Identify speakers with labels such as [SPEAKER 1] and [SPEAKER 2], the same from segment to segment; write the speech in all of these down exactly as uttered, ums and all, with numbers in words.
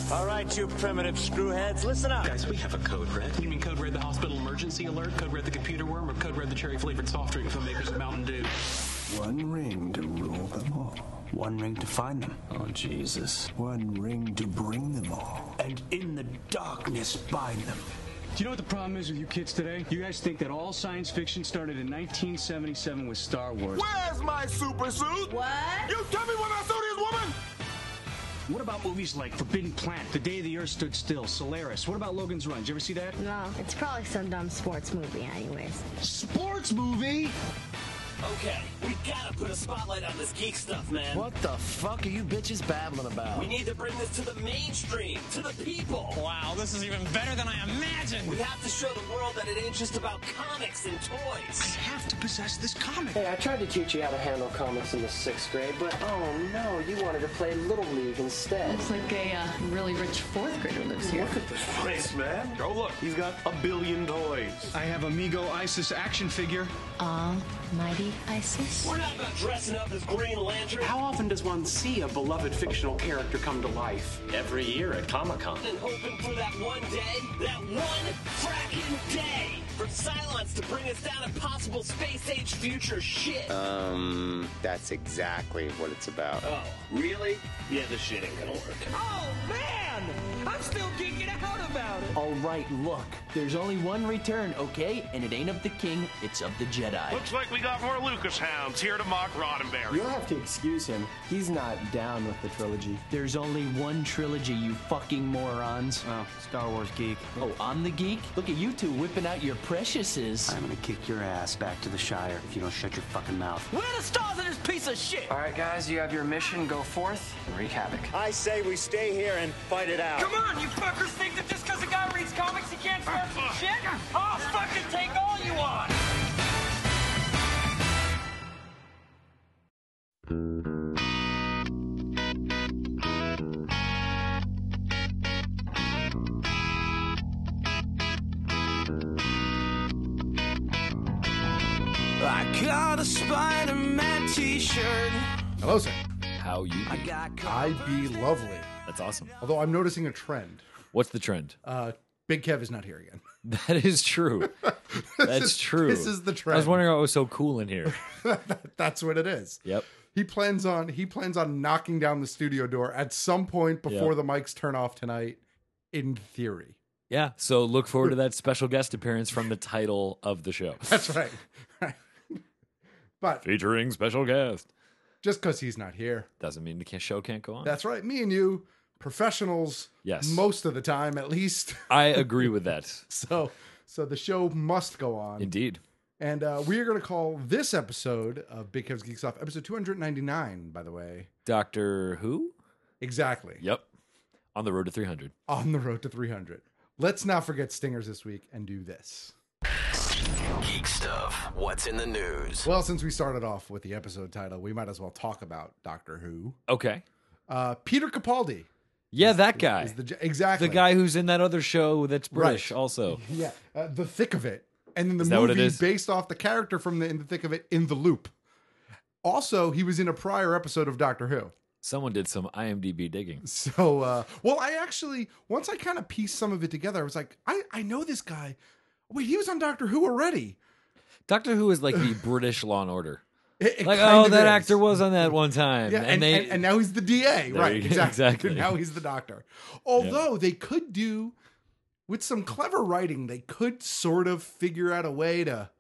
[SPEAKER 1] All right, you primitive screwheads, listen up.
[SPEAKER 2] Guys, we have a code red.
[SPEAKER 3] You mean code red the hospital emergency alert, code red the computer worm, or code red the cherry-flavored soft drink from makers of Mountain Dew?
[SPEAKER 4] One ring to rule them all.
[SPEAKER 1] One ring to find them.
[SPEAKER 4] Oh, Jesus. One ring to bring them all.
[SPEAKER 1] And in the darkness bind them.
[SPEAKER 5] Do you know what the problem is with you kids today? You guys think that all science fiction started in nineteen seventy-seven with Star Wars.
[SPEAKER 6] Where's my super suit?
[SPEAKER 7] What?
[SPEAKER 6] You tell me when I saw this woman!
[SPEAKER 5] What about movies like Forbidden Planet, The Day the Earth Stood Still, Solaris? What about Logan's Run? Did you ever see that?
[SPEAKER 7] No, it's probably some dumb sports movie anyways.
[SPEAKER 5] Sports movie?
[SPEAKER 8] Okay, we gotta put a spotlight on this geek stuff, man.
[SPEAKER 1] What the fuck are you bitches babbling about?
[SPEAKER 8] We need to bring this to the mainstream, to the people.
[SPEAKER 9] Wow, this is even better than I imagined.
[SPEAKER 8] We have to show the world that it ain't just about comics and toys.
[SPEAKER 5] I have to possess this comic.
[SPEAKER 10] Hey, I tried to teach you how to handle comics in the sixth grade, but oh no, you wanted to play Little League instead.
[SPEAKER 11] Looks like a uh, really rich fourth grader lives here.
[SPEAKER 6] Look at this place, man. Oh, look, he's got a billion toys.
[SPEAKER 5] I have Amigo Isis action figure.
[SPEAKER 7] Almighty Isis?
[SPEAKER 8] We're not about dressing up as Green Lantern.
[SPEAKER 2] How often does one see a beloved fictional character come to life?
[SPEAKER 1] Every year at Comic-Con.
[SPEAKER 8] And hoping for that one day, that one fracking day, for Cylons to bring us down impossible space-age future shit.
[SPEAKER 12] Um, that's exactly what it's about.
[SPEAKER 8] Oh, really? Yeah, this shit ain't gonna work.
[SPEAKER 9] Oh, man! I'm still geeking out about it.
[SPEAKER 13] All right, look. There's only one return, okay? And it ain't of the king, it's of the Jedi.
[SPEAKER 6] Looks like we got more Lucas hounds here to mock Roddenberry.
[SPEAKER 10] You'll have to excuse him. He's not down with the trilogy.
[SPEAKER 13] There's only one trilogy, you fucking morons.
[SPEAKER 1] Oh, Star Wars geek.
[SPEAKER 13] Oh, I'm the geek? Look at you two whipping out your preciouses.
[SPEAKER 1] I'm gonna kick your ass back to the Shire if you don't shut your fucking mouth.
[SPEAKER 9] Where are the stars in this piece of shit?
[SPEAKER 10] All right, guys, you have your mission. Go forth and wreak havoc.
[SPEAKER 1] I say we stay here and fight it out.
[SPEAKER 9] Come on, you fuckers think that just because a guy reads comics he can't start some shit? I'll fucking take all you want!
[SPEAKER 4] I got a Spider-Man t-shirt.
[SPEAKER 14] Hello, sir.
[SPEAKER 15] How you be?
[SPEAKER 14] I be lovely.
[SPEAKER 15] That's awesome.
[SPEAKER 14] Although I'm noticing a trend.
[SPEAKER 15] What's the trend?
[SPEAKER 14] Uh, Big Kev is not here again.
[SPEAKER 15] That is true. That's
[SPEAKER 14] is,
[SPEAKER 15] true.
[SPEAKER 14] This is the trend.
[SPEAKER 15] I was wondering what was so cool in here.
[SPEAKER 14] That's what it is.
[SPEAKER 15] Yep.
[SPEAKER 14] He plans on he plans on knocking down the studio door at some point before
[SPEAKER 15] Yep.
[SPEAKER 14] the mics turn off tonight, in theory.
[SPEAKER 15] Yeah. So look forward to that special guest appearance from the title of the show.
[SPEAKER 14] That's right. Right. But
[SPEAKER 15] featuring special guest.
[SPEAKER 14] Just because he's not here
[SPEAKER 15] doesn't mean the show can't go on.
[SPEAKER 14] That's right. Me and you, professionals.
[SPEAKER 15] Yes.
[SPEAKER 14] Most of the time, at least.
[SPEAKER 15] I agree with that.
[SPEAKER 14] so, so the show must go on.
[SPEAKER 15] Indeed.
[SPEAKER 14] And uh, we are going to call this episode of Big Kev's Geek Stuff episode two ninety-nine, by the way.
[SPEAKER 15] Doctor Who?
[SPEAKER 14] Exactly.
[SPEAKER 15] Yep. On the road to three hundred.
[SPEAKER 14] On the road to three hundred. Let's not forget stingers this week and do this.
[SPEAKER 8] Geek Stuff. What's in the news?
[SPEAKER 14] Well, since we started off with the episode title, we might as well talk about Doctor Who.
[SPEAKER 15] Okay.
[SPEAKER 14] Uh, Peter Capaldi.
[SPEAKER 15] Yeah,
[SPEAKER 14] is,
[SPEAKER 15] that guy.
[SPEAKER 14] Is the, exactly.
[SPEAKER 15] The guy who's in that other show that's British
[SPEAKER 14] right.
[SPEAKER 15] also.
[SPEAKER 14] Yeah. Uh, the Thick of It. And then the
[SPEAKER 15] is that what it
[SPEAKER 14] movie
[SPEAKER 15] is?
[SPEAKER 14] based off the character from the In the Thick of It, In the Loop. Also, he was in a prior episode of Doctor Who.
[SPEAKER 15] Someone did some I M D B digging.
[SPEAKER 14] So, uh, well, I actually, once I kind of pieced some of it together, I was like, I, I know this guy. Wait, he was on Doctor Who already.
[SPEAKER 15] Doctor Who is like the British Law and Order.
[SPEAKER 14] It, it
[SPEAKER 15] like, oh, that
[SPEAKER 14] is.
[SPEAKER 15] actor was on that one time.
[SPEAKER 14] Yeah,
[SPEAKER 15] and,
[SPEAKER 14] and,
[SPEAKER 15] they,
[SPEAKER 14] and, and now he's the D A. Right,
[SPEAKER 15] you,
[SPEAKER 14] exactly.
[SPEAKER 15] exactly.
[SPEAKER 14] Now he's the doctor. Although yep. they could do, with some clever writing, they could sort of figure out a way to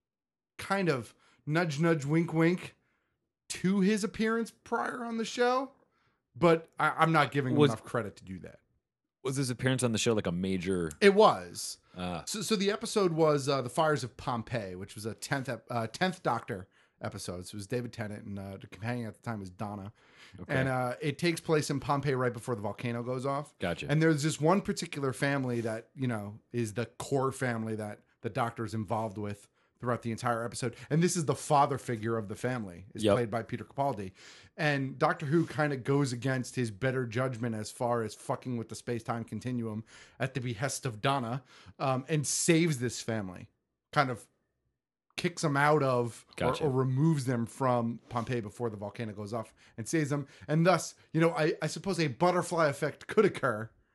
[SPEAKER 14] kind of nudge, nudge, wink, wink to his appearance prior on the show. But I, I'm not giving him
[SPEAKER 15] was,
[SPEAKER 14] enough credit to do that.
[SPEAKER 15] Was his appearance on the show like a major...
[SPEAKER 14] It was.
[SPEAKER 15] Uh,
[SPEAKER 14] so, so the episode was uh, The Fires of Pompeii, which was a tenth, uh, tenth Doctor episode. So it was David Tennant, and uh, the companion at the time was Donna. Okay. And uh, it takes place in Pompeii right before the volcano goes off.
[SPEAKER 15] Gotcha.
[SPEAKER 14] And there's this one particular family that, you know, is the core family that the Doctor is involved with throughout the entire episode. And this is the father figure of the family, is yep. played by Peter Capaldi. And Doctor Who kind of goes against his better judgment as far as fucking with the space-time continuum at the behest of Donna, um, and saves this family. Kind of kicks them out of
[SPEAKER 15] gotcha.
[SPEAKER 14] or, or removes them from Pompeii before the volcano goes off and saves them. And thus, you know, I, I suppose a butterfly effect could occur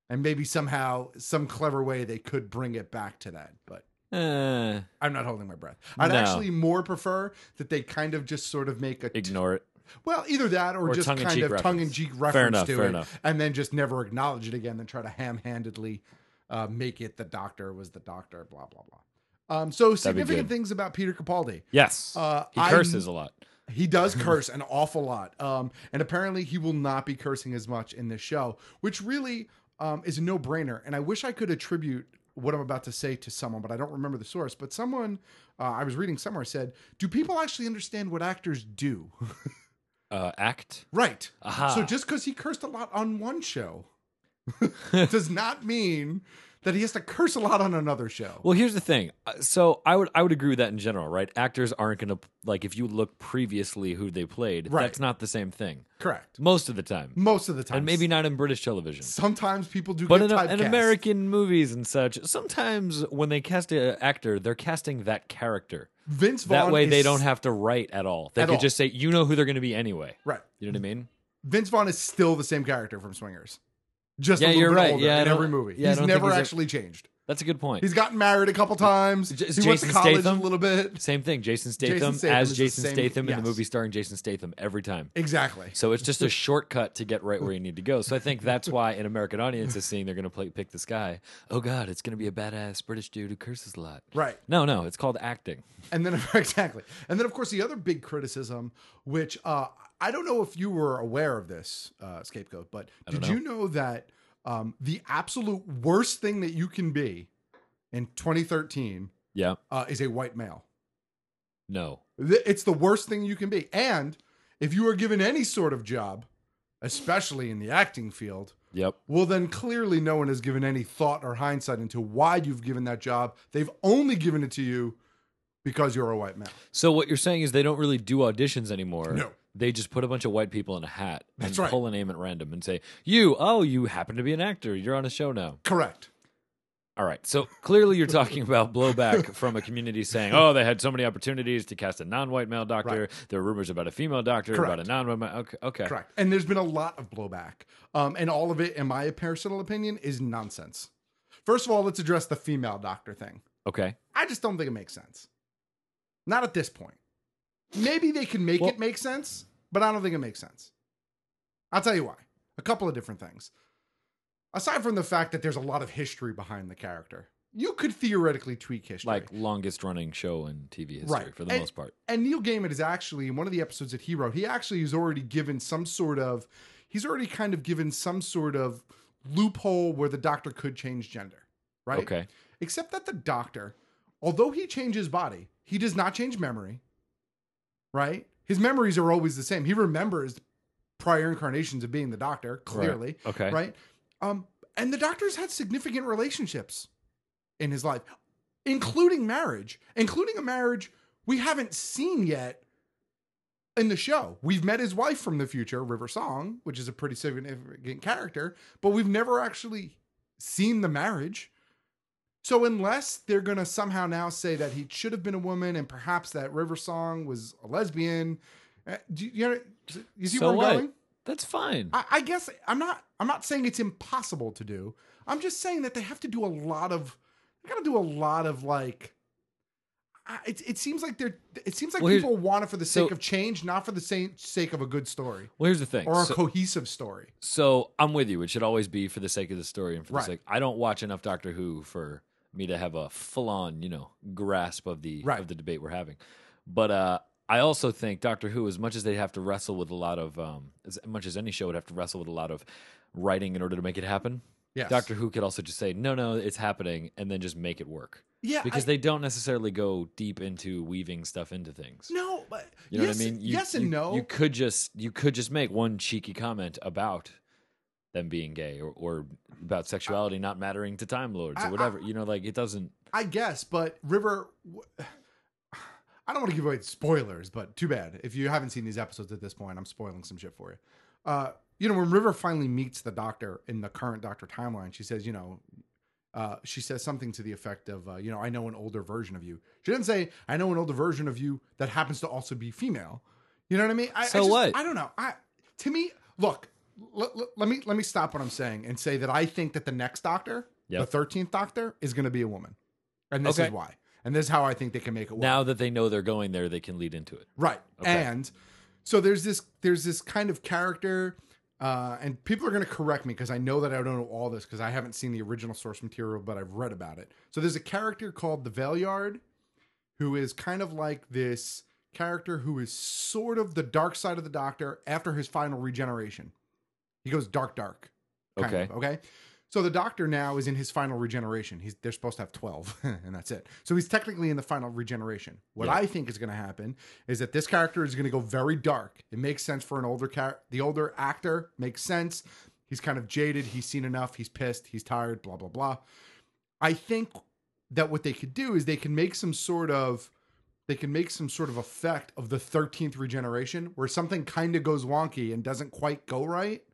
[SPEAKER 14] And maybe somehow, some clever way they could bring it back to that. But
[SPEAKER 15] Uh,
[SPEAKER 14] I'm not holding my breath. I'd
[SPEAKER 15] no.
[SPEAKER 14] actually more prefer that they kind of just sort of make a... T-
[SPEAKER 15] Ignore it.
[SPEAKER 14] well, either that or,
[SPEAKER 15] Or
[SPEAKER 14] just kind
[SPEAKER 15] tongue-in-cheek
[SPEAKER 14] of
[SPEAKER 15] reference.
[SPEAKER 14] tongue-in-cheek reference
[SPEAKER 15] Fair enough,
[SPEAKER 14] to
[SPEAKER 15] fair
[SPEAKER 14] it.
[SPEAKER 15] enough.
[SPEAKER 14] And then just never acknowledge it again, then try to ham-handedly uh, make it the doctor was the doctor, blah, blah, blah. Um, so significant
[SPEAKER 15] good.
[SPEAKER 14] things about Peter Capaldi.
[SPEAKER 15] Yes.
[SPEAKER 14] Uh,
[SPEAKER 15] he
[SPEAKER 14] I-
[SPEAKER 15] curses a lot.
[SPEAKER 14] He does curse an awful lot. Um, and apparently he will not be cursing as much in this show, which really um, is a no-brainer. And I wish I could attribute what I'm about to say to someone, but I don't remember the source. But someone, uh, I was reading somewhere, said, do people actually understand what actors do?
[SPEAKER 15] Uh, act?
[SPEAKER 14] Right.
[SPEAKER 15] Aha.
[SPEAKER 14] So just because he cursed a lot on one show does not mean that he has to curse a lot on another show.
[SPEAKER 15] Well, here's the thing. Uh, So I would I would agree with that in general, right? Actors aren't going to, like, if you look previously who they played,
[SPEAKER 14] Right.
[SPEAKER 15] that's not the same thing.
[SPEAKER 14] Correct.
[SPEAKER 15] Most of the time.
[SPEAKER 14] Most of the time.
[SPEAKER 15] And maybe not in British television.
[SPEAKER 14] Sometimes people do
[SPEAKER 15] But
[SPEAKER 14] get
[SPEAKER 15] in, a-
[SPEAKER 14] typecast.
[SPEAKER 15] in American movies and such, sometimes when they cast an actor, they're casting that character.
[SPEAKER 14] Vince Vaughn
[SPEAKER 15] That way they
[SPEAKER 14] is-
[SPEAKER 15] don't have to write at all. They
[SPEAKER 14] At
[SPEAKER 15] could
[SPEAKER 14] all.
[SPEAKER 15] just say, you know who they're going to be anyway.
[SPEAKER 14] Right.
[SPEAKER 15] You know what I mean?
[SPEAKER 14] Vince Vaughn is still the same character from Swingers. Just
[SPEAKER 15] Yeah,
[SPEAKER 14] a little
[SPEAKER 15] you're
[SPEAKER 14] bit
[SPEAKER 15] right.
[SPEAKER 14] older
[SPEAKER 15] Yeah, I
[SPEAKER 14] in
[SPEAKER 15] don't-
[SPEAKER 14] every movie.
[SPEAKER 15] yeah, I
[SPEAKER 14] he's
[SPEAKER 15] don't think
[SPEAKER 14] never
[SPEAKER 15] he's a-
[SPEAKER 14] actually changed.
[SPEAKER 15] That's a good point.
[SPEAKER 14] He's gotten married a couple times.
[SPEAKER 15] Is
[SPEAKER 14] he went to
[SPEAKER 15] Jason
[SPEAKER 14] college
[SPEAKER 15] Statham?
[SPEAKER 14] a little bit.
[SPEAKER 15] Same thing. Jason Statham,
[SPEAKER 14] Jason Statham
[SPEAKER 15] as
[SPEAKER 14] is the
[SPEAKER 15] Jason
[SPEAKER 14] same-
[SPEAKER 15] Statham in
[SPEAKER 14] yes.
[SPEAKER 15] the movie starring Jason Statham every time.
[SPEAKER 14] Exactly.
[SPEAKER 15] So it's just a shortcut to get right where you need to go. So I think that's why an American audience is seeing they're going to play, pick this guy. Oh, God, it's going to be a badass British dude who curses a lot.
[SPEAKER 14] Right.
[SPEAKER 15] No, no, it's called acting.
[SPEAKER 14] And then exactly. And then of course the other big criticism, which uh, I don't know if you were aware of this, uh, Scapegoat, but
[SPEAKER 15] I
[SPEAKER 14] did
[SPEAKER 15] don't
[SPEAKER 14] you know that um, the absolute worst thing that you can be in twenty thirteen
[SPEAKER 15] Yeah.
[SPEAKER 14] uh, is a white male?
[SPEAKER 15] No.
[SPEAKER 14] Th- It's the worst thing you can be. And if you are given any sort of job, especially in the acting field,
[SPEAKER 15] Yep.
[SPEAKER 14] well, then clearly no one has given any thought or hindsight into why you've given that job. They've only given it to you because you're a white male.
[SPEAKER 15] So what you're saying is they don't really do auditions anymore.
[SPEAKER 14] No.
[SPEAKER 15] They just put a bunch of white people in a hat and
[SPEAKER 14] That's right.
[SPEAKER 15] pull a name at random and say, you, oh, you happen to be an actor. You're on a show now.
[SPEAKER 14] Correct.
[SPEAKER 15] All right. So clearly you're talking about blowback from a community saying, oh, they had so many opportunities to cast a non-white male doctor.
[SPEAKER 14] Right.
[SPEAKER 15] There were rumors about a female doctor,
[SPEAKER 14] Correct.
[SPEAKER 15] about a non-white male. Okay. okay.
[SPEAKER 14] Correct. And there's been a lot of blowback. Um, and all of it, in my personal opinion, is nonsense. First of all, let's address the female doctor thing.
[SPEAKER 15] Okay.
[SPEAKER 14] I just don't think it makes sense. Not at this point. Maybe they can make
[SPEAKER 15] Well-
[SPEAKER 14] it make sense, but I don't think it makes sense. I'll tell you why. A couple of different things. Aside from the fact that there's a lot of history behind the character, you could theoretically tweak history.
[SPEAKER 15] Like longest running show in T V history
[SPEAKER 14] Right.
[SPEAKER 15] for the
[SPEAKER 14] And-
[SPEAKER 15] most part.
[SPEAKER 14] And Neil Gaiman is actually, in one of the episodes that he wrote, he actually has already given some sort of, he's already kind of given some sort of loophole where the doctor could change gender, right?
[SPEAKER 15] Okay.
[SPEAKER 14] Except that the doctor, although he changes body, he does not change memory, right? His memories are always the same. He remembers prior incarnations of being the doctor, clearly.
[SPEAKER 15] Right. Okay.
[SPEAKER 14] Right? Um, and the doctor's had significant relationships in his life, including marriage, including a marriage we haven't seen yet in the show. We've met his wife from the future, River Song, which is a pretty significant character, but we've never actually seen the marriage. So unless they're going to somehow now say that he should have been a woman and perhaps that River Song was a lesbian, uh, do you, you, know, you see
[SPEAKER 15] So
[SPEAKER 14] where I'm
[SPEAKER 15] what?
[SPEAKER 14] going?
[SPEAKER 15] That's fine.
[SPEAKER 14] I, I guess I'm not. I'm not saying it's impossible to do. I'm just saying that they have to do a lot of. They got to do a lot of like. I- It it seems like they're. It seems like
[SPEAKER 15] Well, here's-
[SPEAKER 14] people want it for the sake
[SPEAKER 15] so-
[SPEAKER 14] of change, not for the same sake of a good story
[SPEAKER 15] Well, here's the thing.
[SPEAKER 14] or a
[SPEAKER 15] So-
[SPEAKER 14] cohesive story.
[SPEAKER 15] So I'm with you. It should always be for the sake of the story and for
[SPEAKER 14] Right.
[SPEAKER 15] the sake. I don't watch enough Doctor Who for me to have a full on, you know, grasp of the
[SPEAKER 14] Right.
[SPEAKER 15] of the debate we're having. But uh, I also think Doctor Who, as much as they have to wrestle with a lot of, um, as much as any show would have to wrestle with a lot of writing in order to make it happen.
[SPEAKER 14] Yes.
[SPEAKER 15] Doctor Who could also just say, no, no, it's happening, and then just make it work.
[SPEAKER 14] Yeah,
[SPEAKER 15] because
[SPEAKER 14] I-
[SPEAKER 15] they don't necessarily go deep into weaving stuff into things.
[SPEAKER 14] No, but
[SPEAKER 15] You know
[SPEAKER 14] yes,
[SPEAKER 15] what I mean? You,
[SPEAKER 14] yes and
[SPEAKER 15] you-
[SPEAKER 14] no.
[SPEAKER 15] You could just you could just make one cheeky comment about them being gay or, or about sexuality not mattering to Time Lords
[SPEAKER 14] I-
[SPEAKER 15] or whatever. you know, like it doesn't.
[SPEAKER 14] I guess, but River. I don't want to give away spoilers, but too bad. If you haven't seen these episodes at this point, I'm spoiling some shit for you. Uh, you know, when River finally meets the Doctor in the current Doctor timeline, she says, you know, uh, she says something to the effect of, uh, you know, I know an older version of you. She didn't say, I know an older version of you that happens to also be female. You know what I mean? I,
[SPEAKER 15] So
[SPEAKER 14] I just,
[SPEAKER 15] what?
[SPEAKER 14] I don't know. I to me, look, let, let, let me let me stop what I'm saying and say that I think that the next Doctor,
[SPEAKER 15] Yep.
[SPEAKER 14] the thirteenth Doctor, is going to be a woman, and this
[SPEAKER 15] Okay.
[SPEAKER 14] is why. And this is how I think they can make it work.
[SPEAKER 15] Now that they know they're going there, they can lead into it.
[SPEAKER 14] Right.
[SPEAKER 15] Okay.
[SPEAKER 14] And so there's this there's this kind of character, uh, and people are going to correct me because I know that I don't know all this because I haven't seen the original source material, but I've read about it. So there's a character called the Valeyard, who is kind of like this character who is sort of the dark side of the Doctor after his final regeneration. He goes dark, dark. kind
[SPEAKER 15] Okay.
[SPEAKER 14] of, okay. So the Doctor now is in his final regeneration. He's they're supposed to have twelve, and that's it. So he's technically in the final regeneration. What
[SPEAKER 15] Yeah.
[SPEAKER 14] I think is going to happen is that this character is going to go very dark. It makes sense for an older char- the older actor makes sense. He's kind of jaded. He's seen enough. He's pissed. He's tired. Blah blah blah. I think that what they could do is they can make some sort of they can make some sort of effect of the thirteenth regeneration where something kind of goes wonky and doesn't quite go right,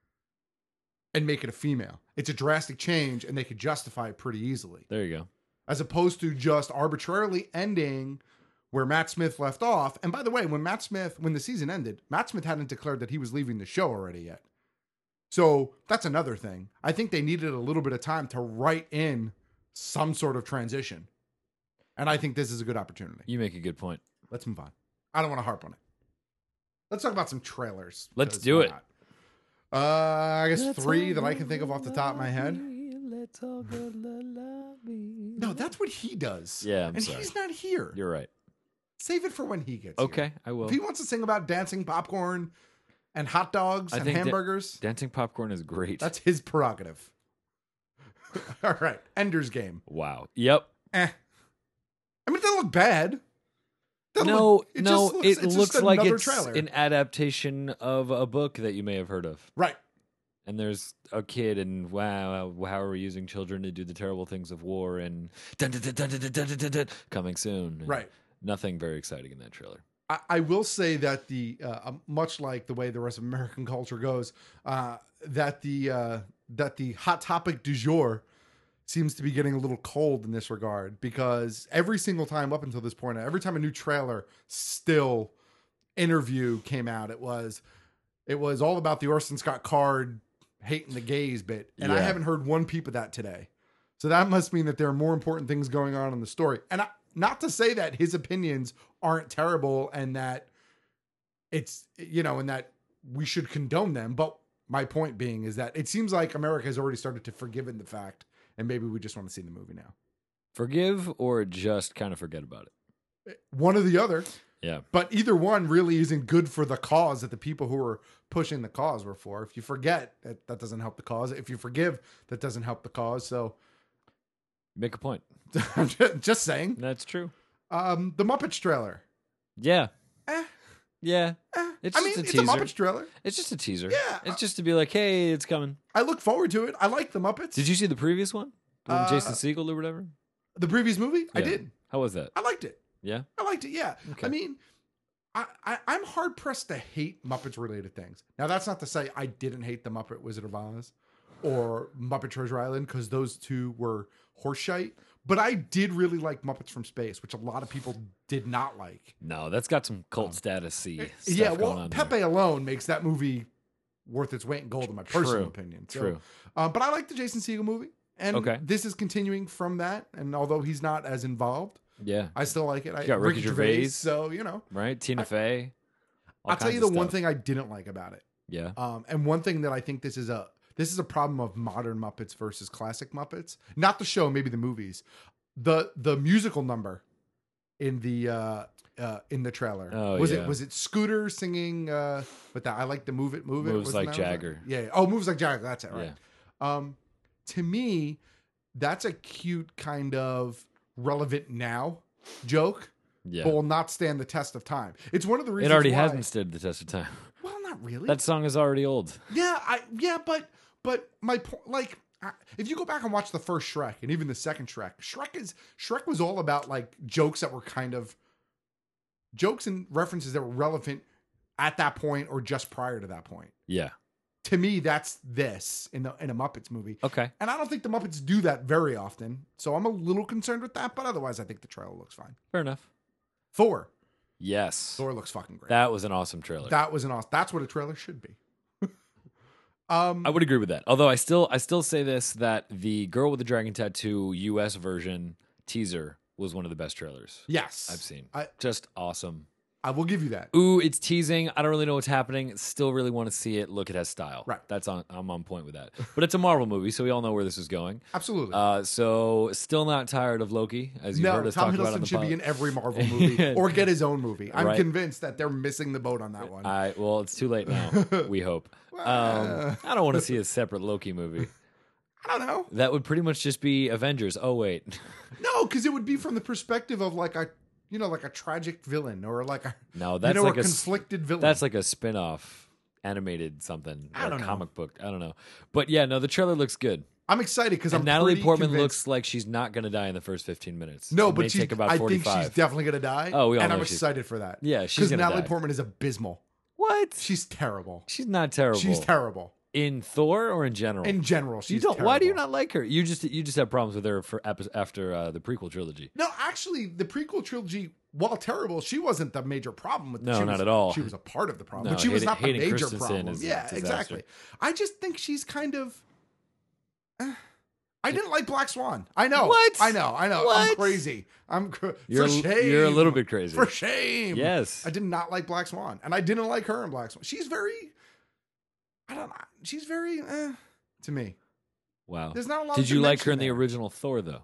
[SPEAKER 14] and make it a female. It's a drastic change, and they could justify it pretty easily.
[SPEAKER 15] There you go.
[SPEAKER 14] As opposed to just arbitrarily ending where Matt Smith left off. And by the way, when Matt Smith, when the season ended, Matt Smith hadn't declared that he was leaving the show already yet. So that's another thing. I think they needed a little bit of time to write in some sort of transition. And I think this is a good opportunity.
[SPEAKER 15] You make a good point.
[SPEAKER 14] Let's move on. I don't want to harp on it. Let's talk about some trailers.
[SPEAKER 15] Let's
[SPEAKER 14] 'cause
[SPEAKER 15] do
[SPEAKER 14] why
[SPEAKER 15] it.
[SPEAKER 14] not? Uh, I guess
[SPEAKER 15] Let's
[SPEAKER 14] three
[SPEAKER 15] talk
[SPEAKER 14] that I can think of off the top of my head.
[SPEAKER 15] Let's talk
[SPEAKER 14] No, that's what he does.
[SPEAKER 15] Yeah, I'm
[SPEAKER 14] and
[SPEAKER 15] sorry.
[SPEAKER 14] he's not here.
[SPEAKER 15] You're right.
[SPEAKER 14] Save it for when he gets
[SPEAKER 15] Okay,
[SPEAKER 14] here.
[SPEAKER 15] I will.
[SPEAKER 14] If he wants to sing about dancing popcorn and hot dogs
[SPEAKER 15] I
[SPEAKER 14] and
[SPEAKER 15] think da-
[SPEAKER 14] hamburgers,
[SPEAKER 15] dancing popcorn is great.
[SPEAKER 14] that's his prerogative. All right, Ender's Game.
[SPEAKER 15] Wow. Yep.
[SPEAKER 14] Eh. I mean, it doesn't look bad. Doesn't
[SPEAKER 15] No,
[SPEAKER 14] look- it
[SPEAKER 15] no,
[SPEAKER 14] just looks,
[SPEAKER 15] it
[SPEAKER 14] it's just
[SPEAKER 15] looks like
[SPEAKER 14] another
[SPEAKER 15] it's
[SPEAKER 14] trailer.
[SPEAKER 15] an adaptation of a book that you may have heard of.
[SPEAKER 14] Right.
[SPEAKER 15] And there's a kid, and wow, how are we using children to do the terrible things of war? And dun, dun, dun, dun, dun, dun, dun, dun, dun, coming soon. And
[SPEAKER 14] Right.
[SPEAKER 15] Nothing very exciting in that trailer.
[SPEAKER 14] I, I will say that the uh, uh, much like the way the rest of American culture goes, uh, that the uh, that the hot topic du jour seems to be getting a little cold in this regard because every single time up until this point, every time a new trailer still interview came out, it was it was all about the Orson Scott Card hating the gays bit, and I
[SPEAKER 15] Yeah.
[SPEAKER 14] haven't heard one peep of that today. So that must mean that there are more important things going on in the story. And I, not to say that his opinions aren't terrible and that it's, you know, and that we should condone them. But my point being is that it seems like America has already started to forgive in the fact, and maybe we just want to see the movie now.
[SPEAKER 15] Forgive or just kind of forget about it.
[SPEAKER 14] One or the other.
[SPEAKER 15] Yeah.
[SPEAKER 14] But either one really isn't good for the cause that the people who are pushing the cause were for. If you forget, that, that doesn't help the cause. If you forgive, that doesn't help the cause. So
[SPEAKER 15] Make a point.
[SPEAKER 14] I'm just, just saying.
[SPEAKER 15] That's true.
[SPEAKER 14] Um, the Muppets trailer.
[SPEAKER 15] Yeah.
[SPEAKER 14] Eh.
[SPEAKER 15] Yeah.
[SPEAKER 14] Eh.
[SPEAKER 15] It's
[SPEAKER 14] I
[SPEAKER 15] just
[SPEAKER 14] mean,
[SPEAKER 15] a
[SPEAKER 14] it's
[SPEAKER 15] teaser.
[SPEAKER 14] a Muppets trailer.
[SPEAKER 15] It's just a teaser.
[SPEAKER 14] Yeah.
[SPEAKER 15] It's just to be like, hey, it's coming.
[SPEAKER 14] I look forward to it. I like the Muppets.
[SPEAKER 15] Did you see the previous one? The one with
[SPEAKER 14] Uh,
[SPEAKER 15] Jason Segel or whatever?
[SPEAKER 14] The previous movie? I
[SPEAKER 15] Yeah.
[SPEAKER 14] did.
[SPEAKER 15] How was that?
[SPEAKER 14] I liked it.
[SPEAKER 15] Yeah.
[SPEAKER 14] I liked it. Yeah.
[SPEAKER 15] Okay.
[SPEAKER 14] I mean, I, I, I'm hard pressed to hate Muppets related things. Now, that's not to say I didn't hate the Muppet Wizard of Oz or Muppet Treasure Island because those two were horseshite. But I did really like Muppets from Space, which a lot of people did not like.
[SPEAKER 15] No, that's got some cult status-y stuff
[SPEAKER 14] yeah,
[SPEAKER 15] going
[SPEAKER 14] well,
[SPEAKER 15] on
[SPEAKER 14] Pepe
[SPEAKER 15] there.
[SPEAKER 14] alone makes that movie worth its weight in gold, in my personal
[SPEAKER 15] True.
[SPEAKER 14] opinion. So,
[SPEAKER 15] True.
[SPEAKER 14] Um, but I like the Jason Segel movie. And
[SPEAKER 15] Okay.
[SPEAKER 14] this is continuing from that. And although he's not as involved,
[SPEAKER 15] Yeah.
[SPEAKER 14] I still like it. I
[SPEAKER 15] You got Ricky Gervais.
[SPEAKER 14] So, you know.
[SPEAKER 15] Right? Tina Fey. all
[SPEAKER 14] I'll tell you
[SPEAKER 15] kinds
[SPEAKER 14] the
[SPEAKER 15] of
[SPEAKER 14] one
[SPEAKER 15] stuff.
[SPEAKER 14] thing I didn't like about it.
[SPEAKER 15] Yeah.
[SPEAKER 14] Um, and one thing that I think this is a this is a problem of modern Muppets versus classic Muppets. Not the show, maybe the movies. The the musical number in the uh, uh, in the trailer.
[SPEAKER 15] Oh,
[SPEAKER 14] was
[SPEAKER 15] yeah.
[SPEAKER 14] it was it Scooter singing uh, with that I like to move it, move it.
[SPEAKER 15] Moves
[SPEAKER 14] Wasn't
[SPEAKER 15] Like
[SPEAKER 14] that what it was?
[SPEAKER 15] Jagger.
[SPEAKER 14] Yeah, yeah. Oh, moves like Jagger. That's it, right? Um, to me, that's a cute kind of relevant now joke.
[SPEAKER 15] Yeah.
[SPEAKER 14] But will not stand the test of time. It's one of the reasons
[SPEAKER 15] It already
[SPEAKER 14] why-
[SPEAKER 15] hasn't stood the test of time.
[SPEAKER 14] Well, not really.
[SPEAKER 15] That song is already old.
[SPEAKER 14] Yeah, I yeah, but but my point, like, I- if you go back and watch the first Shrek and even the second Shrek, Shrek is Shrek was all about like jokes that were kind of jokes and references that were relevant at that point or just prior to that point.
[SPEAKER 15] Yeah.
[SPEAKER 14] To me, that's this in the in a Muppets movie.
[SPEAKER 15] Okay.
[SPEAKER 14] And I don't think the Muppets do that very often, so I'm a little concerned with that. But otherwise, I think the trailer looks fine.
[SPEAKER 15] Fair enough.
[SPEAKER 14] Thor.
[SPEAKER 15] Yes.
[SPEAKER 14] Thor looks fucking great.
[SPEAKER 15] That was an awesome trailer.
[SPEAKER 14] That was an awesome. That's what a trailer should be. Um,
[SPEAKER 15] I would agree with that. Although I still, I still say this that the Girl with the Dragon Tattoo U S version teaser was one of the best trailers.
[SPEAKER 14] Yes,
[SPEAKER 15] I've seen.
[SPEAKER 14] I,
[SPEAKER 15] Just awesome.
[SPEAKER 14] I will give you that.
[SPEAKER 15] Ooh, it's teasing. I don't really know what's happening. Still really want to see it. Look, it has style.
[SPEAKER 14] Right.
[SPEAKER 15] That's on. I'm on point with that. But it's a Marvel movie, so we all know where this is going.
[SPEAKER 14] Absolutely.
[SPEAKER 15] Uh, so still not tired of Loki, as you
[SPEAKER 14] No,
[SPEAKER 15] heard us
[SPEAKER 14] Tom
[SPEAKER 15] talk about
[SPEAKER 14] Hiddleston
[SPEAKER 15] on the
[SPEAKER 14] should
[SPEAKER 15] pod.
[SPEAKER 14] be in every Marvel movie or get his own movie. I'm
[SPEAKER 15] Right.
[SPEAKER 14] convinced that they're missing the boat on that one.
[SPEAKER 15] I well, it's too late now. We hope. Um, I don't want to see a separate Loki movie.
[SPEAKER 14] I don't know.
[SPEAKER 15] That would pretty much just be Avengers. Oh wait,
[SPEAKER 14] No, because it would be from the perspective of like a, you know, like a tragic villain or like a
[SPEAKER 15] no, that's
[SPEAKER 14] you know,
[SPEAKER 15] like
[SPEAKER 14] a
[SPEAKER 15] a s-
[SPEAKER 14] conflicted villain.
[SPEAKER 15] That's like a spin-off animated something.
[SPEAKER 14] I
[SPEAKER 15] or
[SPEAKER 14] don't know.
[SPEAKER 15] comic book. I don't know. But yeah, no, the trailer looks good.
[SPEAKER 14] I'm excited because
[SPEAKER 15] And
[SPEAKER 14] I'm
[SPEAKER 15] Natalie
[SPEAKER 14] pretty
[SPEAKER 15] Portman
[SPEAKER 14] convinced-
[SPEAKER 15] looks like she's not going to die in the first fifteen minutes.
[SPEAKER 14] No,
[SPEAKER 15] It
[SPEAKER 14] but
[SPEAKER 15] may
[SPEAKER 14] she's,
[SPEAKER 15] take about
[SPEAKER 14] I
[SPEAKER 15] forty-five.
[SPEAKER 14] think she's definitely gonna die.
[SPEAKER 15] Oh, we all
[SPEAKER 14] and
[SPEAKER 15] know
[SPEAKER 14] I'm
[SPEAKER 15] she's-
[SPEAKER 14] excited for that.
[SPEAKER 15] Yeah, she's
[SPEAKER 14] because
[SPEAKER 15] gonna
[SPEAKER 14] Natalie
[SPEAKER 15] die.
[SPEAKER 14] Portman is abysmal.
[SPEAKER 15] What?
[SPEAKER 14] She's terrible.
[SPEAKER 15] She's not terrible.
[SPEAKER 14] She's terrible
[SPEAKER 15] in Thor or in general.
[SPEAKER 14] in general. She's
[SPEAKER 15] you don't. Why do you
[SPEAKER 14] terrible.
[SPEAKER 15] not like her? You just you just have problems with her for epi- after uh, the prequel trilogy.
[SPEAKER 14] No, actually, the prequel trilogy, while terrible, she wasn't the major problem with.
[SPEAKER 15] No,
[SPEAKER 14] she
[SPEAKER 15] not
[SPEAKER 14] was,
[SPEAKER 15] at all.
[SPEAKER 14] She was a part of the problem,
[SPEAKER 15] No,
[SPEAKER 14] but she was
[SPEAKER 15] Hayden-
[SPEAKER 14] not the
[SPEAKER 15] Hayden
[SPEAKER 14] major
[SPEAKER 15] Christensen
[SPEAKER 14] problem.
[SPEAKER 15] is a
[SPEAKER 14] Yeah,
[SPEAKER 15] disaster.
[SPEAKER 14] exactly. I just think she's kind of. eh, I didn't like Black Swan. I know.
[SPEAKER 15] What?
[SPEAKER 14] I know. I know. I'm
[SPEAKER 15] What?
[SPEAKER 14] crazy. I'm cr-
[SPEAKER 15] You're
[SPEAKER 14] for
[SPEAKER 15] a-
[SPEAKER 14] shame.
[SPEAKER 15] you're a little bit crazy.
[SPEAKER 14] For shame.
[SPEAKER 15] Yes.
[SPEAKER 14] I did not like Black Swan, and I didn't like her in Black Swan. She's very. I don't know. She's very eh, to me.
[SPEAKER 15] Wow.
[SPEAKER 14] There's not a lot
[SPEAKER 15] Did
[SPEAKER 14] of
[SPEAKER 15] you like her in
[SPEAKER 14] dimension
[SPEAKER 15] the
[SPEAKER 14] there.
[SPEAKER 15] original Thor though?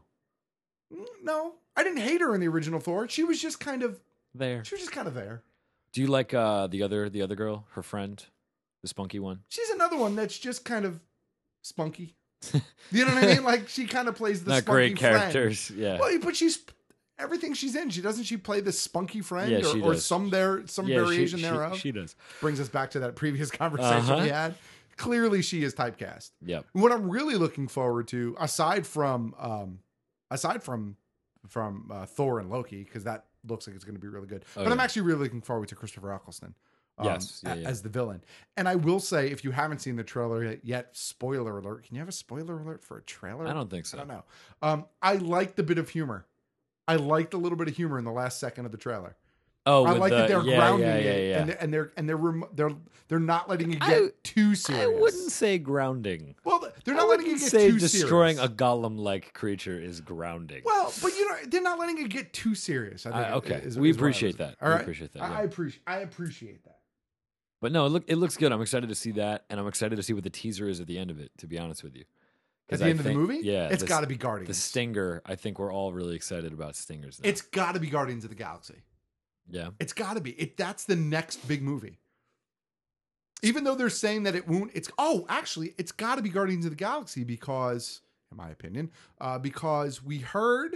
[SPEAKER 14] No, I didn't hate her in the original Thor. She was just kind of
[SPEAKER 15] There.
[SPEAKER 14] She was just kind of there.
[SPEAKER 15] Do you like uh, the other the other girl, her friend, the spunky one?
[SPEAKER 14] She's another one that's just kind of spunky. You know what I mean? Like she kind of plays the
[SPEAKER 15] Not
[SPEAKER 14] spunky
[SPEAKER 15] great
[SPEAKER 14] friend.
[SPEAKER 15] characters, yeah.
[SPEAKER 14] Well, but she's everything she's in. She doesn't she play the spunky friend
[SPEAKER 15] Yeah,
[SPEAKER 14] or,
[SPEAKER 15] she
[SPEAKER 14] or
[SPEAKER 15] does.
[SPEAKER 14] some there some
[SPEAKER 15] Yeah, she-
[SPEAKER 14] variation
[SPEAKER 15] she-
[SPEAKER 14] thereof.
[SPEAKER 15] she does.
[SPEAKER 14] Brings us back to that previous conversation
[SPEAKER 15] Uh-huh.
[SPEAKER 14] we had. Clearly, she is typecast.
[SPEAKER 15] Yep.
[SPEAKER 14] What I'm really looking forward to, aside from um, aside from from uh, Thor and Loki, because that looks like it's going to be really good.
[SPEAKER 15] Oh,
[SPEAKER 14] but I'm
[SPEAKER 15] yeah.
[SPEAKER 14] actually really looking forward to Christopher Eccleston. um,
[SPEAKER 15] Yes, yeah,
[SPEAKER 14] a-
[SPEAKER 15] yeah.
[SPEAKER 14] as the villain. And I will say, if you haven't seen the trailer yet, spoiler alert. Can you have a spoiler alert for a trailer?
[SPEAKER 15] I don't think so.
[SPEAKER 14] I don't know. Um, I like the bit of humor. I liked a little bit of humor in the last second of the trailer.
[SPEAKER 15] Oh,
[SPEAKER 14] I
[SPEAKER 15] with
[SPEAKER 14] like
[SPEAKER 15] the-
[SPEAKER 14] that they're
[SPEAKER 15] yeah,
[SPEAKER 14] grounding
[SPEAKER 15] yeah,
[SPEAKER 14] it,
[SPEAKER 15] yeah, yeah.
[SPEAKER 14] and they're, and they're and they're rem- they're they're not letting it get
[SPEAKER 15] I-
[SPEAKER 14] too serious.
[SPEAKER 15] I wouldn't say grounding.
[SPEAKER 14] Well, they're
[SPEAKER 15] I
[SPEAKER 14] not letting it
[SPEAKER 15] wouldn't
[SPEAKER 14] get
[SPEAKER 15] say
[SPEAKER 14] too
[SPEAKER 15] destroying
[SPEAKER 14] serious.
[SPEAKER 15] a golem-like creature is grounding.
[SPEAKER 14] Well, but you know, they're not letting it get too serious. I think.
[SPEAKER 15] I- okay.
[SPEAKER 14] is-
[SPEAKER 15] We
[SPEAKER 14] is what I
[SPEAKER 15] appreciate
[SPEAKER 14] was-
[SPEAKER 15] that.
[SPEAKER 14] All
[SPEAKER 15] We
[SPEAKER 14] right,
[SPEAKER 15] appreciate that,
[SPEAKER 14] I,
[SPEAKER 15] yeah.
[SPEAKER 14] I appreciate. I appreciate that.
[SPEAKER 15] But no, it look it looks good. I'm excited to see that, and I'm excited to see what the teaser is at the end of it. To be honest with you,
[SPEAKER 14] At
[SPEAKER 15] 'Cause
[SPEAKER 14] the
[SPEAKER 15] I
[SPEAKER 14] end of the
[SPEAKER 15] think-
[SPEAKER 14] movie?
[SPEAKER 15] yeah,
[SPEAKER 14] It's
[SPEAKER 15] the-
[SPEAKER 14] gotta be Guardians.
[SPEAKER 15] The stinger. I think we're all really excited about stingers. Now.
[SPEAKER 14] It's got to be Guardians of the Galaxy.
[SPEAKER 15] yeah.
[SPEAKER 14] It's got to be. It that's the next big movie. Even though they're saying that it won't, it's oh, actually, it's got to be Guardians of the Galaxy because, in my opinion, uh, because we heard,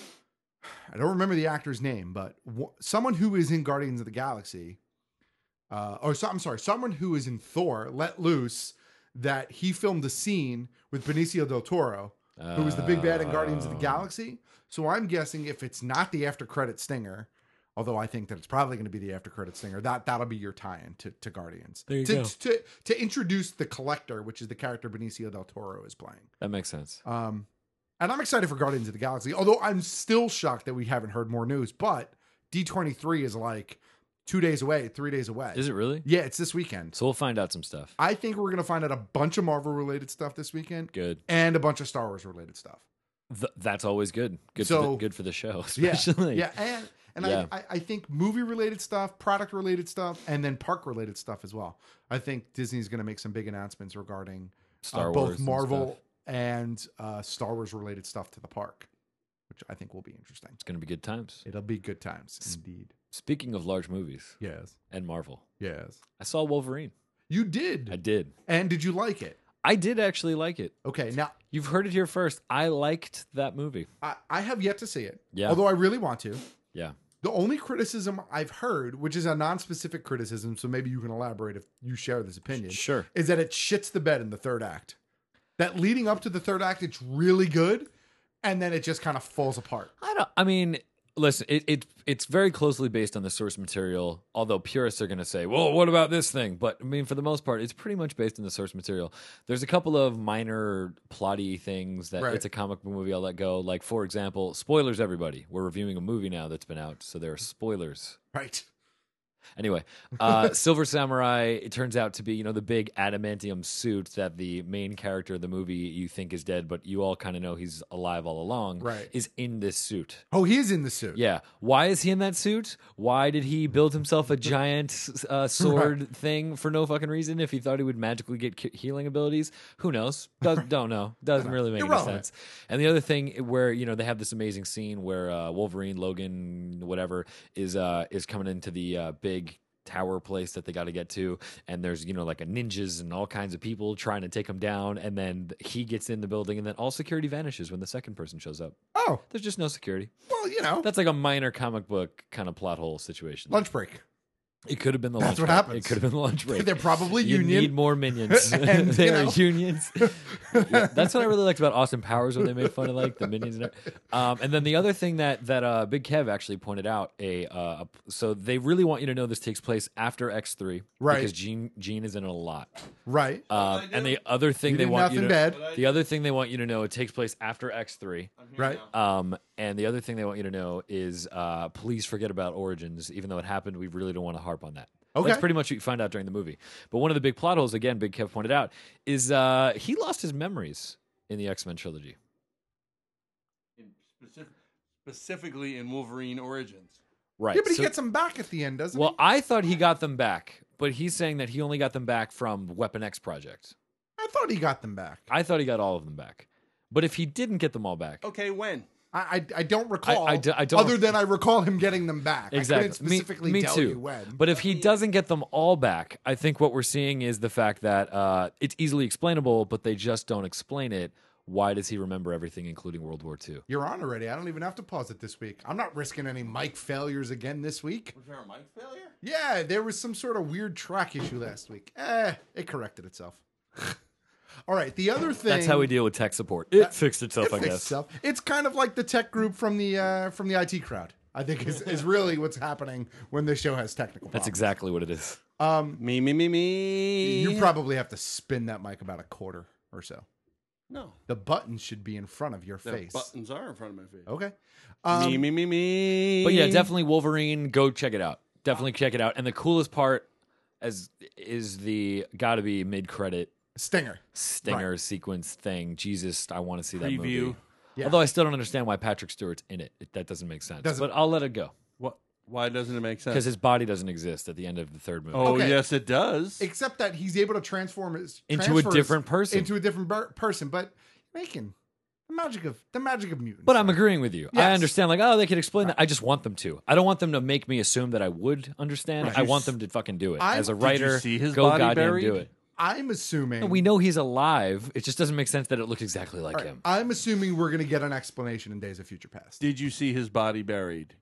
[SPEAKER 14] I don't remember the actor's name, but w- someone who is in Guardians of the Galaxy, uh, or so, I'm sorry, someone who is in Thor, let loose that he filmed a scene with Benicio del Toro, who was the big bad in Guardians of the
[SPEAKER 15] Oh.
[SPEAKER 14] Galaxy. So I'm guessing if it's not the after credit stinger, although I think that it's probably going to be the after credit stinger, that that'll be your tie-in to, to Guardians.
[SPEAKER 15] There you
[SPEAKER 14] to,
[SPEAKER 15] go.
[SPEAKER 14] To, to introduce the Collector, which is the character Benicio del Toro is playing.
[SPEAKER 15] That makes sense.
[SPEAKER 14] Um, and I'm excited for Guardians of the Galaxy, although I'm still shocked that we haven't heard more news. But D twenty-three is like two days away, three days away.
[SPEAKER 15] Is it really?
[SPEAKER 14] Yeah, it's this weekend.
[SPEAKER 15] So we'll find out some stuff.
[SPEAKER 14] I think we're going to find out a bunch of Marvel-related stuff this weekend.
[SPEAKER 15] Good.
[SPEAKER 14] And a bunch of Star Wars-related stuff.
[SPEAKER 15] Th- that's always good. Good.
[SPEAKER 14] So-
[SPEAKER 15] for the, good for the show,
[SPEAKER 14] Yeah,
[SPEAKER 15] especially.
[SPEAKER 14] yeah, and and
[SPEAKER 15] Yeah.
[SPEAKER 14] I, I I think movie related stuff, product related stuff, and then park related stuff as well. I think Disney's going to make some big announcements regarding
[SPEAKER 15] Star
[SPEAKER 14] uh,
[SPEAKER 15] Wars
[SPEAKER 14] both
[SPEAKER 15] and
[SPEAKER 14] Marvel
[SPEAKER 15] stuff.
[SPEAKER 14] and, uh, Star Wars related stuff to the park, which I think will be interesting.
[SPEAKER 15] It's going to be good times.
[SPEAKER 14] It'll be good times indeed.
[SPEAKER 15] Speaking of large movies,
[SPEAKER 14] Yes,
[SPEAKER 15] and Marvel,
[SPEAKER 14] yes,
[SPEAKER 15] I saw Wolverine.
[SPEAKER 14] you did.
[SPEAKER 15] I did.
[SPEAKER 14] And did you like it?
[SPEAKER 15] I did actually like it.
[SPEAKER 14] Okay, now
[SPEAKER 15] You've heard it here first. I liked that movie.
[SPEAKER 14] I, I have yet to see it.
[SPEAKER 15] Yeah.
[SPEAKER 14] Although I really want to.
[SPEAKER 15] Yeah.
[SPEAKER 14] The only criticism I've heard, which is a non-specific criticism, so maybe you can elaborate if you share this opinion.
[SPEAKER 15] Sure.
[SPEAKER 14] Is that it shits the bed in the third act. That leading up to the third act, it's really good, and then it just kind of falls apart.
[SPEAKER 15] I don't. I mean, listen. It, it it's very closely based on the source material. Although purists are going to say, "Well, what about this thing?" But I mean, for the most part, it's pretty much based on the source material. There's a couple of minor plotty things that
[SPEAKER 14] Right.
[SPEAKER 15] it's a comic book movie. I'll let go. Like for example, spoilers. Everybody, we're reviewing a movie now that's been out, so there are spoilers.
[SPEAKER 14] Right.
[SPEAKER 15] Anyway, uh, Silver Samurai, it turns out to be, you know, the big adamantium suit that the main character of the movie you think is dead, but you all kind of know he's alive all along,
[SPEAKER 14] Right.
[SPEAKER 15] is in this suit.
[SPEAKER 14] Oh, he is in the suit.
[SPEAKER 15] Yeah. Why is he in that suit? Why did he build himself a giant uh, sword
[SPEAKER 14] Right.
[SPEAKER 15] thing for no fucking reason if he thought he would magically get ki- healing abilities? Who knows? Does, don't know. Doesn't really make any
[SPEAKER 14] Irrelevant.
[SPEAKER 15] sense. And the other thing where, you know, they have this amazing scene where uh, Wolverine, Logan, whatever, is uh, is coming into the uh, big tower place that they got to get to, and there's, you know, like a ninjas and all kinds of people trying to take him down, and then he gets in the building, and then all security vanishes when the second person shows up.
[SPEAKER 14] Oh,
[SPEAKER 15] There's just no security.
[SPEAKER 14] well, you know,
[SPEAKER 15] That's like a minor comic book kind of plot hole situation.
[SPEAKER 14] lunch break.
[SPEAKER 15] It could have been the
[SPEAKER 14] That's
[SPEAKER 15] lunch
[SPEAKER 14] what
[SPEAKER 15] break.
[SPEAKER 14] happens.
[SPEAKER 15] It could have been the lunch break.
[SPEAKER 14] They're probably
[SPEAKER 15] you
[SPEAKER 14] union.
[SPEAKER 15] need more minions.
[SPEAKER 14] And,
[SPEAKER 15] they
[SPEAKER 14] you
[SPEAKER 15] are
[SPEAKER 14] know.
[SPEAKER 15] unions. Yeah, that's what I really liked about Austin Powers when they made fun of like the minions. And, everything. um, and then the other thing that that uh, Big Kev actually pointed out, a uh, so they really want you to know this takes place after X three,
[SPEAKER 14] Right.
[SPEAKER 15] Because Gene Gene is in it a lot.
[SPEAKER 14] Right.
[SPEAKER 15] Um, and the other thing
[SPEAKER 14] You
[SPEAKER 15] they
[SPEAKER 14] did
[SPEAKER 15] want you to
[SPEAKER 14] nothing bad.
[SPEAKER 15] the other thing they want you to know, it takes place after X three.
[SPEAKER 14] Right.
[SPEAKER 15] Um, and the other thing they want you to know is uh, please forget about Origins. Even though it happened, we really don't want to harp on that.
[SPEAKER 14] Okay.
[SPEAKER 15] That's pretty much what you find out during the movie. But one of the big plot holes, again, Big Kev pointed out, is uh, he lost his memories in the X-Men trilogy.
[SPEAKER 16] In specific, specifically in Wolverine Origins.
[SPEAKER 15] Right.
[SPEAKER 14] Yeah, but he
[SPEAKER 15] So-
[SPEAKER 14] gets them back at the end, doesn't
[SPEAKER 15] well,
[SPEAKER 14] he?
[SPEAKER 15] I thought he got them back, but he's saying that he only got them back from Weapon X Project.
[SPEAKER 14] I thought he got them back.
[SPEAKER 15] I thought he got all of them back. But if he didn't get them all back,
[SPEAKER 16] Okay, when?
[SPEAKER 14] I, I I don't recall.
[SPEAKER 15] I- I do- I don't-
[SPEAKER 14] other than I recall him getting them back. I
[SPEAKER 15] exactly.
[SPEAKER 14] couldn't specifically
[SPEAKER 15] me, me
[SPEAKER 14] tell
[SPEAKER 15] too.
[SPEAKER 14] you when.
[SPEAKER 15] But if he doesn't get them all back, I think what we're seeing is the fact that uh, it's easily explainable, but they just don't explain it. Why does he remember everything, including World War Two?
[SPEAKER 14] You're on already. I don't even have to pause it this week. I'm not risking any mic failures again this week.
[SPEAKER 16] Was there a mic failure?
[SPEAKER 14] Yeah, there was some sort of weird track issue last week. Eh, it corrected itself. All right, the other thing.
[SPEAKER 15] That's how we deal with tech support. It fixed itself,
[SPEAKER 14] it
[SPEAKER 15] I
[SPEAKER 14] fixed
[SPEAKER 15] guess.
[SPEAKER 14] itself. It's kind of like the tech group from the uh, from the I T crowd. I think is, is really what's happening when the show has technical problems.
[SPEAKER 15] That's exactly what it is.
[SPEAKER 14] Um,
[SPEAKER 16] me, me, me, me.
[SPEAKER 14] You probably have to spin that mic about a quarter or so.
[SPEAKER 16] No.
[SPEAKER 14] The buttons should be in front of your
[SPEAKER 16] The
[SPEAKER 14] face.
[SPEAKER 16] buttons are in front of my face.
[SPEAKER 14] Okay.
[SPEAKER 16] me, me, me, me.
[SPEAKER 15] But yeah, definitely Wolverine. Go check it out. Definitely check it out. And the coolest part as is the gotta be mid credit
[SPEAKER 14] Stinger.
[SPEAKER 15] Stinger
[SPEAKER 14] Right.
[SPEAKER 15] sequence thing. Jesus, I want to see that
[SPEAKER 16] Preview.
[SPEAKER 15] movie.
[SPEAKER 14] Yeah.
[SPEAKER 15] Although I still don't understand why Patrick Stewart's in it. it that doesn't make sense.
[SPEAKER 14] Doesn't-
[SPEAKER 15] but I'll let it go
[SPEAKER 16] What? Why doesn't it make sense?
[SPEAKER 15] because his body doesn't exist at the end of the third movie.
[SPEAKER 16] Oh,
[SPEAKER 14] Okay.
[SPEAKER 16] yes, it does.
[SPEAKER 14] Except that he's able to transform his
[SPEAKER 15] Into a
[SPEAKER 14] transfers
[SPEAKER 15] different person.
[SPEAKER 14] Into a different ber- person, but making the magic of the magic of mutants.
[SPEAKER 15] But I'm agreeing with you. I
[SPEAKER 14] Yes.
[SPEAKER 15] understand, like, oh, they could explain that. I just want them to. I don't want them to make me assume that I would understand.
[SPEAKER 14] Right.
[SPEAKER 15] I want them to fucking do it.
[SPEAKER 14] I'm-
[SPEAKER 15] As a
[SPEAKER 14] Did you
[SPEAKER 15] writer,
[SPEAKER 16] see his
[SPEAKER 15] go
[SPEAKER 16] body
[SPEAKER 15] goddamn
[SPEAKER 16] buried?
[SPEAKER 15] do it.
[SPEAKER 14] I'm assuming
[SPEAKER 15] And we know he's alive. It just doesn't make sense that it looks exactly like
[SPEAKER 14] All right,
[SPEAKER 15] him.
[SPEAKER 14] I'm assuming we're going to get an explanation in Days of Future Past.
[SPEAKER 16] Did you see his body buried?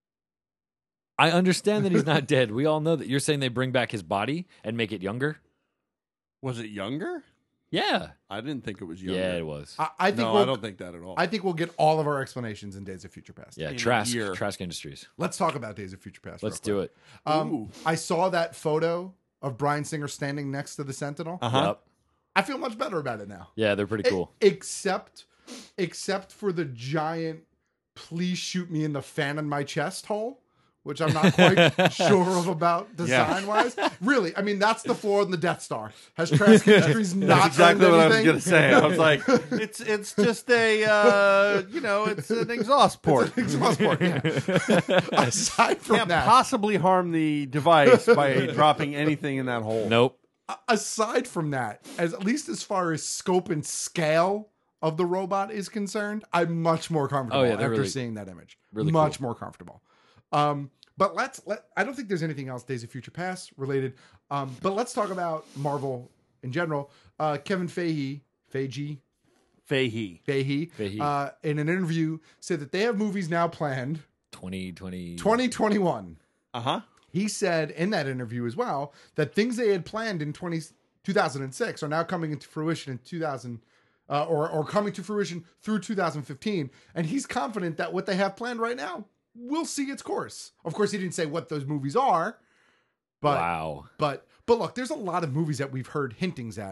[SPEAKER 15] I understand that he's not dead. We all know that. You're saying they bring back his body and make it younger?
[SPEAKER 16] Was it younger?
[SPEAKER 15] Yeah.
[SPEAKER 16] I didn't think it was younger.
[SPEAKER 15] Yeah, it was.
[SPEAKER 14] I, I think
[SPEAKER 16] no,
[SPEAKER 14] we'll,
[SPEAKER 16] I don't think that at all.
[SPEAKER 14] I think we'll get all of our explanations in Days of Future Past.
[SPEAKER 15] Yeah,
[SPEAKER 16] in a
[SPEAKER 15] Trask,
[SPEAKER 16] year.
[SPEAKER 15] Trask Industries.
[SPEAKER 14] Let's talk about Days of Future Past.
[SPEAKER 15] Let's
[SPEAKER 14] real
[SPEAKER 15] do
[SPEAKER 14] quick.
[SPEAKER 15] it.
[SPEAKER 14] Um,
[SPEAKER 16] Ooh.
[SPEAKER 14] I saw that photo of Bryan Singer standing next to the Sentinel.
[SPEAKER 16] Uh-huh.
[SPEAKER 15] Yep.
[SPEAKER 14] I feel much better about it now.
[SPEAKER 15] Yeah, they're pretty cool.
[SPEAKER 14] E- except, except for the giant, please shoot me in the fan in my chest hole, which I'm not quite sure of about design wise. Really, I mean that's the floor in the Death Star. Has Trask Industries not
[SPEAKER 16] That's exactly
[SPEAKER 14] earned
[SPEAKER 16] what I was
[SPEAKER 14] anything?
[SPEAKER 16] going to say. I was like, it's it's just a uh, you know, it's an exhaust port.
[SPEAKER 14] Exhaust port, yeah. Aside from
[SPEAKER 16] Can't
[SPEAKER 14] that,
[SPEAKER 16] possibly harm the device by dropping anything in that hole.
[SPEAKER 15] Nope.
[SPEAKER 14] aside from that, as at least as far as scope and scale of the robot is concerned, I'm much more comfortable
[SPEAKER 15] Oh, yeah,
[SPEAKER 14] after
[SPEAKER 15] they're really-
[SPEAKER 14] seeing that image.
[SPEAKER 15] really
[SPEAKER 14] much
[SPEAKER 15] cool.
[SPEAKER 14] more comfortable. Um, but let's let I don't think there's anything else Days of Future Past related. Um, but let's talk about Marvel in general. Uh, Kevin Feige, Feige,
[SPEAKER 16] Fahey.
[SPEAKER 14] Feige,
[SPEAKER 15] Feige.
[SPEAKER 14] Uh, in an interview said that they have movies now planned
[SPEAKER 15] twenty twenty.
[SPEAKER 14] twenty twenty-one.
[SPEAKER 16] Uh-huh.
[SPEAKER 14] He said in that interview as well that things they had planned in twenty, two thousand six are now coming into fruition in two thousand, uh, or or coming to fruition through two thousand fifteen, and he's confident that what they have planned right now will see its course. Of course, he didn't say what those movies are, but
[SPEAKER 15] Wow.
[SPEAKER 14] but but look, there's a lot of movies that we've heard hintings at.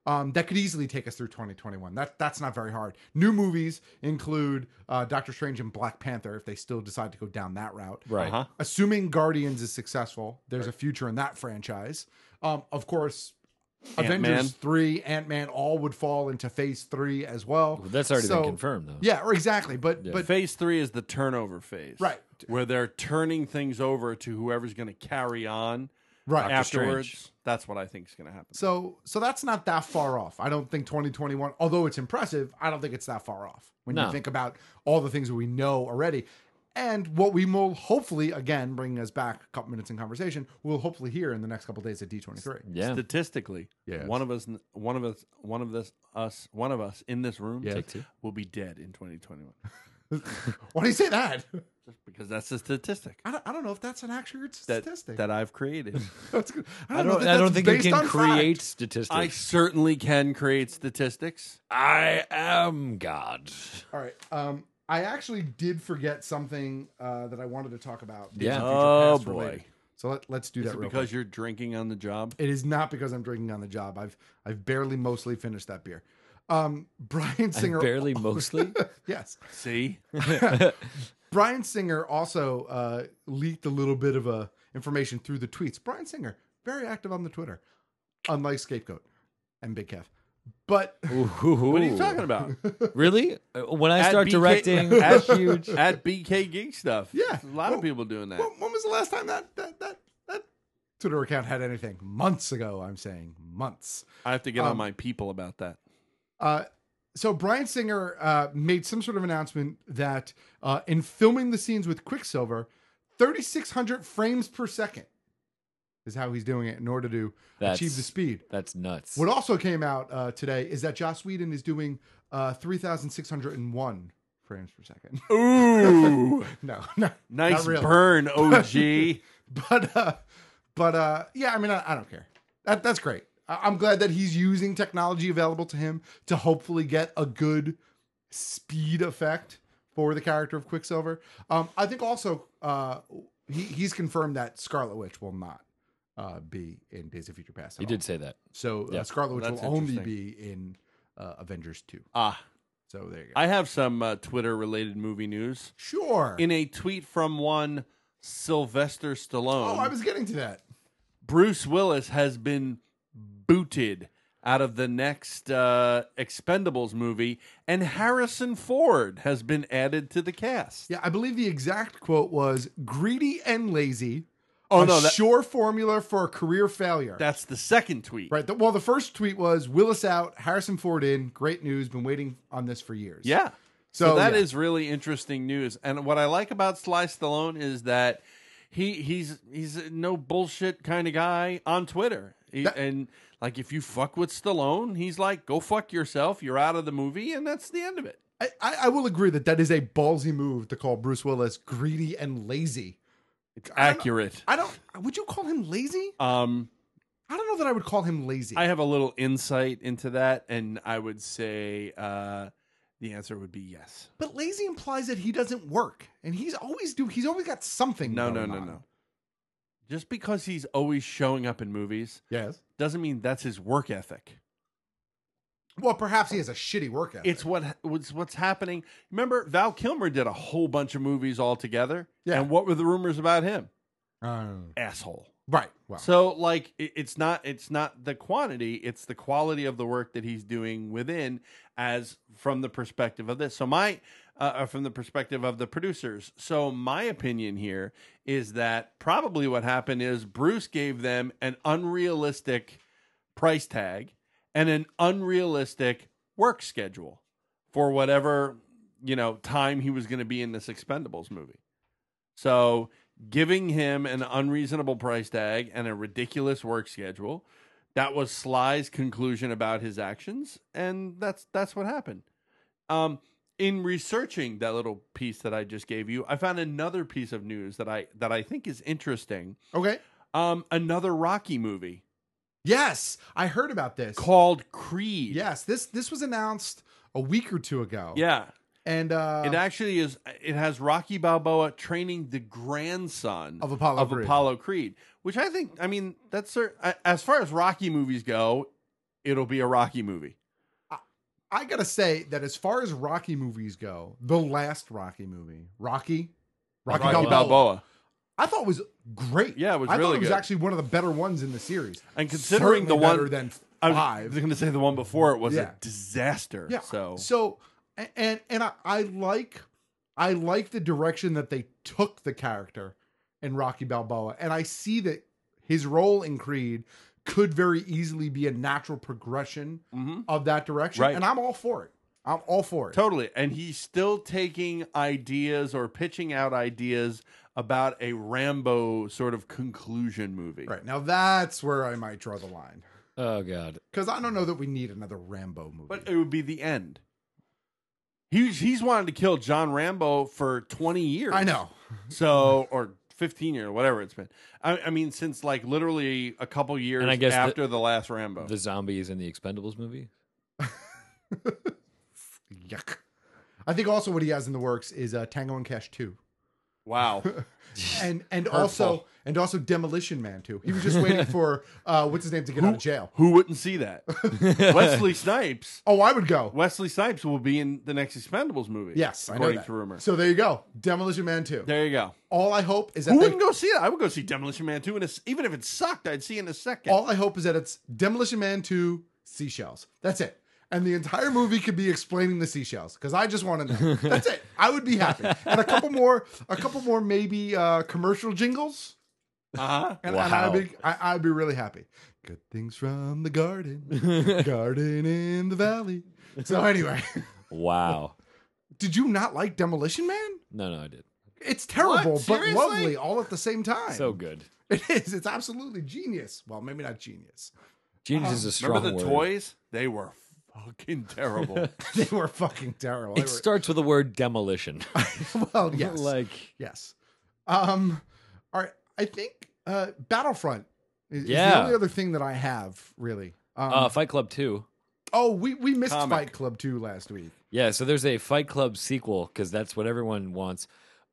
[SPEAKER 14] Um, that could easily take us through twenty twenty-one. That that's not very hard. New movies include uh, Doctor Strange and Black Panther if they still decide to go down that route.
[SPEAKER 15] Right. Uh-huh.
[SPEAKER 14] Assuming Guardians is successful, there's right. a future in that franchise. Um, of course,
[SPEAKER 16] Ant-Man.
[SPEAKER 14] Avengers three, Ant-Man, all would fall into Phase three as well.
[SPEAKER 15] well that's already
[SPEAKER 14] so,
[SPEAKER 15] been confirmed, though.
[SPEAKER 14] Yeah, or exactly. But
[SPEAKER 16] yeah.
[SPEAKER 14] but
[SPEAKER 16] Phase three is the turnover phase,
[SPEAKER 14] right?
[SPEAKER 16] Where they're turning things over to whoever's going to carry on.
[SPEAKER 14] Right.
[SPEAKER 16] Afterwards,
[SPEAKER 15] Strange.
[SPEAKER 16] That's what I think is going to happen.
[SPEAKER 14] So, so that's not that far off. I don't think twenty twenty-one, although it's impressive, I don't think it's that far off when
[SPEAKER 15] no.
[SPEAKER 14] you think about all the things that we know already. And what we will hopefully, again, bringing us back a couple minutes in conversation, we'll hopefully hear in the next couple of days at D twenty-three.
[SPEAKER 15] Yeah.
[SPEAKER 16] Statistically,
[SPEAKER 14] yes.
[SPEAKER 16] one of us, one of us, one of this, us, one of us in this room
[SPEAKER 14] yes.
[SPEAKER 16] will be dead in twenty twenty-one.
[SPEAKER 14] Why do you say that?
[SPEAKER 16] Just because that's a statistic.
[SPEAKER 14] I don't, I don't know if that's an accurate
[SPEAKER 16] that,
[SPEAKER 14] statistic
[SPEAKER 16] that I've created.
[SPEAKER 14] That's good. I
[SPEAKER 15] I
[SPEAKER 14] don't,
[SPEAKER 15] don't,
[SPEAKER 14] know
[SPEAKER 15] I
[SPEAKER 14] that
[SPEAKER 15] don't
[SPEAKER 14] that's
[SPEAKER 15] think you
[SPEAKER 14] based
[SPEAKER 15] can
[SPEAKER 14] on
[SPEAKER 15] create
[SPEAKER 14] fact.
[SPEAKER 15] statistics.
[SPEAKER 16] I certainly can create statistics.
[SPEAKER 15] I am God.
[SPEAKER 14] All right. Um, I actually did forget something uh, that I wanted to talk about.
[SPEAKER 15] Yeah.
[SPEAKER 16] Oh, boy.
[SPEAKER 14] Related. So let, let's do
[SPEAKER 16] Is
[SPEAKER 14] that
[SPEAKER 16] it
[SPEAKER 14] real
[SPEAKER 16] because
[SPEAKER 14] quick.
[SPEAKER 16] you're drinking on the job?
[SPEAKER 14] It is not because I'm drinking on the job. I've I've barely mostly finished that beer. Um, Brian Singer.
[SPEAKER 15] I barely mostly?
[SPEAKER 14] Yes.
[SPEAKER 16] See?
[SPEAKER 14] Brian Singer also uh, leaked a little bit of uh, information through the tweets. Brian Singer, very active on the Twitter, unlike Scapegoat and Big Kev. But
[SPEAKER 16] what are you talking about?
[SPEAKER 15] Really? Uh, When I
[SPEAKER 16] At
[SPEAKER 15] start
[SPEAKER 16] B K
[SPEAKER 15] directing,
[SPEAKER 16] at,
[SPEAKER 15] huge.
[SPEAKER 16] at B K Geek Stuff.
[SPEAKER 14] Yeah.
[SPEAKER 16] There's a lot
[SPEAKER 14] Well,
[SPEAKER 16] of people doing that.
[SPEAKER 14] When, when was the last time that, that that that Twitter account had anything? Months ago, I'm saying months.
[SPEAKER 16] I have to get on
[SPEAKER 14] Um,
[SPEAKER 16] my people about that.
[SPEAKER 14] Uh, so Brian Singer uh, made some sort of announcement that uh, in filming the scenes with Quicksilver, thirty-six hundred frames per second is how he's doing it in order to
[SPEAKER 15] That's-
[SPEAKER 14] achieve the speed.
[SPEAKER 15] That's nuts.
[SPEAKER 14] What also came out uh, today is that Joss Whedon is doing uh, three thousand six hundred one frames per second.
[SPEAKER 16] Ooh.
[SPEAKER 14] no, no,
[SPEAKER 16] Nice
[SPEAKER 14] not really.
[SPEAKER 16] burn, O G.
[SPEAKER 14] but uh, but uh, yeah, I mean, I, I don't care. That, that's great. I, I'm glad that he's using technology available to him to hopefully get a good speed effect for the character of Quicksilver. Um, I think also uh, he, he's confirmed that Scarlet Witch will not uh, be in Days of Future Past. at
[SPEAKER 15] He
[SPEAKER 14] all.
[SPEAKER 15] did say that.
[SPEAKER 14] So
[SPEAKER 15] Yeah.
[SPEAKER 14] uh, Scarlet Witch
[SPEAKER 16] That's
[SPEAKER 14] will only
[SPEAKER 16] interesting.
[SPEAKER 14] be in uh, Avengers two.
[SPEAKER 16] Ah.
[SPEAKER 14] So there you go.
[SPEAKER 16] I have some uh, Twitter-related movie news.
[SPEAKER 14] Sure.
[SPEAKER 16] In a tweet from one Sylvester Stallone,
[SPEAKER 14] oh, I was getting to that.
[SPEAKER 16] Bruce Willis has been booted out of the next uh, Expendables movie, and Harrison Ford has been added to the cast.
[SPEAKER 14] Yeah, I believe the exact quote was "greedy and lazy."
[SPEAKER 16] Oh,
[SPEAKER 14] a
[SPEAKER 16] no, that-
[SPEAKER 14] sure formula for a career failure.
[SPEAKER 16] That's the second tweet.
[SPEAKER 14] Right. The, well, the first tweet was Willis out, Harrison Ford in. Great news. Been waiting on this for years.
[SPEAKER 16] Yeah.
[SPEAKER 14] So,
[SPEAKER 16] So, that is
[SPEAKER 14] yeah.
[SPEAKER 16] really interesting news. And what I like about Sly Stallone is that he he's he's a no bullshit kind of guy on Twitter. He-
[SPEAKER 14] That-
[SPEAKER 16] and like if you fuck with Stallone, he's like, go fuck yourself. You're out of the movie, and that's the end of it.
[SPEAKER 14] I, I, I will agree that that is a ballsy move to call Bruce Willis greedy and lazy.
[SPEAKER 16] It's
[SPEAKER 14] I don't-
[SPEAKER 16] accurate.
[SPEAKER 14] I don't. Would you call him lazy?
[SPEAKER 16] Um,
[SPEAKER 14] I don't know that I would call him lazy.
[SPEAKER 16] I have a little insight into that, and I would say uh, the answer would be yes.
[SPEAKER 14] But lazy implies that he doesn't work, and he's always do. He's always got something.
[SPEAKER 16] No, no,
[SPEAKER 14] going
[SPEAKER 16] no,
[SPEAKER 14] on.
[SPEAKER 16] no. Just because he's always showing up in movies,
[SPEAKER 14] Yes.
[SPEAKER 16] doesn't mean that's his work ethic.
[SPEAKER 14] Well, perhaps he has a shitty work ethic.
[SPEAKER 16] It's what what's what's happening. Remember, Val Kilmer did a whole bunch of movies all together.
[SPEAKER 14] Yeah.
[SPEAKER 16] And what were the rumors about him?
[SPEAKER 14] Uh,
[SPEAKER 16] Asshole.
[SPEAKER 14] right. Well,
[SPEAKER 16] So like it, it's not it's not the quantity, it's the quality of the work that he's doing within as from the perspective of this. So my uh, from the perspective of the producers. So my opinion here is that probably what happened is Bruce gave them an unrealistic price tag and an unrealistic work schedule for whatever, you know, time he was going to be in this Expendables movie. So giving him an unreasonable price tag and a ridiculous work schedule, that was Sly's conclusion about his actions, and that's that's what happened. Um, in researching that little piece that I just gave you, I found another piece of news that I that I think is interesting.
[SPEAKER 14] okay.
[SPEAKER 16] Um, another Rocky movie
[SPEAKER 14] Yes, I heard about this.
[SPEAKER 16] called Creed.
[SPEAKER 14] Yes, this this was announced a week or two ago.
[SPEAKER 16] Yeah.
[SPEAKER 14] and uh,
[SPEAKER 16] It actually is. It has Rocky Balboa training the grandson
[SPEAKER 14] Of Apollo
[SPEAKER 16] of
[SPEAKER 14] Creed.
[SPEAKER 16] Apollo Creed, which I think. I mean, that's cer- as far as Rocky movies go, it'll be a Rocky movie.
[SPEAKER 14] I gotta say that as far as Rocky movies go, the last Rocky movie, Rocky, Rocky,
[SPEAKER 16] Rocky
[SPEAKER 14] Balboa,
[SPEAKER 16] Balboa,
[SPEAKER 14] I thought was great.
[SPEAKER 16] Yeah, it was
[SPEAKER 14] I
[SPEAKER 16] really
[SPEAKER 14] thought it was
[SPEAKER 16] good.
[SPEAKER 14] actually one of the better ones in the series.
[SPEAKER 16] And considering
[SPEAKER 14] Certainly
[SPEAKER 16] the one
[SPEAKER 14] better than
[SPEAKER 16] I
[SPEAKER 14] five,
[SPEAKER 16] was going to say the one before it was
[SPEAKER 14] Yeah.
[SPEAKER 16] a disaster.
[SPEAKER 14] Yeah.
[SPEAKER 16] So
[SPEAKER 14] So and and I, I like I like the direction that they took the character in Rocky Balboa, and I see that his role in Creed could very easily be a natural progression of that direction,
[SPEAKER 16] Right.
[SPEAKER 14] and I'm all for it. I'm all for it.
[SPEAKER 16] Totally. And he's still taking ideas or pitching out ideas about a Rambo sort of conclusion movie.
[SPEAKER 14] Right. Now that's where I might draw the line.
[SPEAKER 15] Oh God.
[SPEAKER 14] Because I don't know that we need another Rambo movie.
[SPEAKER 16] But it would be the end. He's he's wanted to kill John Rambo for twenty years.
[SPEAKER 14] I know.
[SPEAKER 16] So or fifteen years, whatever it's been. I, I mean, since like literally a couple years
[SPEAKER 15] And I guess
[SPEAKER 16] after
[SPEAKER 15] the,
[SPEAKER 16] the last Rambo.
[SPEAKER 15] the zombies in the Expendables movie.
[SPEAKER 14] Yuck. I think also what he has in the works is uh, Tango and Cash two.
[SPEAKER 16] Wow.
[SPEAKER 14] and and
[SPEAKER 16] Hurtful.
[SPEAKER 14] also and also Demolition Man too. He was just waiting for uh, what's his name to get
[SPEAKER 16] Who-
[SPEAKER 14] out of jail.
[SPEAKER 16] Who wouldn't see that? Wesley Snipes.
[SPEAKER 14] Oh, I would go.
[SPEAKER 16] Wesley Snipes will be in the next Expendables movie.
[SPEAKER 14] Yes, I know
[SPEAKER 16] according
[SPEAKER 14] that.
[SPEAKER 16] to rumor.
[SPEAKER 14] So there you go, Demolition Man two.
[SPEAKER 16] There you go.
[SPEAKER 14] All I hope is that
[SPEAKER 16] Who
[SPEAKER 14] they,
[SPEAKER 16] wouldn't go see that? I would go see Demolition Man two, and even if it sucked, I'd see it in a second.
[SPEAKER 14] all I hope is that it's Demolition Man two seashells. That's it. And the entire movie could be explaining the seashells because I just want to know. That's it. I would be happy. And a couple more, a couple more maybe uh, commercial jingles.
[SPEAKER 16] Uh-huh.
[SPEAKER 14] And,
[SPEAKER 15] Wow.
[SPEAKER 14] and I'd be, I, I'd be really happy. Good things from the garden, garden in the valley. So anyway,
[SPEAKER 15] Wow.
[SPEAKER 14] did you not like Demolition Man?
[SPEAKER 15] No, no, I did.
[SPEAKER 14] It's terrible,
[SPEAKER 16] What?
[SPEAKER 14] but
[SPEAKER 16] Seriously?
[SPEAKER 14] lovely all at the same time.
[SPEAKER 15] So good.
[SPEAKER 14] It is. It's absolutely genius. Well, maybe not genius.
[SPEAKER 15] Genius is a strong
[SPEAKER 16] Remember the
[SPEAKER 15] word.
[SPEAKER 16] toys? They were fucking terrible.
[SPEAKER 14] They were fucking terrible. They
[SPEAKER 15] It
[SPEAKER 14] were-
[SPEAKER 15] starts with the word demolition.
[SPEAKER 14] well, yes.
[SPEAKER 15] like
[SPEAKER 14] Yes. Um, all right. I think uh, Battlefront is, is the
[SPEAKER 15] Yeah.
[SPEAKER 14] only other thing that I have, really. Um,
[SPEAKER 15] uh, Fight Club two.
[SPEAKER 14] oh, we, we missed
[SPEAKER 16] Comic.
[SPEAKER 14] Fight Club two last week.
[SPEAKER 15] Yeah, so there's a Fight Club sequel because that's what everyone wants.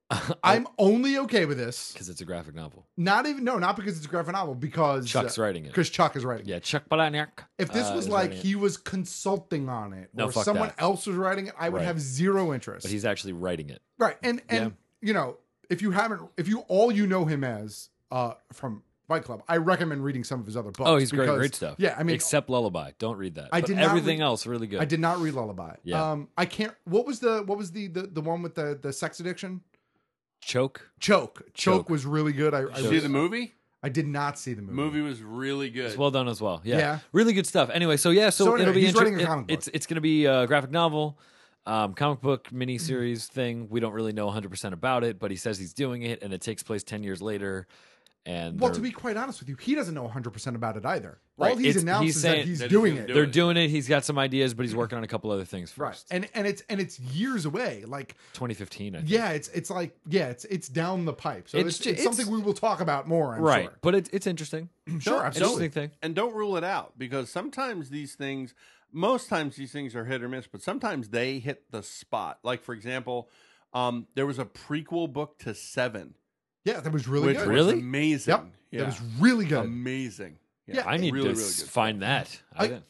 [SPEAKER 14] I'm only okay with this.
[SPEAKER 15] Because it's a graphic novel.
[SPEAKER 14] Not even, no, not because it's a graphic novel, because
[SPEAKER 15] Chuck's writing it.
[SPEAKER 14] Because Chuck is writing it.
[SPEAKER 15] Yeah, Chuck Palahniuk.
[SPEAKER 14] If this
[SPEAKER 15] uh,
[SPEAKER 14] was
[SPEAKER 15] is
[SPEAKER 14] like
[SPEAKER 15] writing it.
[SPEAKER 14] he was consulting on it,
[SPEAKER 15] No,
[SPEAKER 14] or
[SPEAKER 15] fuck
[SPEAKER 14] someone
[SPEAKER 15] that.
[SPEAKER 14] else was writing it, I would
[SPEAKER 15] Right.
[SPEAKER 14] have zero interest.
[SPEAKER 15] But he's actually writing it.
[SPEAKER 14] Right. And and
[SPEAKER 15] Yeah.
[SPEAKER 14] you know, if you haven't if you all you know him as uh from Fight Club, I recommend reading some of his other books.
[SPEAKER 15] Oh, he's great,
[SPEAKER 14] because-
[SPEAKER 15] great stuff.
[SPEAKER 14] Yeah, I mean
[SPEAKER 15] except Lullaby. Don't read that.
[SPEAKER 14] I
[SPEAKER 15] But
[SPEAKER 14] did not
[SPEAKER 15] everything
[SPEAKER 14] read-
[SPEAKER 15] else really good.
[SPEAKER 14] I did not read Lullaby.
[SPEAKER 15] Yeah.
[SPEAKER 14] Um I can't what was the what was the the, the one with the the sex addiction?
[SPEAKER 15] Choke.
[SPEAKER 14] Choke. Choke,
[SPEAKER 15] Choke.
[SPEAKER 14] was really good. I, I
[SPEAKER 16] Did you see the movie?
[SPEAKER 14] I did not see the movie.
[SPEAKER 16] Movie was really good.
[SPEAKER 15] It's well done as well. Yeah.
[SPEAKER 14] Yeah.
[SPEAKER 15] Really good stuff. Anyway, so yeah, so,
[SPEAKER 14] So anyway,
[SPEAKER 15] it'll be
[SPEAKER 14] he's
[SPEAKER 15] inter-
[SPEAKER 14] writing a
[SPEAKER 15] it-
[SPEAKER 14] comic book.
[SPEAKER 15] It's it's going to be a graphic novel, um, comic book miniseries thing. We don't really know one hundred percent about it, but he says he's doing it, and it takes place ten years later. And
[SPEAKER 14] Well,
[SPEAKER 15] they're-
[SPEAKER 14] to be quite honest with you, he doesn't know one hundred percent about it either.
[SPEAKER 15] Right.
[SPEAKER 14] All he's
[SPEAKER 15] It's-
[SPEAKER 14] announced
[SPEAKER 15] he's
[SPEAKER 14] is
[SPEAKER 15] saying
[SPEAKER 14] that he's
[SPEAKER 16] that he's
[SPEAKER 14] doing
[SPEAKER 16] gonna
[SPEAKER 14] it.
[SPEAKER 16] do
[SPEAKER 15] they're
[SPEAKER 16] it.
[SPEAKER 15] doing it. He's got some ideas, but he's working on a couple other things
[SPEAKER 14] Right.
[SPEAKER 15] first.
[SPEAKER 14] And and it's and it's years away. Like
[SPEAKER 15] twenty fifteen, I think.
[SPEAKER 14] yeah, it's it's like yeah, it's it's down the pipe. So
[SPEAKER 15] It's
[SPEAKER 14] it's,
[SPEAKER 15] ju-
[SPEAKER 14] it's,
[SPEAKER 15] it's-
[SPEAKER 14] something we will talk about more, I'm
[SPEAKER 15] right.
[SPEAKER 14] sure.
[SPEAKER 15] But it, it's interesting.
[SPEAKER 14] Sure,
[SPEAKER 16] Don't-
[SPEAKER 14] absolutely.
[SPEAKER 15] Interesting thing.
[SPEAKER 16] And don't rule it out because sometimes these things, most times these things are hit or miss, but sometimes they hit the spot. Like, for example, um, there was a prequel book to Seven.
[SPEAKER 14] Yeah, that was really
[SPEAKER 16] which
[SPEAKER 14] good.
[SPEAKER 16] was
[SPEAKER 15] Really?
[SPEAKER 16] amazing.
[SPEAKER 14] Yep.
[SPEAKER 16] Yeah.
[SPEAKER 14] That was really good.
[SPEAKER 16] Amazing.
[SPEAKER 14] Yeah,
[SPEAKER 15] I need
[SPEAKER 16] really,
[SPEAKER 15] to
[SPEAKER 16] really
[SPEAKER 15] s-
[SPEAKER 16] good
[SPEAKER 15] find that. I
[SPEAKER 14] I-
[SPEAKER 15] didn't-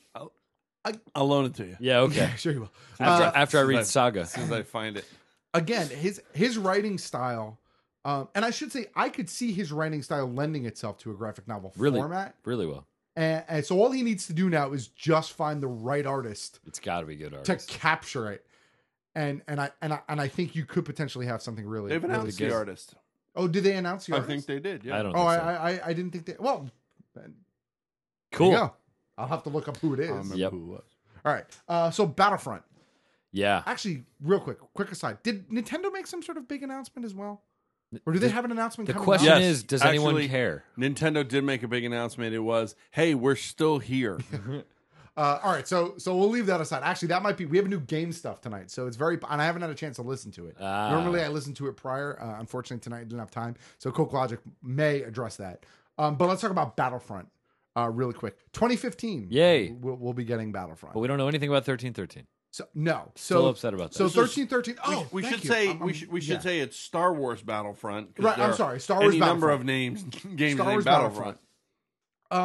[SPEAKER 16] I'll loan it to you.
[SPEAKER 15] yeah. Okay.
[SPEAKER 14] Yeah, sure you will.
[SPEAKER 15] After,
[SPEAKER 14] Uh,
[SPEAKER 15] after I read
[SPEAKER 16] as
[SPEAKER 15] Saga.
[SPEAKER 16] As soon as I find it.
[SPEAKER 14] again, his his writing style, um, and I should say I could see his writing style lending itself to a graphic novel
[SPEAKER 15] Really,
[SPEAKER 14] format.
[SPEAKER 15] really well.
[SPEAKER 14] And, and so all he needs to do now is just find the right artist
[SPEAKER 15] It's got to be good art.
[SPEAKER 14] to capture it. And and I and I and I think you could potentially have something really.
[SPEAKER 16] They've
[SPEAKER 14] really
[SPEAKER 16] announced
[SPEAKER 14] good.
[SPEAKER 16] the artist.
[SPEAKER 14] Oh, did they announce the
[SPEAKER 16] I
[SPEAKER 14] artist?
[SPEAKER 16] think they did. Yeah.
[SPEAKER 15] I don't.
[SPEAKER 14] Oh,
[SPEAKER 15] think
[SPEAKER 14] I,
[SPEAKER 15] so.
[SPEAKER 14] I I I didn't think they. Well, then,
[SPEAKER 15] Cool.
[SPEAKER 14] there you go. I'll have to look up who it is.
[SPEAKER 16] I don't remember
[SPEAKER 15] Yep.
[SPEAKER 16] who it was.
[SPEAKER 14] All right. Uh, so Battlefront.
[SPEAKER 15] Yeah.
[SPEAKER 14] Actually, real quick, quick aside. Did Nintendo make some sort of big announcement as well, or do they
[SPEAKER 15] The-
[SPEAKER 14] have an announcement?
[SPEAKER 15] the
[SPEAKER 14] coming
[SPEAKER 15] question
[SPEAKER 14] out?
[SPEAKER 15] is, does anyone
[SPEAKER 16] Actually,
[SPEAKER 15] care?
[SPEAKER 16] Nintendo did make a big announcement. It was, hey, we're still here.
[SPEAKER 14] Uh, all right, so so we'll leave that aside. Actually, that might be. We have new game stuff tonight, so it's very. And I haven't had a chance to listen to it.
[SPEAKER 15] Ah.
[SPEAKER 14] Normally, I listen to it prior. Uh, unfortunately, tonight I didn't have time. So Coke Logic may address that. Um, but let's talk about Battlefront uh, really quick. twenty fifteen.
[SPEAKER 15] Yay.
[SPEAKER 14] We'll, we'll be getting Battlefront.
[SPEAKER 15] But we don't know anything about thirteen thirteen.
[SPEAKER 14] So no. So
[SPEAKER 15] Still upset about that.
[SPEAKER 14] So
[SPEAKER 16] This is-
[SPEAKER 14] thirteen thirteen. Oh,
[SPEAKER 16] we
[SPEAKER 14] thank
[SPEAKER 16] should
[SPEAKER 14] you.
[SPEAKER 16] say
[SPEAKER 14] I'm-
[SPEAKER 16] we
[SPEAKER 14] I'm-
[SPEAKER 16] should we should
[SPEAKER 14] yeah.
[SPEAKER 16] say it's Star Wars Battlefront. 'cause
[SPEAKER 14] Right,
[SPEAKER 16] there
[SPEAKER 14] I'm
[SPEAKER 16] are
[SPEAKER 14] sorry, Star Wars
[SPEAKER 16] any number
[SPEAKER 14] Battlefront.
[SPEAKER 16] of names games
[SPEAKER 14] Star
[SPEAKER 16] named
[SPEAKER 14] Wars
[SPEAKER 16] Battlefront.
[SPEAKER 14] Um,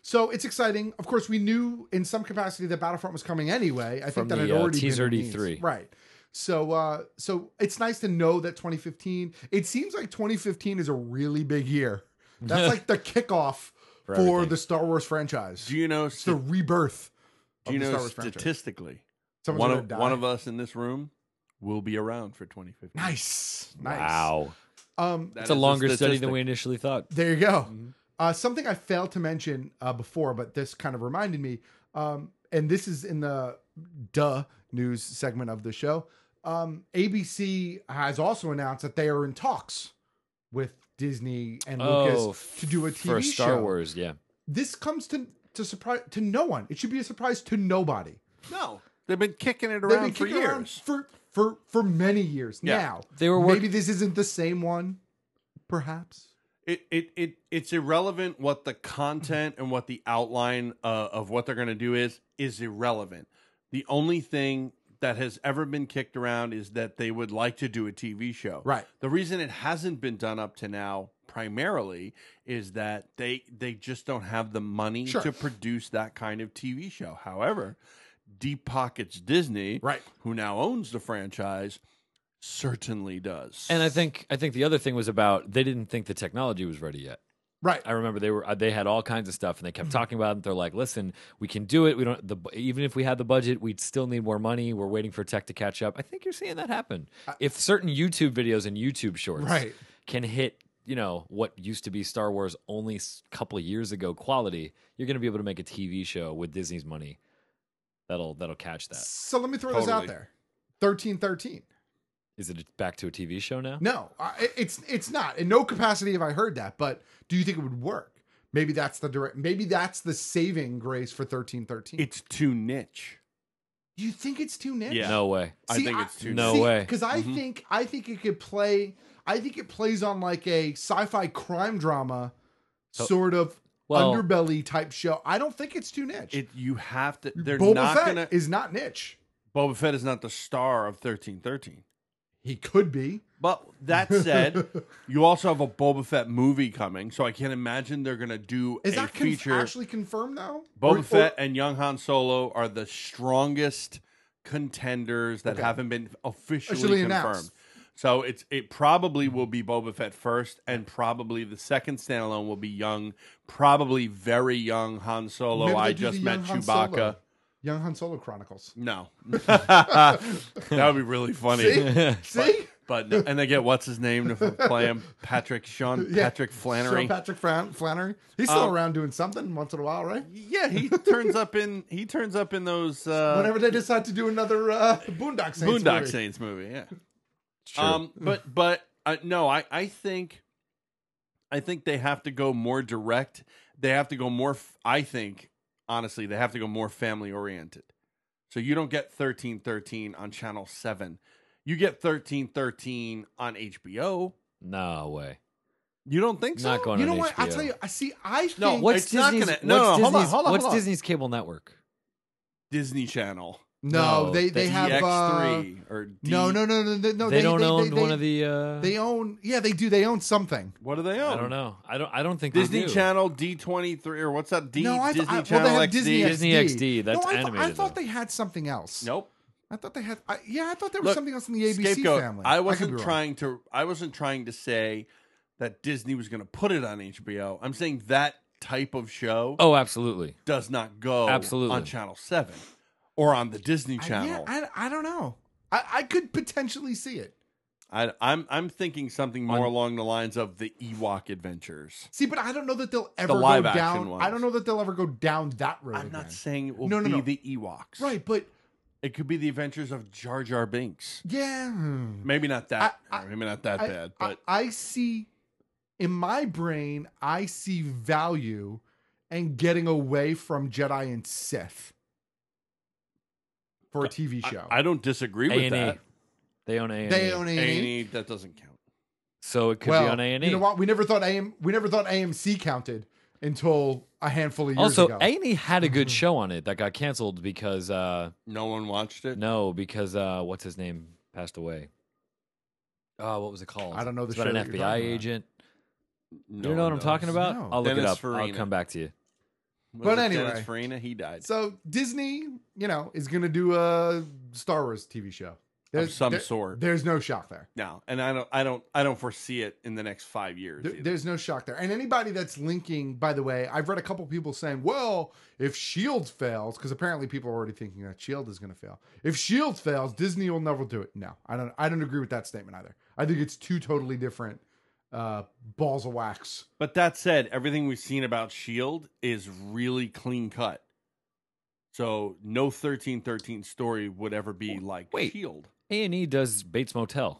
[SPEAKER 14] So it's exciting. Of course, we knew in some capacity that Battlefront was coming anyway. I
[SPEAKER 15] From
[SPEAKER 14] think that
[SPEAKER 15] the,
[SPEAKER 14] had
[SPEAKER 15] uh,
[SPEAKER 14] already
[SPEAKER 15] teaser
[SPEAKER 14] been
[SPEAKER 15] at E three.
[SPEAKER 14] right. So, uh, so it's nice to know that twenty fifteen. It seems like twenty fifteen is a really big year. That's like the kickoff
[SPEAKER 15] For
[SPEAKER 14] for,
[SPEAKER 15] everything.
[SPEAKER 14] the Star Wars franchise.
[SPEAKER 16] Do you know?
[SPEAKER 14] It's the rebirth.
[SPEAKER 16] Do
[SPEAKER 14] of
[SPEAKER 16] you
[SPEAKER 14] the
[SPEAKER 16] know
[SPEAKER 14] Star Wars franchise.
[SPEAKER 16] statistically,
[SPEAKER 14] Someone's
[SPEAKER 16] one
[SPEAKER 14] gonna
[SPEAKER 16] of
[SPEAKER 14] die.
[SPEAKER 16] one of us in this room will be around for twenty fifteen.
[SPEAKER 14] Nice, nice.
[SPEAKER 15] Wow.
[SPEAKER 14] Um,
[SPEAKER 15] It's a longer study than we initially thought.
[SPEAKER 14] There you go.
[SPEAKER 16] Mm-hmm.
[SPEAKER 14] Uh, something I failed to mention uh, before, but this kind of reminded me, um, and this is in the duh news segment of the show. Um, A B C has also announced that they are in talks with Disney and Lucas
[SPEAKER 15] Oh,
[SPEAKER 14] to do a T V
[SPEAKER 15] for
[SPEAKER 14] show.
[SPEAKER 15] Star Wars, yeah.
[SPEAKER 14] This comes to to surprise to no one. It should be a surprise to nobody.
[SPEAKER 16] No, they've been kicking it
[SPEAKER 14] They've
[SPEAKER 16] around
[SPEAKER 14] been
[SPEAKER 16] for
[SPEAKER 14] kicking around
[SPEAKER 16] years.
[SPEAKER 14] for for for many years
[SPEAKER 16] Yeah.
[SPEAKER 14] now.
[SPEAKER 15] They were work-
[SPEAKER 14] maybe this isn't the same one, perhaps.
[SPEAKER 16] It, it it it's irrelevant what the content and what the outline uh, of what they're going to do is is irrelevant. The only thing that has ever been kicked around is that they would like to do a T V show.
[SPEAKER 14] Right.
[SPEAKER 16] The reason it hasn't been done up to now primarily is that they they just don't have the money
[SPEAKER 14] Sure.
[SPEAKER 16] to produce that kind of T V show. However, Deep Pockets Disney,
[SPEAKER 14] right,
[SPEAKER 16] who now owns the franchise, certainly does.
[SPEAKER 15] And I think I think the other thing was about they didn't think the technology was ready yet.
[SPEAKER 14] Right.
[SPEAKER 15] I remember they were they had all kinds of stuff and they kept talking about it. They're like, "Listen, we can do it. We don't the even if we had the budget, we'd still need more money. We're waiting for tech to catch up." I think you're seeing that happen. If certain YouTube videos and YouTube shorts
[SPEAKER 14] Right.
[SPEAKER 15] can hit, you know, what used to be Star Wars only a couple of years ago quality, you're going to be able to make a T V show with Disney's money. That'll that'll catch that.
[SPEAKER 14] So let me throw this out there. thirteen thirteen.
[SPEAKER 15] Is it back to a T V show now?
[SPEAKER 14] No, I- it's it's not. In no capacity have I heard that, but do you think it would work? Maybe that's the direct. Maybe that's the saving grace for thirteen thirteen.
[SPEAKER 16] It's too niche.
[SPEAKER 14] You think it's too niche?
[SPEAKER 16] Yeah.
[SPEAKER 15] No way.
[SPEAKER 16] I think it's too
[SPEAKER 15] No way.
[SPEAKER 14] Because I
[SPEAKER 16] Mhm.
[SPEAKER 14] think I think it could play. I think it plays on like a sci-fi crime drama
[SPEAKER 15] So-
[SPEAKER 14] sort of
[SPEAKER 15] well-
[SPEAKER 14] underbelly type show. I don't think it's too niche.
[SPEAKER 16] It you have to. They're
[SPEAKER 14] Boba
[SPEAKER 16] not
[SPEAKER 14] Fett
[SPEAKER 16] gonna.
[SPEAKER 14] is not niche.
[SPEAKER 16] Boba Fett is not the star of thirteen thirteen.
[SPEAKER 14] He could be.
[SPEAKER 16] But that said, you also have a Boba Fett movie coming, so I can't imagine they're going to do
[SPEAKER 14] Is
[SPEAKER 16] a
[SPEAKER 14] that conf-
[SPEAKER 16] feature.
[SPEAKER 14] actually confirmed now?
[SPEAKER 16] Boba
[SPEAKER 14] Or-
[SPEAKER 16] Fett
[SPEAKER 14] or-
[SPEAKER 16] and young Han Solo are the strongest contenders that
[SPEAKER 14] Okay.
[SPEAKER 16] haven't been officially,
[SPEAKER 14] Officially
[SPEAKER 16] confirmed.
[SPEAKER 14] announced.
[SPEAKER 16] So it's it probably will be Boba Fett first, and probably the second standalone will be young, probably very young Han Solo.
[SPEAKER 14] Maybe
[SPEAKER 16] I
[SPEAKER 14] they do
[SPEAKER 16] just
[SPEAKER 14] the
[SPEAKER 16] met
[SPEAKER 14] Young Han
[SPEAKER 16] Chewbacca.
[SPEAKER 14] Solo. Young Han Solo Chronicles.
[SPEAKER 16] No, that would be really funny.
[SPEAKER 14] See? See?
[SPEAKER 16] But, but no, and they get what's his name to play him, Patrick Sean
[SPEAKER 14] Yeah.
[SPEAKER 16] Patrick Flannery.
[SPEAKER 14] Sean Patrick Flan- Flannery. He's still
[SPEAKER 16] Um,
[SPEAKER 14] around doing something once in a while, right?
[SPEAKER 16] Yeah, he turns up in he turns up in those uh,
[SPEAKER 14] Whenever they decide to do another uh, Boondock Saints
[SPEAKER 16] Boondock
[SPEAKER 14] movie.
[SPEAKER 16] Saints movie. Yeah.
[SPEAKER 15] True.
[SPEAKER 16] Um, but but uh, no, I I think I think they have to go more direct. They have to go more. f- I think honestly, they have to go more family oriented. So you don't get thirteen thirteen on Channel Seven. You get thirteen thirteen on H B O.
[SPEAKER 15] No way.
[SPEAKER 16] You don't think so?
[SPEAKER 15] Not going
[SPEAKER 14] You
[SPEAKER 15] on
[SPEAKER 14] know what?
[SPEAKER 15] H B O.
[SPEAKER 14] I'll tell you. I see. I think
[SPEAKER 16] No,
[SPEAKER 15] What's
[SPEAKER 16] It's not
[SPEAKER 15] Disney's,
[SPEAKER 16] gonna- no,
[SPEAKER 15] what's
[SPEAKER 16] no, hold on,
[SPEAKER 15] Disney's,
[SPEAKER 16] hold on,
[SPEAKER 15] what's
[SPEAKER 16] hold on.
[SPEAKER 15] Disney's cable network?
[SPEAKER 16] Disney Channel.
[SPEAKER 14] no.
[SPEAKER 15] No,
[SPEAKER 14] They they
[SPEAKER 15] the
[SPEAKER 14] have
[SPEAKER 16] D X
[SPEAKER 14] uh,
[SPEAKER 16] three or D-
[SPEAKER 14] no no no no no. no
[SPEAKER 15] they, don't
[SPEAKER 14] they,
[SPEAKER 15] own
[SPEAKER 14] they,
[SPEAKER 15] one
[SPEAKER 14] they,
[SPEAKER 15] of the. Uh,
[SPEAKER 14] They own. Yeah, they do. They own something.
[SPEAKER 16] What do they own?
[SPEAKER 15] I don't know. I don't. I don't think
[SPEAKER 16] Disney
[SPEAKER 15] they do.
[SPEAKER 16] Channel D twenty-three or what's that? D
[SPEAKER 14] no, I
[SPEAKER 16] Disney
[SPEAKER 14] th- I, well,
[SPEAKER 16] Channel
[SPEAKER 14] they have
[SPEAKER 16] X D.
[SPEAKER 14] Disney X D.
[SPEAKER 15] Disney X D, that's
[SPEAKER 14] no, I, th- I
[SPEAKER 15] animated,
[SPEAKER 14] thought
[SPEAKER 15] though.
[SPEAKER 14] they had something else.
[SPEAKER 16] Nope.
[SPEAKER 14] I thought they had. I, yeah, I thought there was
[SPEAKER 16] Look,
[SPEAKER 14] something else in the A B C
[SPEAKER 16] Scapegoat,
[SPEAKER 14] family.
[SPEAKER 16] I
[SPEAKER 14] could
[SPEAKER 16] wasn't
[SPEAKER 14] be wrong.
[SPEAKER 16] trying to. I wasn't trying to say that Disney was going to put it on H B O. I'm saying that type of show
[SPEAKER 15] Oh, absolutely.
[SPEAKER 16] does not go
[SPEAKER 15] Absolutely.
[SPEAKER 16] on Channel Seven or on the Disney
[SPEAKER 14] I-
[SPEAKER 16] Channel.
[SPEAKER 14] Yeah, I, I don't know. I, I could potentially see it.
[SPEAKER 16] I, I'm I'm thinking something more along the lines of the Ewok Adventures.
[SPEAKER 14] See, but I don't know that they'll ever go
[SPEAKER 16] live action
[SPEAKER 14] down.
[SPEAKER 16] ones.
[SPEAKER 14] I don't know that they'll ever go down that road.
[SPEAKER 16] I'm
[SPEAKER 14] again.
[SPEAKER 16] not saying it will
[SPEAKER 14] No, no,
[SPEAKER 16] be
[SPEAKER 14] no.
[SPEAKER 16] the Ewoks.
[SPEAKER 14] Right, but
[SPEAKER 16] It could be the Adventures of Jar Jar Binks.
[SPEAKER 14] yeah,
[SPEAKER 16] Maybe not that.
[SPEAKER 14] I- I-
[SPEAKER 16] maybe not that
[SPEAKER 14] I,
[SPEAKER 16] bad.
[SPEAKER 14] I-
[SPEAKER 16] But
[SPEAKER 14] I, see in my brain, I see value in getting away from Jedi and Sith for a T V show.
[SPEAKER 16] I, I don't disagree
[SPEAKER 15] A
[SPEAKER 16] with
[SPEAKER 15] and E.
[SPEAKER 16] that.
[SPEAKER 15] They own A and E.
[SPEAKER 14] They own A
[SPEAKER 16] A
[SPEAKER 14] and
[SPEAKER 16] and
[SPEAKER 14] E.
[SPEAKER 16] E, that doesn't count.
[SPEAKER 15] So it could
[SPEAKER 14] Well,
[SPEAKER 15] be on A and E.
[SPEAKER 14] you know what? We never thought A M. We never thought A M C counted until a handful of years
[SPEAKER 15] Also,
[SPEAKER 14] ago.
[SPEAKER 15] A and E had a good show on it that got canceled because uh,
[SPEAKER 16] No one watched it.
[SPEAKER 15] no, because uh, what's his name passed away. Oh, what was it called?
[SPEAKER 14] I don't know the
[SPEAKER 15] It's
[SPEAKER 14] show
[SPEAKER 15] about an
[SPEAKER 14] that you're
[SPEAKER 15] F B I
[SPEAKER 14] talking about.
[SPEAKER 15] agent.
[SPEAKER 16] No
[SPEAKER 15] you don't know what
[SPEAKER 16] one
[SPEAKER 15] I'm talking
[SPEAKER 16] knows.
[SPEAKER 15] about?
[SPEAKER 14] No.
[SPEAKER 15] I'll look
[SPEAKER 16] Dennis
[SPEAKER 15] it up.
[SPEAKER 16] Farina.
[SPEAKER 15] I'll come back to you.
[SPEAKER 16] Was
[SPEAKER 14] but
[SPEAKER 16] it
[SPEAKER 14] anyway,
[SPEAKER 16] Dennis Farina, he died.
[SPEAKER 14] So Disney, you know, is going to do a Star Wars T V show.
[SPEAKER 16] Of some
[SPEAKER 14] there-
[SPEAKER 16] sort.
[SPEAKER 14] There's no shock there.
[SPEAKER 16] No, and I don't, I don't, I don't foresee it in the next five years.
[SPEAKER 14] There-
[SPEAKER 16] either.
[SPEAKER 14] there's no shock there. And anybody that's linking, by the way, I've read a couple people saying, well, if SHIELD fails, because apparently people are already thinking that SHIELD is going to fail. If SHIELD fails, Disney will never do it. No, I don't, I don't agree with that statement either. I think it's two totally different uh, balls of wax.
[SPEAKER 16] But that said, everything we've seen about SHIELD is really clean cut. So no thirteen thirteen story would ever be like
[SPEAKER 15] Wait.
[SPEAKER 16] SHIELD.
[SPEAKER 15] A and E does Bates Motel.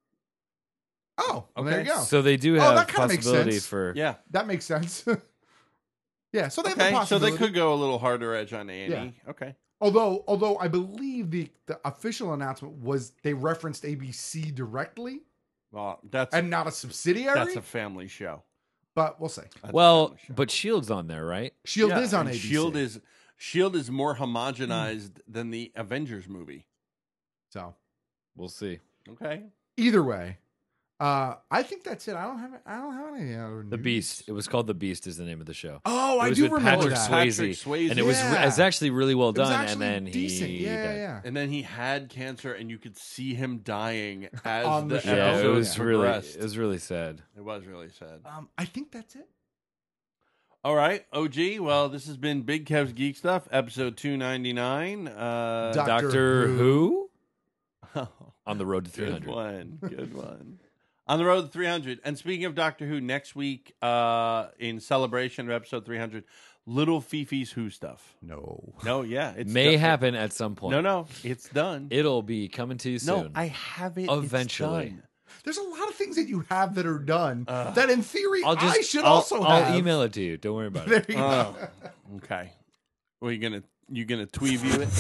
[SPEAKER 14] Oh, well, there you go.
[SPEAKER 15] So they do
[SPEAKER 14] Oh,
[SPEAKER 15] have
[SPEAKER 14] that kinda makes
[SPEAKER 15] possibility
[SPEAKER 14] sense.
[SPEAKER 15] for
[SPEAKER 16] Yeah.
[SPEAKER 14] That makes sense. yeah, so they have
[SPEAKER 16] Okay,
[SPEAKER 14] the
[SPEAKER 16] so they
[SPEAKER 14] possibility.
[SPEAKER 16] could go a little harder edge on A and E.
[SPEAKER 14] Yeah.
[SPEAKER 16] Okay.
[SPEAKER 14] Although, although I believe the, the official announcement was they referenced A B C directly
[SPEAKER 16] Well, that's
[SPEAKER 14] and not a subsidiary.
[SPEAKER 16] that's a family show.
[SPEAKER 14] but we'll see.
[SPEAKER 16] That's a
[SPEAKER 15] well,
[SPEAKER 16] family show.
[SPEAKER 15] but Shield's on there, right?
[SPEAKER 14] Shield
[SPEAKER 16] Yeah,
[SPEAKER 14] is on
[SPEAKER 16] and
[SPEAKER 14] A B C.
[SPEAKER 16] SHIELD is SHIELD is more homogenized than the Avengers movie.
[SPEAKER 14] So
[SPEAKER 15] We'll see.
[SPEAKER 16] Okay.
[SPEAKER 14] either way, uh, I think that's it. I don't have. I don't have any other.
[SPEAKER 15] The
[SPEAKER 14] news.
[SPEAKER 15] Beast. It was called The Beast is the name of the show.
[SPEAKER 14] Oh,
[SPEAKER 15] it
[SPEAKER 14] I
[SPEAKER 15] was
[SPEAKER 14] do
[SPEAKER 15] with
[SPEAKER 14] remember
[SPEAKER 15] Patrick
[SPEAKER 14] that.
[SPEAKER 15] Swayze,
[SPEAKER 16] Patrick Swayze.
[SPEAKER 15] and it was
[SPEAKER 14] Yeah.
[SPEAKER 15] it's actually really well
[SPEAKER 14] It was
[SPEAKER 15] done. And
[SPEAKER 14] actually
[SPEAKER 15] then
[SPEAKER 14] decent.
[SPEAKER 15] he
[SPEAKER 14] Yeah,
[SPEAKER 15] died.
[SPEAKER 14] yeah.
[SPEAKER 16] And then he had cancer, and you could see him dying as
[SPEAKER 14] On
[SPEAKER 16] the,
[SPEAKER 14] the show.
[SPEAKER 15] Yeah, it
[SPEAKER 16] episode
[SPEAKER 15] was really
[SPEAKER 16] progressed.
[SPEAKER 15] it was really sad.
[SPEAKER 16] It was really sad.
[SPEAKER 14] Um, I think that's it.
[SPEAKER 16] All right, O G. Well, this has been Big Kev's Geek Stuff, episode two ninety-nine. Uh,
[SPEAKER 14] Doc- Doctor
[SPEAKER 15] Doctor
[SPEAKER 14] Who.
[SPEAKER 15] Who? On the road to three
[SPEAKER 16] Good
[SPEAKER 15] hundred.
[SPEAKER 16] one. Good one. On the road to three hundred. And speaking of Doctor Who, next week, uh, in celebration of episode three hundred, Little Fifi's Who stuff.
[SPEAKER 14] No.
[SPEAKER 16] No, yeah. It's
[SPEAKER 15] May
[SPEAKER 16] done.
[SPEAKER 15] happen at some point.
[SPEAKER 16] No, no. It's done.
[SPEAKER 15] It'll be coming to you soon.
[SPEAKER 16] No, I have it.
[SPEAKER 15] Eventually.
[SPEAKER 16] It's done.
[SPEAKER 14] There's a lot of things that you have that are done that, in theory,
[SPEAKER 15] I'll just
[SPEAKER 14] I should
[SPEAKER 15] I'll,
[SPEAKER 14] also
[SPEAKER 15] I'll
[SPEAKER 14] have.
[SPEAKER 15] email it to you. Don't worry about
[SPEAKER 14] There
[SPEAKER 15] it.
[SPEAKER 14] you go.
[SPEAKER 16] Oh, okay. Well, you gonna you gonna tweeview it?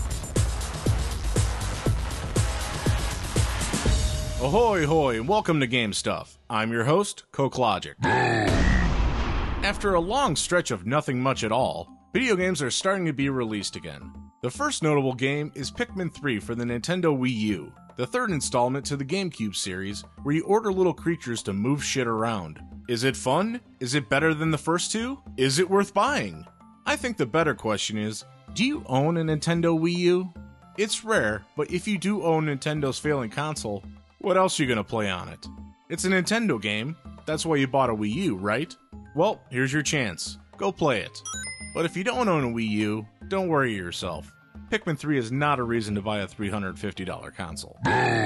[SPEAKER 17] Ahoy hoy, and welcome to Game Stuff. I'm your host, Coke Logic. After a long stretch of nothing much at all, video games are starting to be released again. The first notable game is Pikmin three for the Nintendo Wii U, the third installment to the GameCube series, where you order little creatures to move shit around. Is it fun? Is it better than the first two? Is it worth buying? I think the better question is, do you own a Nintendo Wii U? It's rare, but if you do own Nintendo's failing console, what else are you gonna play on it? It's a Nintendo game, that's why you bought a Wii U, right? Well, here's your chance. Go play it. But if you don't own a Wii U, don't worry yourself. Pikmin three is not a reason to buy a three hundred fifty dollars console.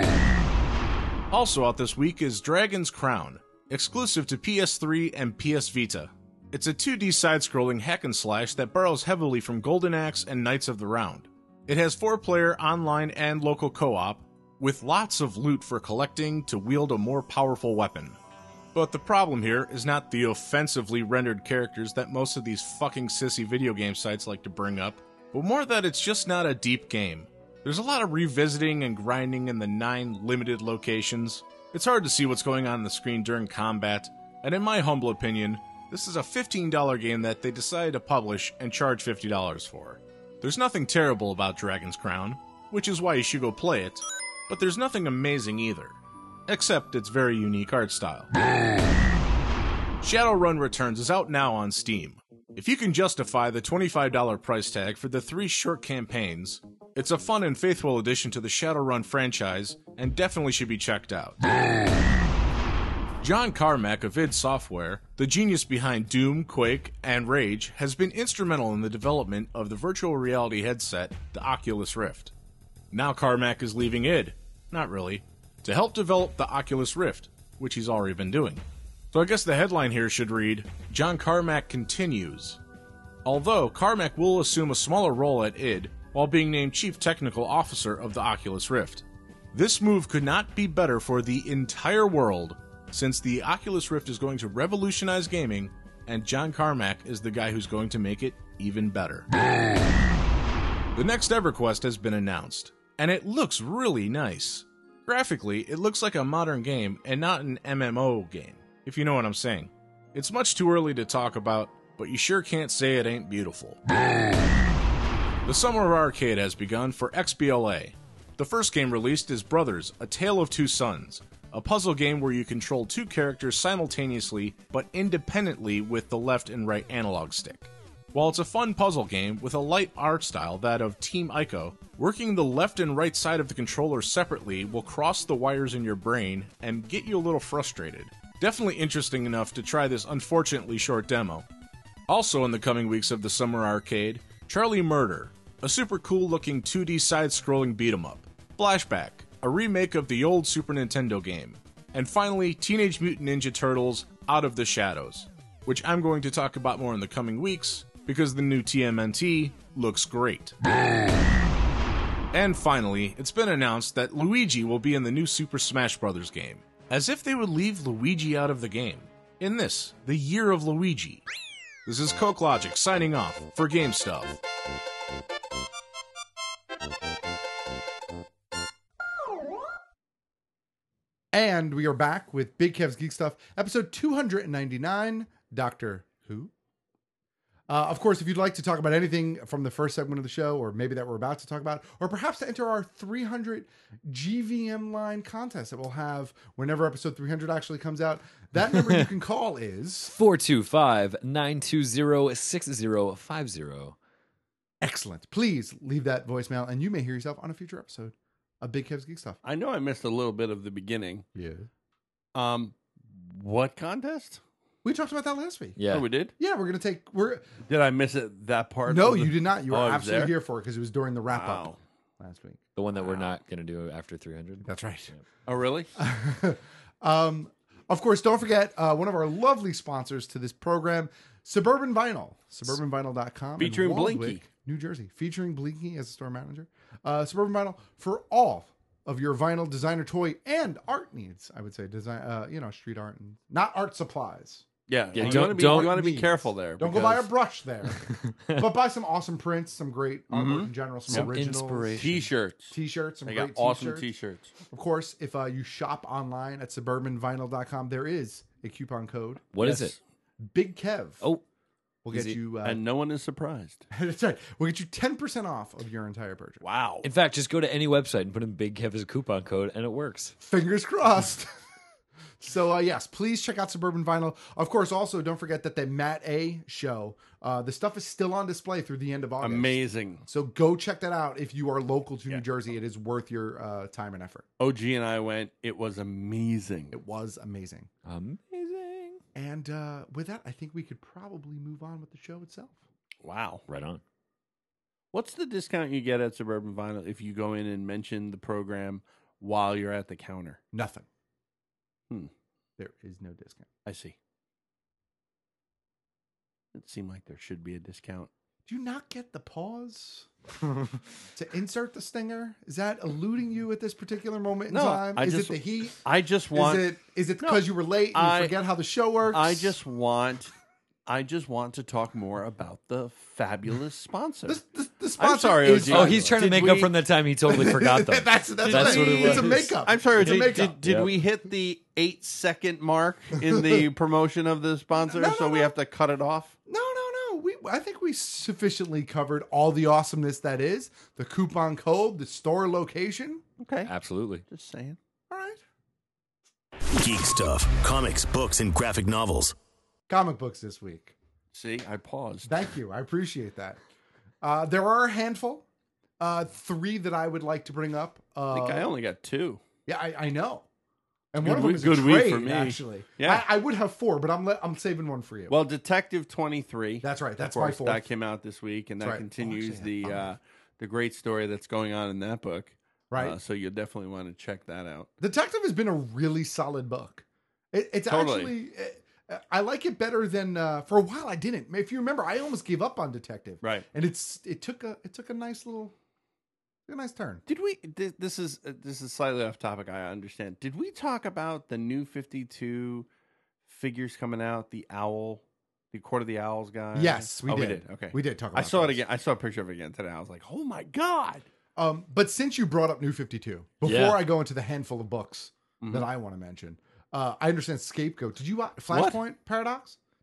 [SPEAKER 17] Also out this week is Dragon's Crown, exclusive to P S three and P S Vita. It's a two D side-scrolling hack and slash that borrows heavily from Golden Axe and Knights of the Round. It has four-player online and local co-op, with lots of loot for collecting to wield a more powerful weapon. But the problem here is not the offensively rendered characters that most of these fucking sissy video game sites like to bring up, but more that it's just not a deep game. There's a lot of revisiting and grinding in the nine limited locations. It's hard to see what's going on on the screen during combat, and in my humble opinion, this is a fifteen dollars game that they decided to publish and charge fifty dollars for. There's nothing terrible about Dragon's Crown, which is why you should go play it, but there's nothing amazing either, except its very unique art style. Shadowrun Returns is out now on Steam. If you can justify the twenty-five dollars price tag for the three short campaigns, it's a fun and faithful addition to the Shadowrun franchise and definitely should be checked out. John Carmack of id Software, the genius behind Doom, Quake, and Rage, has been instrumental in the development of the virtual reality headset, the Oculus Rift. Now Carmack is leaving id, not really, to help develop the Oculus Rift, which he's already been doing. So I guess the headline here should read, John Carmack continues. Although Carmack will assume a smaller role at id, while being named Chief Technical Officer of the Oculus Rift. This move could not be better for the entire world, since the Oculus Rift is going to revolutionize gaming, and John Carmack is the guy who's going to make it even better. The next EverQuest has been announced, and it looks really nice. Graphically, it looks like a modern game and not an M M O game, if you know what I'm saying. It's much too early to talk about, but you sure can't say it ain't beautiful. The Summer of Arcade has begun for X B L A. The first game released is Brothers, A Tale of Two Sons, a puzzle game where you control two characters simultaneously but independently with the left and right analog stick. While it's a fun puzzle game with a light art style, that of Team Ico, working the left and right side of the controller separately will cross the wires in your brain and get you a little frustrated. Definitely interesting enough to try this unfortunately short demo. Also in the coming weeks of the Summer Arcade, Charlie Murder, a super cool looking two D side-scrolling beat-em-up. Flashback, a remake of the old Super Nintendo game. And finally, Teenage Mutant Ninja Turtles Out of the Shadows, which I'm going to talk about more in the coming weeks because the new T M N T looks great. And finally, it's been announced that Luigi will be in the new Super Smash Bros. Game. As if they would leave Luigi out of the game. In this, the Year of Luigi. This is Coke Logic signing off for Game Stuff.
[SPEAKER 14] And we are back with Big Kev's Geek Stuff, episode two ninety-nine, Doctor Who. Uh, of course, if you'd like to talk about anything from the first segment of the show, or maybe that we're about to talk about, or perhaps to enter our three hundred G V M line contest that we'll have whenever episode three hundred actually comes out, that number you can call is
[SPEAKER 15] four two five, nine two zero, six zero five zero.
[SPEAKER 14] Excellent. Please leave that voicemail, and you may hear yourself on a future episode of Big Kev's Geek Stuff.
[SPEAKER 16] I know I missed a little bit of the beginning.
[SPEAKER 14] Yeah.
[SPEAKER 16] Um, what contest?
[SPEAKER 14] We talked about that last week.
[SPEAKER 15] Yeah.
[SPEAKER 16] Oh, we did?
[SPEAKER 14] Yeah, we're going to take... We're
[SPEAKER 16] Did I miss it, that part?
[SPEAKER 14] No,
[SPEAKER 16] of the-
[SPEAKER 14] you did not. You were
[SPEAKER 16] Oh, I was
[SPEAKER 14] absolutely
[SPEAKER 16] there?
[SPEAKER 14] here for it because it was during the wrap-up
[SPEAKER 16] Wow.
[SPEAKER 14] last week.
[SPEAKER 15] The one that we're not going to do after three hundred.
[SPEAKER 14] That's right.
[SPEAKER 16] Oh, really?
[SPEAKER 14] um, of course, don't forget uh, one of our lovely sponsors to this program, Suburban Vinyl. suburban vinyl dot com. in
[SPEAKER 16] Featuring
[SPEAKER 14] Waldwick,
[SPEAKER 16] Blinky.
[SPEAKER 14] New Jersey. Featuring Blinky as a store manager. Uh, Suburban Vinyl for all of your vinyl designer toy and art needs, I would say. Design, uh, you know, street art and not art supplies.
[SPEAKER 16] Yeah,
[SPEAKER 15] Yeah,
[SPEAKER 16] you
[SPEAKER 15] don't-
[SPEAKER 16] want to be,
[SPEAKER 15] don't-
[SPEAKER 16] you want to be
[SPEAKER 14] needs.
[SPEAKER 16] careful there.
[SPEAKER 14] Don't go buy a
[SPEAKER 16] because
[SPEAKER 14] brush there. But buy some awesome prints, some great artwork
[SPEAKER 16] Mhm.
[SPEAKER 14] in general, some,
[SPEAKER 15] Some
[SPEAKER 14] originals.
[SPEAKER 15] inspiration.
[SPEAKER 16] T-shirts.
[SPEAKER 14] T-shirts, some
[SPEAKER 16] They
[SPEAKER 14] great
[SPEAKER 16] got awesome
[SPEAKER 14] t-shirts.
[SPEAKER 16] T-shirts.
[SPEAKER 14] Of course, if uh, you shop online at suburban vinyl dot com, there is a coupon code.
[SPEAKER 15] What is
[SPEAKER 16] Yes.
[SPEAKER 15] it?
[SPEAKER 14] Big Kev.
[SPEAKER 15] Oh,
[SPEAKER 14] We'll
[SPEAKER 15] is
[SPEAKER 14] get
[SPEAKER 15] it-
[SPEAKER 14] you... Uh,
[SPEAKER 16] And no one is surprised.
[SPEAKER 14] that's right. We'll get you ten percent off of your entire purchase.
[SPEAKER 16] Wow.
[SPEAKER 15] in fact, just go to any website and put in Big Kev as a coupon code, and it works.
[SPEAKER 14] Fingers crossed. So, uh, yes, please check out Suburban Vinyl. Of course, also, don't forget that the Matt A show, uh, the stuff is still on display through the end of August.
[SPEAKER 16] Amazing.
[SPEAKER 14] So go check that out if you are local to New Jersey. It is worth your uh, time and effort.
[SPEAKER 16] O G and I went. It was amazing.
[SPEAKER 14] It was amazing.
[SPEAKER 15] Amazing.
[SPEAKER 14] And uh, with that, I think we could probably move on with the show itself.
[SPEAKER 16] Wow.
[SPEAKER 15] Right on.
[SPEAKER 16] What's the discount you get at Suburban Vinyl if you go in and mention the program while you're at the counter?
[SPEAKER 14] Nothing.
[SPEAKER 16] Hmm.
[SPEAKER 14] There is no discount.
[SPEAKER 16] I see. It seemed like there should be a discount.
[SPEAKER 14] Do you not get the pause to insert the stinger? Is that eluding you at this particular moment in
[SPEAKER 16] No,
[SPEAKER 14] time?
[SPEAKER 16] I
[SPEAKER 14] is
[SPEAKER 16] just-
[SPEAKER 14] it the heat?
[SPEAKER 16] I just want.
[SPEAKER 14] Is it is it
[SPEAKER 16] No,
[SPEAKER 14] because you were late and you
[SPEAKER 16] I-
[SPEAKER 14] forget how the show works?
[SPEAKER 16] I just want. I just want to talk more about the fabulous sponsor.
[SPEAKER 14] the, the, the
[SPEAKER 16] I'm
[SPEAKER 14] sponsor
[SPEAKER 16] sorry,
[SPEAKER 14] is
[SPEAKER 16] O G.
[SPEAKER 15] Oh, he's trying to
[SPEAKER 16] Did
[SPEAKER 15] make up
[SPEAKER 16] we-
[SPEAKER 15] from the time he totally forgot them.
[SPEAKER 14] that's that's,
[SPEAKER 15] That's
[SPEAKER 14] what
[SPEAKER 15] what it
[SPEAKER 14] It's a
[SPEAKER 15] was.
[SPEAKER 14] makeup.
[SPEAKER 16] I'm sorry.
[SPEAKER 14] It's a
[SPEAKER 16] Did,
[SPEAKER 14] makeup.
[SPEAKER 16] did, did
[SPEAKER 15] Yep.
[SPEAKER 16] we hit the eight second mark in the promotion of the sponsor?
[SPEAKER 14] No, no,
[SPEAKER 16] so we
[SPEAKER 14] no.
[SPEAKER 16] have to cut it off.
[SPEAKER 14] No, no, no. We I think we sufficiently covered all the awesomeness that is the coupon code, the store location.
[SPEAKER 16] Okay.
[SPEAKER 15] Absolutely.
[SPEAKER 16] Just saying.
[SPEAKER 14] All right.
[SPEAKER 18] Geek stuff, comics, books, and graphic novels.
[SPEAKER 14] Comic books this week.
[SPEAKER 16] See, I paused.
[SPEAKER 14] Thank you. I appreciate that. Uh, there are a handful. Uh, three that I would like to bring up. Uh,
[SPEAKER 16] I think I only got two.
[SPEAKER 14] Yeah, I, I know. And
[SPEAKER 16] Good
[SPEAKER 14] one of them
[SPEAKER 16] week-
[SPEAKER 14] is
[SPEAKER 16] good
[SPEAKER 14] a
[SPEAKER 16] week
[SPEAKER 14] trade,
[SPEAKER 16] for me.
[SPEAKER 14] actually.
[SPEAKER 16] Yeah.
[SPEAKER 14] I, I would have four, but I'm le- I'm saving one for you.
[SPEAKER 16] Well, Detective twenty-three.
[SPEAKER 14] That's right. That's
[SPEAKER 16] of course,
[SPEAKER 14] my fourth.
[SPEAKER 16] That came out this week, and
[SPEAKER 14] That's
[SPEAKER 16] that
[SPEAKER 14] right.
[SPEAKER 16] continues
[SPEAKER 14] Oh,
[SPEAKER 16] the
[SPEAKER 14] actually,
[SPEAKER 16] uh, the great story that's going on in that book.
[SPEAKER 14] Right.
[SPEAKER 16] Uh, so you'll definitely want to check that out.
[SPEAKER 14] Detective has been a really solid book. It, it's
[SPEAKER 16] Totally.
[SPEAKER 14] actually, uh, I like it better than uh, for a while. I didn't. If you remember, I almost gave up on Detective.
[SPEAKER 16] Right.
[SPEAKER 14] And it's it took a it took a nice little, a nice turn.
[SPEAKER 16] Did we? This, this is uh, this is slightly off topic. I understand. Did we talk about the new fifty-two figures coming out? The owl, the Court of the Owls guy.
[SPEAKER 14] Yes, we
[SPEAKER 16] oh,
[SPEAKER 14] did.
[SPEAKER 16] We did. Okay,
[SPEAKER 14] We did talk
[SPEAKER 16] I
[SPEAKER 14] about
[SPEAKER 16] saw it
[SPEAKER 14] those.
[SPEAKER 16] again. I saw a picture of it again today. I was like, oh my god.
[SPEAKER 14] Um, but since you brought up New fifty-two, before
[SPEAKER 15] Yeah.
[SPEAKER 14] I go into the handful of books
[SPEAKER 16] Mhm.
[SPEAKER 14] that I want to mention, uh, I understand Scapegoat. Did you watch Flashpoint Paradox?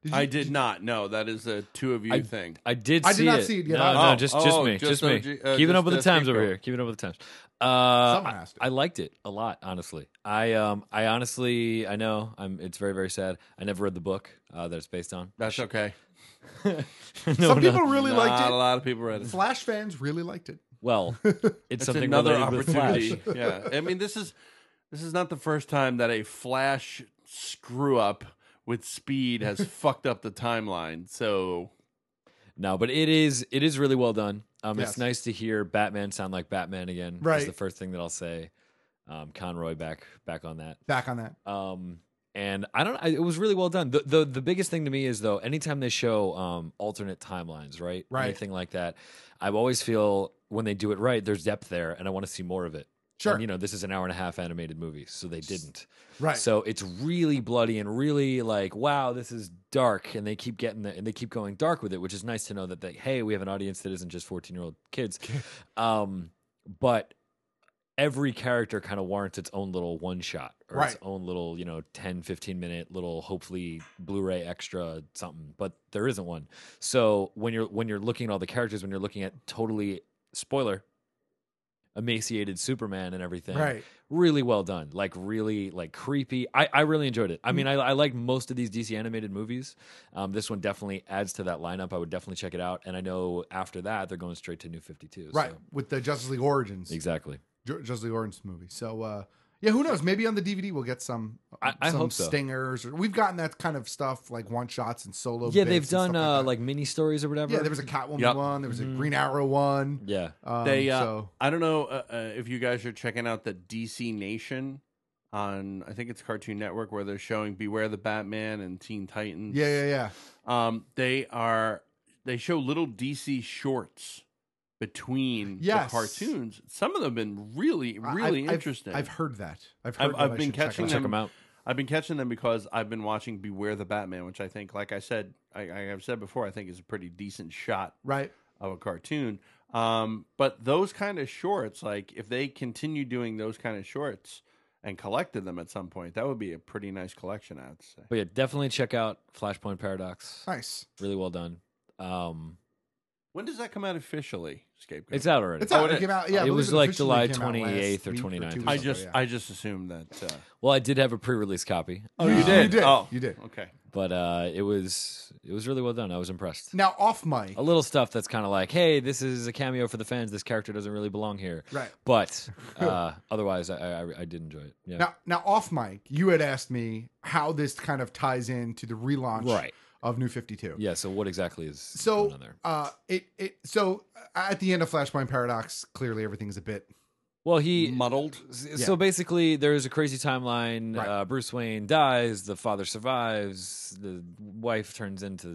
[SPEAKER 14] Did you,
[SPEAKER 16] I did not. No, that is a two of you
[SPEAKER 15] I,
[SPEAKER 16] thing.
[SPEAKER 15] I did
[SPEAKER 14] I
[SPEAKER 15] see
[SPEAKER 14] did not
[SPEAKER 15] it.
[SPEAKER 14] see it yet.
[SPEAKER 15] No,
[SPEAKER 14] Oh,
[SPEAKER 15] no, just, just
[SPEAKER 16] oh,
[SPEAKER 15] me.
[SPEAKER 16] just
[SPEAKER 15] Just, me.
[SPEAKER 16] O G, uh,
[SPEAKER 15] Keeping
[SPEAKER 16] just,
[SPEAKER 15] up with
[SPEAKER 16] uh,
[SPEAKER 15] the times over
[SPEAKER 16] Scapegoat.
[SPEAKER 15] here. Keeping up with the times. Uh,
[SPEAKER 14] Someone
[SPEAKER 15] I,
[SPEAKER 14] has to.
[SPEAKER 15] I liked it a lot, honestly. I um I honestly I know I'm it's very very sad. I never read the book uh, that it's based on.
[SPEAKER 16] That's okay.
[SPEAKER 15] No,
[SPEAKER 14] Some people
[SPEAKER 15] no.
[SPEAKER 14] really
[SPEAKER 16] Not
[SPEAKER 14] liked it.
[SPEAKER 16] a lot of people read it.
[SPEAKER 14] Flash fans really liked it.
[SPEAKER 15] Well, it's,
[SPEAKER 16] It's
[SPEAKER 15] something
[SPEAKER 16] another
[SPEAKER 15] related with Flash.
[SPEAKER 16] opportunity. Yeah, I mean, this is this is not the first time that a Flash screw up with Speed has fucked up the timeline. So
[SPEAKER 15] No, but it is it is really well done. Um,
[SPEAKER 14] Yes.
[SPEAKER 15] It's nice to hear Batman sound like Batman again.
[SPEAKER 14] Right.
[SPEAKER 15] That's the first thing that I'll say. Um, Conroy back back on that.
[SPEAKER 14] Back on that.
[SPEAKER 15] Um, and I don't. I, it was really well done. The, the the biggest thing to me is though, anytime they show um alternate timelines, right,
[SPEAKER 14] Right.
[SPEAKER 15] anything like that, I always feel when they do it right, there's depth there, and I want to see more of it.
[SPEAKER 14] Sure.
[SPEAKER 15] And, you know, this is an hour and a half animated movie, so they didn't.
[SPEAKER 14] Right.
[SPEAKER 15] So it's really bloody and really like, wow, this is dark, and they keep getting the, and they keep going dark with it, which is nice to know that they, hey, we have an audience that isn't just fourteen year old kids. um, but every character kind of warrants its own little one shot or its
[SPEAKER 14] Right.
[SPEAKER 15] own little, you know, ten, fifteen minute little, hopefully Blu-ray extra something, but there isn't one. So when you're, when you're looking at all the characters, when you're looking at totally spoiler, emaciated Superman and everything,
[SPEAKER 14] Right.
[SPEAKER 15] really well done, like really like creepy. I, I really enjoyed it. I mean, I, I like most of these D C animated movies. Um, this one definitely adds to that lineup. I would definitely check it out. And I know after that they're going straight to New fifty-two.
[SPEAKER 14] Right.
[SPEAKER 15] So.
[SPEAKER 14] With the Justice League Origins.
[SPEAKER 15] Exactly.
[SPEAKER 14] Ju- Justice League Origins movie. So, uh, yeah, who knows? Maybe on the D V D we'll get some,
[SPEAKER 15] I- I
[SPEAKER 14] some
[SPEAKER 15] hope so.
[SPEAKER 14] stingers. Or, we've gotten that kind of stuff like one shots and solo.
[SPEAKER 15] Yeah,
[SPEAKER 14] bits
[SPEAKER 15] they've
[SPEAKER 14] and
[SPEAKER 15] done
[SPEAKER 14] stuff
[SPEAKER 15] uh,
[SPEAKER 14] like,
[SPEAKER 15] like mini stories or whatever.
[SPEAKER 14] that. Yeah, there was a Catwoman
[SPEAKER 16] Yep.
[SPEAKER 14] one. There was
[SPEAKER 15] Mhm.
[SPEAKER 14] a Green Arrow one.
[SPEAKER 15] Yeah.
[SPEAKER 14] Um,
[SPEAKER 16] they, uh,
[SPEAKER 14] so
[SPEAKER 16] I don't know uh, uh, if you guys are checking out the D C Nation on, I think it's Cartoon Network, where they're showing Beware the Batman and Teen Titans.
[SPEAKER 14] yeah, yeah, yeah.
[SPEAKER 16] Um, they are they show little D C shorts between
[SPEAKER 14] Yes.
[SPEAKER 16] the cartoons. Some of them have been really,
[SPEAKER 14] I-
[SPEAKER 16] really
[SPEAKER 14] I've- I've-
[SPEAKER 16] interesting.
[SPEAKER 14] I've heard that. I've
[SPEAKER 16] I've,
[SPEAKER 14] heard.
[SPEAKER 16] I've
[SPEAKER 14] that I
[SPEAKER 16] been
[SPEAKER 14] should check
[SPEAKER 16] catching
[SPEAKER 14] it out.
[SPEAKER 15] Check
[SPEAKER 16] them.
[SPEAKER 15] them out.
[SPEAKER 16] I've been catching them because I've been watching Beware the Batman, which I think, like I said, I, I have said before, I think is a pretty decent shot
[SPEAKER 14] Right.
[SPEAKER 16] of a cartoon. Um, but those kind of shorts, like if they continue doing those kind of shorts and collected them at some point, that would be a pretty nice collection, I would say.
[SPEAKER 15] But yeah, definitely check out Flashpoint Paradox.
[SPEAKER 14] Nice.
[SPEAKER 15] Really well done. Um,
[SPEAKER 16] When does that come out officially, Scapegoat?
[SPEAKER 15] it's out already.
[SPEAKER 14] It's out.
[SPEAKER 16] it
[SPEAKER 14] It came
[SPEAKER 16] is.
[SPEAKER 14] out. Yeah, I
[SPEAKER 15] It
[SPEAKER 14] believe
[SPEAKER 15] was like
[SPEAKER 14] officially
[SPEAKER 15] July
[SPEAKER 14] came out last
[SPEAKER 15] twenty-eighth or
[SPEAKER 14] week
[SPEAKER 15] twenty-ninth
[SPEAKER 14] two
[SPEAKER 15] or
[SPEAKER 16] I
[SPEAKER 14] weeks ago,
[SPEAKER 16] just
[SPEAKER 14] yeah.
[SPEAKER 16] I just assumed that. Uh,
[SPEAKER 15] well, I did have a pre-release copy.
[SPEAKER 16] oh,
[SPEAKER 14] You
[SPEAKER 16] you did.
[SPEAKER 14] did.
[SPEAKER 16] Oh,
[SPEAKER 14] You did.
[SPEAKER 16] Okay.
[SPEAKER 15] But uh, it was it was really well done. I was impressed.
[SPEAKER 14] Now off mic.
[SPEAKER 15] A little stuff that's kind of like, hey, this is a cameo for the fans. This character doesn't really belong here.
[SPEAKER 14] Right.
[SPEAKER 15] But uh, otherwise, I, I I did enjoy it. Yeah.
[SPEAKER 14] Now, now off mic, you had asked me how this kind of ties into the relaunch
[SPEAKER 15] Right.
[SPEAKER 14] of New fifty-two.
[SPEAKER 15] Yeah. So what exactly is
[SPEAKER 14] So,
[SPEAKER 15] going on there?
[SPEAKER 14] uh, it it so at the end of Flashpoint Paradox, clearly everything's a bit
[SPEAKER 15] Well, he
[SPEAKER 16] muddled.
[SPEAKER 15] So
[SPEAKER 14] Yeah.
[SPEAKER 15] basically, there's a crazy timeline.
[SPEAKER 14] Right.
[SPEAKER 15] Uh, Bruce Wayne dies. The father survives. The wife turns into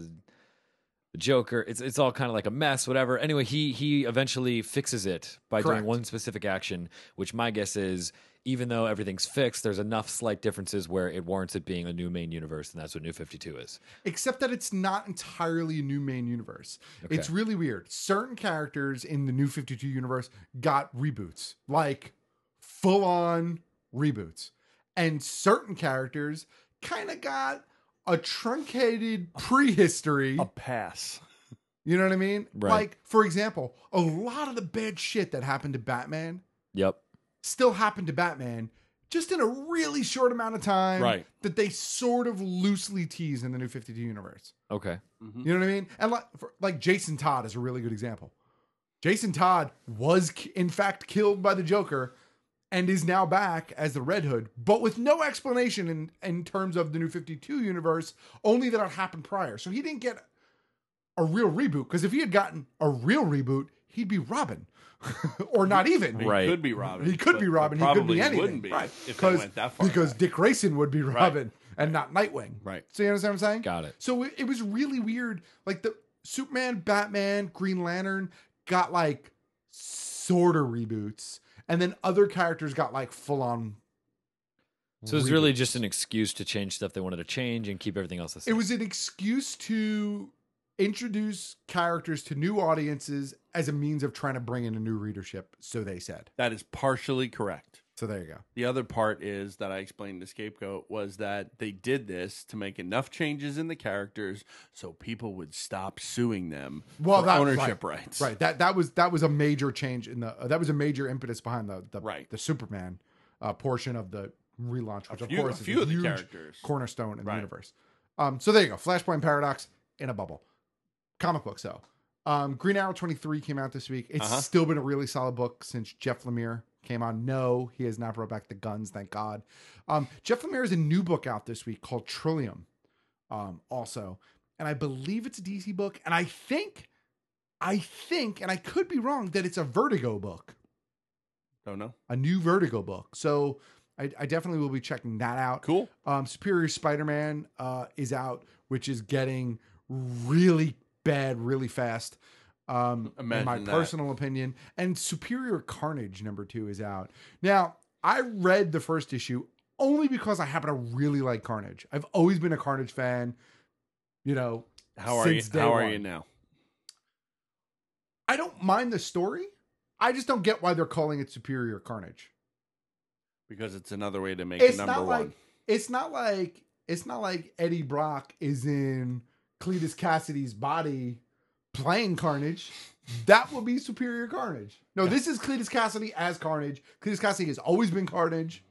[SPEAKER 15] the Joker. It's it's all kind of like a mess. Whatever. Anyway, he he eventually fixes it by
[SPEAKER 14] Correct.
[SPEAKER 15] doing one specific action, which my guess is, even though everything's fixed, there's enough slight differences where it warrants it being a new main universe, and that's what New fifty-two is.
[SPEAKER 14] except that it's not entirely a new main universe.
[SPEAKER 15] Okay.
[SPEAKER 14] It's really weird. Certain characters in the New fifty-two universe got reboots, like full on reboots. And certain characters kind of got a truncated prehistory.
[SPEAKER 16] A pass.
[SPEAKER 14] You know what I mean?
[SPEAKER 15] Right.
[SPEAKER 14] Like, for example, a lot of the bad shit that happened to Batman
[SPEAKER 15] Yep.
[SPEAKER 14] still happened to Batman just in a really short amount of time
[SPEAKER 16] Right.
[SPEAKER 14] that they sort of loosely tease in the New fifty-two universe.
[SPEAKER 15] Okay.
[SPEAKER 14] You know what I mean? And like, for, like Jason Todd is a really good example. Jason Todd was ki- in fact killed by the Joker and is now back as the Red Hood, but with no explanation in, in terms of the New fifty-two universe, only that it happened prior. So he didn't get a real reboot, because if he had gotten a real reboot, he'd be Robin. Or not even.
[SPEAKER 16] He
[SPEAKER 15] Right.
[SPEAKER 16] could be Robin.
[SPEAKER 14] He could
[SPEAKER 16] but-
[SPEAKER 14] be Robin.
[SPEAKER 16] but
[SPEAKER 14] He could
[SPEAKER 16] probably
[SPEAKER 14] be anything.
[SPEAKER 16] wouldn't be
[SPEAKER 14] right.
[SPEAKER 16] if they
[SPEAKER 14] Because-
[SPEAKER 16] went that far.
[SPEAKER 14] Because
[SPEAKER 16] back.
[SPEAKER 14] Dick Grayson would be Robin and not Nightwing.
[SPEAKER 16] Right.
[SPEAKER 14] So you understand what I'm saying?
[SPEAKER 15] Got it.
[SPEAKER 14] So it, it was really weird. Like the Superman, Batman, Green Lantern got like sort of reboots, and then other characters got like full on.
[SPEAKER 15] So it's really just an excuse to change stuff they wanted to change and keep everything else the same.
[SPEAKER 14] It was an excuse to introduce characters to new audiences as a means of trying to bring in a new readership. So they said.
[SPEAKER 16] That is partially correct.
[SPEAKER 14] So there you go.
[SPEAKER 16] The other part is that I explained to Scapegoat was that they did this to make enough changes in the characters so people would stop suing them
[SPEAKER 14] Well,
[SPEAKER 16] for
[SPEAKER 14] that,
[SPEAKER 16] ownership
[SPEAKER 14] right,
[SPEAKER 16] rights.
[SPEAKER 14] Right. That that was that was a major change in the uh, that was a major impetus behind the the,
[SPEAKER 16] Right.
[SPEAKER 14] the Superman uh, portion of the relaunch, which
[SPEAKER 16] A
[SPEAKER 14] of
[SPEAKER 16] few-
[SPEAKER 14] course
[SPEAKER 16] a
[SPEAKER 14] is
[SPEAKER 16] few
[SPEAKER 14] a
[SPEAKER 16] of the
[SPEAKER 14] huge
[SPEAKER 16] characters.
[SPEAKER 14] cornerstone in the
[SPEAKER 16] Right.
[SPEAKER 14] universe. Um, so there you go. Flashpoint Paradox in a bubble. Comic books though. Um, Green Arrow twenty-three came out this week. It's
[SPEAKER 16] Uh-huh.
[SPEAKER 14] still been a really solid book since Jeff Lemire came on. No, he has not brought back the guns, thank God. Um, Jeff Lemire has a new book out this week called Trillium, um, also. And I believe it's a D C book. And I think, I think, and I could be wrong, that it's a Vertigo book.
[SPEAKER 16] Don't know.
[SPEAKER 14] A new Vertigo book. So I, I definitely will be checking that out.
[SPEAKER 16] Cool.
[SPEAKER 14] Um, Superior Spider-Man uh, is out, which is getting really bad really fast. Um, in
[SPEAKER 16] Imagine
[SPEAKER 14] my
[SPEAKER 16] that.
[SPEAKER 14] personal opinion. And Superior Carnage number two is out. Now, I read the first issue only because I happen to really like Carnage. I've always been a Carnage fan, you know,
[SPEAKER 16] How are you?
[SPEAKER 14] since day
[SPEAKER 16] How are
[SPEAKER 14] one.
[SPEAKER 16] you now?
[SPEAKER 14] I don't mind the story. I just don't get why they're calling it Superior Carnage.
[SPEAKER 16] Because it's another way to make
[SPEAKER 14] It's
[SPEAKER 16] it number
[SPEAKER 14] not
[SPEAKER 16] one.
[SPEAKER 14] like it's not like it's not like Eddie Brock is in Cletus Cassidy's body playing Carnage. That would be Superior Carnage. No, this is Cletus Cassidy as Carnage. Cletus Cassidy has always been Carnage.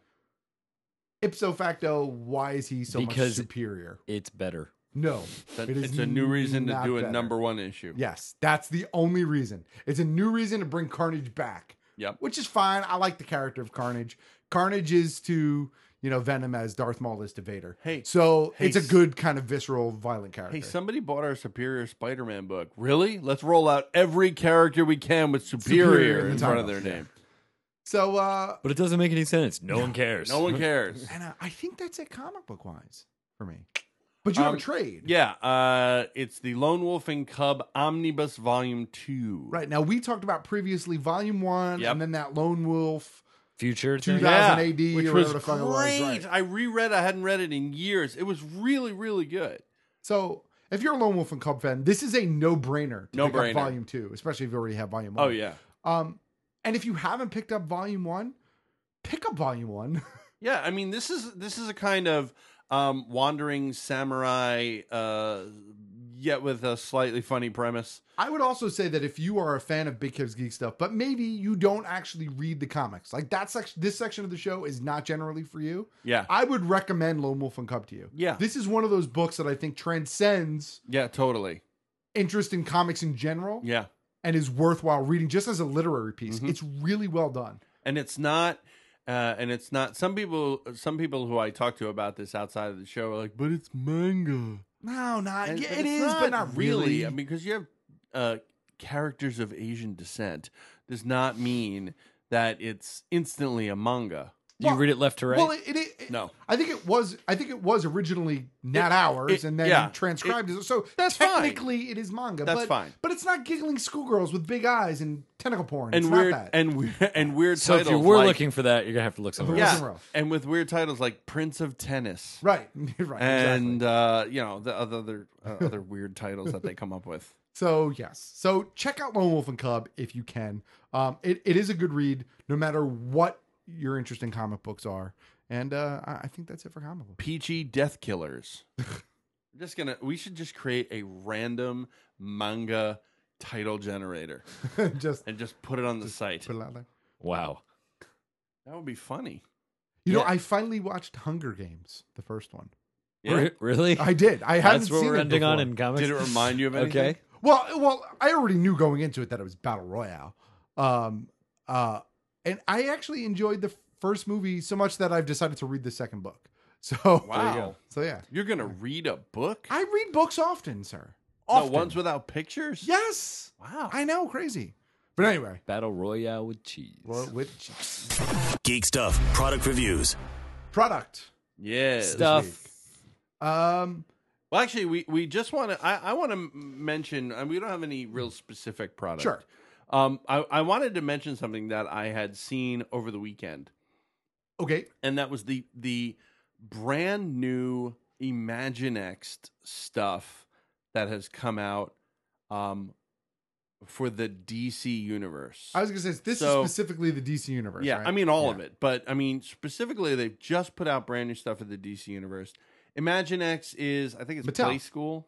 [SPEAKER 14] Ipso facto, why is he so
[SPEAKER 15] Because
[SPEAKER 14] much superior?
[SPEAKER 15] It's better.
[SPEAKER 14] No,
[SPEAKER 16] That-
[SPEAKER 14] it is
[SPEAKER 16] it's a new reason to
[SPEAKER 14] not
[SPEAKER 16] do a
[SPEAKER 14] better.
[SPEAKER 16] number one issue.
[SPEAKER 14] Yes, that's the only reason. It's a new reason to bring Carnage back.
[SPEAKER 16] Yep.
[SPEAKER 14] Which is fine. I like the character of Carnage. Carnage is to, you know, Venom as Darth Maul is to Vader.
[SPEAKER 16] Hey,
[SPEAKER 14] so
[SPEAKER 16] hey,
[SPEAKER 14] it's a good kind of visceral, violent character.
[SPEAKER 16] Hey, somebody bought our Superior Spider-Man book. Really? Let's roll out every character we can with Superior,
[SPEAKER 14] Superior in the
[SPEAKER 16] in front of
[SPEAKER 14] title.
[SPEAKER 16] their name.
[SPEAKER 14] So, uh,
[SPEAKER 15] But it doesn't make any sense. No, one cares.
[SPEAKER 16] No one cares.
[SPEAKER 14] and uh, I think that's it comic book wise for me. But you have
[SPEAKER 16] Um,
[SPEAKER 14] a trade.
[SPEAKER 16] Yeah, uh, it's the Lone Wolf and Cub Omnibus Volume two.
[SPEAKER 14] Right. Now, we talked about previously Volume one
[SPEAKER 16] Yep.
[SPEAKER 14] and then that Lone Wolf
[SPEAKER 15] Future
[SPEAKER 14] two
[SPEAKER 15] thing.
[SPEAKER 14] thousand
[SPEAKER 16] Yeah,
[SPEAKER 14] A D
[SPEAKER 16] which
[SPEAKER 14] or
[SPEAKER 16] was
[SPEAKER 14] whatever the fuck
[SPEAKER 16] great.
[SPEAKER 14] it was. Right.
[SPEAKER 16] I reread. I hadn't read it in years. It was really, really good.
[SPEAKER 14] So, if you're a Lone Wolf and Cub fan, this is a no-brainer to pick up
[SPEAKER 16] No-brainer.
[SPEAKER 14] Volume two, especially if you already have Volume one.
[SPEAKER 16] Oh yeah,
[SPEAKER 14] Um, and if you haven't picked up Volume one, pick up Volume one.
[SPEAKER 16] yeah. I mean, this is this is a kind of um, wandering samurai, uh, yet with a slightly funny premise.
[SPEAKER 14] I would also say that if you are a fan of Big Kids Geek Stuff, but maybe you don't actually read the comics, like that section, this section of the show is not generally for you.
[SPEAKER 16] Yeah.
[SPEAKER 14] I would recommend Lone Wolf and Cub to you.
[SPEAKER 16] Yeah.
[SPEAKER 14] This is one of those books that I think transcends
[SPEAKER 16] Yeah, totally.
[SPEAKER 14] interest in comics in general.
[SPEAKER 16] Yeah.
[SPEAKER 14] And is worthwhile reading just as a literary piece.
[SPEAKER 16] Mm-hmm.
[SPEAKER 14] It's really well done.
[SPEAKER 16] And it's not, uh, and it's not. Some people, some people who I talk to about this outside of the show are like, "But it's manga."
[SPEAKER 14] No, not
[SPEAKER 16] And-
[SPEAKER 14] yeah,
[SPEAKER 16] but
[SPEAKER 14] it
[SPEAKER 16] it's
[SPEAKER 14] is, but not really.
[SPEAKER 16] I mean, because you have uh, characters of Asian descent, does not mean that it's instantly a manga.
[SPEAKER 15] Do you read it left to right?
[SPEAKER 14] Well, it, it, it-
[SPEAKER 16] No.
[SPEAKER 14] I think it was. I think it was originally not
[SPEAKER 16] It-
[SPEAKER 14] ours,
[SPEAKER 16] it-
[SPEAKER 14] and then
[SPEAKER 16] yeah.
[SPEAKER 14] transcribed.
[SPEAKER 16] It-
[SPEAKER 14] as so
[SPEAKER 16] that's fine.
[SPEAKER 14] technically it is manga.
[SPEAKER 16] That's
[SPEAKER 14] but,
[SPEAKER 16] fine.
[SPEAKER 14] But it's not giggling schoolgirls with big eyes and tentacle porn.
[SPEAKER 16] And
[SPEAKER 14] it's
[SPEAKER 16] weird,
[SPEAKER 14] not that.
[SPEAKER 16] and weird, and weird
[SPEAKER 15] so if
[SPEAKER 16] titles.
[SPEAKER 15] you were
[SPEAKER 16] like,
[SPEAKER 15] looking for that, you're gonna have to look somewhere
[SPEAKER 14] Yeah.
[SPEAKER 15] else.
[SPEAKER 16] yeah, and with weird titles like Prince of Tennis,
[SPEAKER 14] right, right,
[SPEAKER 16] and
[SPEAKER 14] exactly.
[SPEAKER 16] uh, you know the other uh, other weird titles that they come up with.
[SPEAKER 14] So yes, so check out Lone Wolf and Cub if you can. Um, it, it is a good read, no matter what your interest in comic books are. And uh, I I think that's it for comic books.
[SPEAKER 16] Peachy Death Killers. I'm just gonna. We should just create a random manga title generator
[SPEAKER 14] just
[SPEAKER 16] and just put it on the site.
[SPEAKER 14] put it out there.
[SPEAKER 15] Wow.
[SPEAKER 16] That would be funny.
[SPEAKER 14] You know,
[SPEAKER 16] Yeah.
[SPEAKER 14] I finally watched Hunger Games, the first one.
[SPEAKER 16] Yeah.
[SPEAKER 15] Re- Really?
[SPEAKER 14] I did. I hadn't
[SPEAKER 15] That's what
[SPEAKER 14] seen
[SPEAKER 15] we're
[SPEAKER 14] it
[SPEAKER 15] ending on
[SPEAKER 14] before.
[SPEAKER 15] in comics.
[SPEAKER 16] Did it remind you of anything?
[SPEAKER 15] Okay.
[SPEAKER 14] Well, well, I already knew going into it that it was battle royale, um, uh, and I actually enjoyed the first movie so much that I've decided to read the second book. So
[SPEAKER 16] Wow.
[SPEAKER 14] So yeah,
[SPEAKER 16] You're gonna read a book?
[SPEAKER 14] I read books often, sir.
[SPEAKER 16] No,
[SPEAKER 14] Often.
[SPEAKER 16] ones without pictures?
[SPEAKER 14] Yes.
[SPEAKER 16] Wow.
[SPEAKER 14] I know, crazy. But anyway,
[SPEAKER 15] Battle Royale with cheese.
[SPEAKER 14] well, with cheese.
[SPEAKER 18] Geek Stuff product reviews.
[SPEAKER 14] Product.
[SPEAKER 16] Yeah.
[SPEAKER 15] Stuff.
[SPEAKER 14] Um,
[SPEAKER 16] Well, actually, we, we just want to. I, I want to mention. And we don't have any real specific product.
[SPEAKER 14] Sure.
[SPEAKER 16] Um, I, I wanted to mention something that I had seen over the weekend,
[SPEAKER 14] okay.
[SPEAKER 16] and that was the the brand new Imaginext stuff that has come out. Um, for the D C universe.
[SPEAKER 14] I was going to say, this
[SPEAKER 16] So-
[SPEAKER 14] is specifically the D C universe,
[SPEAKER 16] Yeah,
[SPEAKER 14] right?
[SPEAKER 16] I mean all
[SPEAKER 14] Yeah.
[SPEAKER 16] of it, but I mean specifically, they've just put out brand new stuff for the D C universe. Imaginext is, I think it's
[SPEAKER 14] Mattel.
[SPEAKER 16] Play School.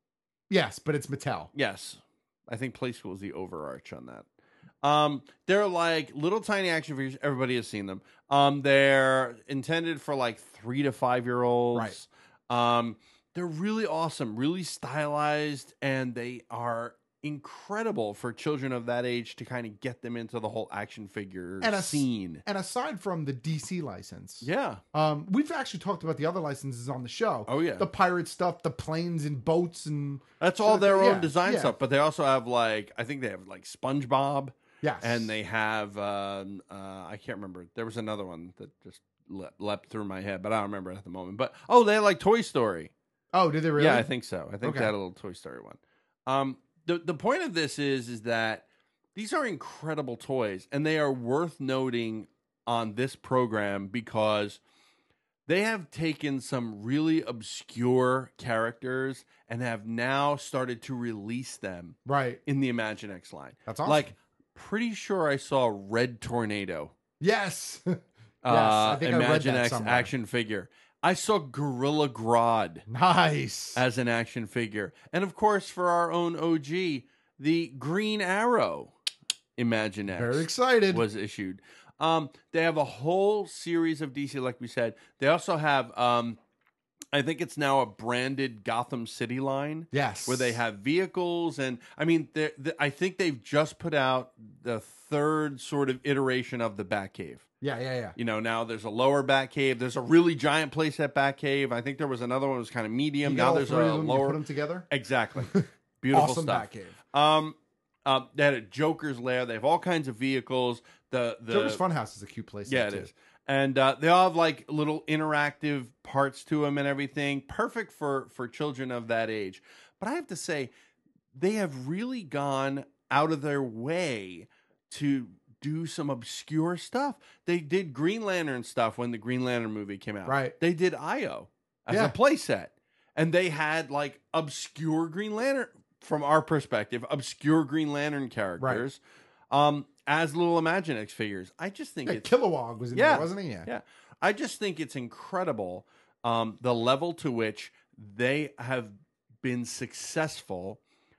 [SPEAKER 14] Yes, but it's Mattel.
[SPEAKER 16] Yes, I think Play School is the overarch on that. Um, they're like little tiny action figures. Everybody has seen them. Um, they're intended for like three to five year olds.
[SPEAKER 14] Right.
[SPEAKER 16] Um, they're really awesome, really stylized, and they are incredible for children of that age to kind of get them into the whole action figure
[SPEAKER 14] And, as-
[SPEAKER 16] scene.
[SPEAKER 14] and aside from the D C license,
[SPEAKER 16] Yeah.
[SPEAKER 14] um, we've actually talked about the other licenses on the show.
[SPEAKER 16] Oh, yeah.
[SPEAKER 14] The pirate stuff, the planes and boats, and
[SPEAKER 16] That's all their
[SPEAKER 14] Yeah,
[SPEAKER 16] own design
[SPEAKER 14] yeah.
[SPEAKER 16] stuff, but they also have like I think they have like SpongeBob.
[SPEAKER 14] Yes.
[SPEAKER 16] And they have um, uh, I can't remember. There was another one that just le- leapt through my head, but I don't remember it at the moment. But oh, they had like Toy Story.
[SPEAKER 14] Oh, did they really?
[SPEAKER 16] Yeah, I think so. I think
[SPEAKER 14] Okay.
[SPEAKER 16] they had a little Toy Story one. Um, the the point of this is is that these are incredible toys, and they are worth noting on this program because they have taken some really obscure characters and have now started to release them
[SPEAKER 14] right
[SPEAKER 16] in the Imaginext line.
[SPEAKER 14] That's awesome.
[SPEAKER 16] Like, pretty sure I saw Red Tornado.
[SPEAKER 14] Yes. yes,
[SPEAKER 16] Uh,
[SPEAKER 14] I think I read that
[SPEAKER 16] Imaginext
[SPEAKER 14] somewhere.
[SPEAKER 16] action figure. I saw Gorilla Grodd.
[SPEAKER 14] Nice.
[SPEAKER 16] As an action figure. And of course, for our own O G, the Green Arrow Imaginext.
[SPEAKER 14] Very excited.
[SPEAKER 16] Was issued. Um, they have a whole series of D C, like we said. They also have, um, I think it's now a branded Gotham City line.
[SPEAKER 14] Yes.
[SPEAKER 16] Where they have vehicles. And I mean, they're- they- I think they've just put out the third sort of iteration of the Batcave.
[SPEAKER 14] Yeah, yeah, yeah.
[SPEAKER 16] You know, now there's a lower Batcave. There's a really giant playset Batcave. I think there was another one that was kind of medium.
[SPEAKER 14] You got
[SPEAKER 16] Now
[SPEAKER 14] all
[SPEAKER 16] there's
[SPEAKER 14] three
[SPEAKER 16] a
[SPEAKER 14] of them, you
[SPEAKER 16] lower.
[SPEAKER 14] put them together?
[SPEAKER 16] Exactly. Beautiful
[SPEAKER 14] Awesome
[SPEAKER 16] stuff.
[SPEAKER 14] Batcave.
[SPEAKER 16] Um, um, they had a Joker's Lair. They have all kinds of vehicles. The the
[SPEAKER 14] Joker's Funhouse is a cute place.
[SPEAKER 16] yeah, it
[SPEAKER 14] too.
[SPEAKER 16] is. And uh, they all have like little interactive parts to them and everything. Perfect for for children of that age. But I have to say, they have really gone out of their way to do some obscure stuff. They did Green Lantern stuff when the Green Lantern movie came out.
[SPEAKER 14] Right.
[SPEAKER 16] They did Io as
[SPEAKER 14] Yeah.
[SPEAKER 16] a playset. And they had like obscure Green Lantern, from our perspective, obscure Green Lantern characters um, as little Imaginext figures. I just think
[SPEAKER 14] Yeah,
[SPEAKER 16] it's
[SPEAKER 14] Kilowog was in
[SPEAKER 16] yeah,
[SPEAKER 14] there, wasn't he? Yeah.
[SPEAKER 16] Yeah. I just think it's incredible um, the level to which they have been successful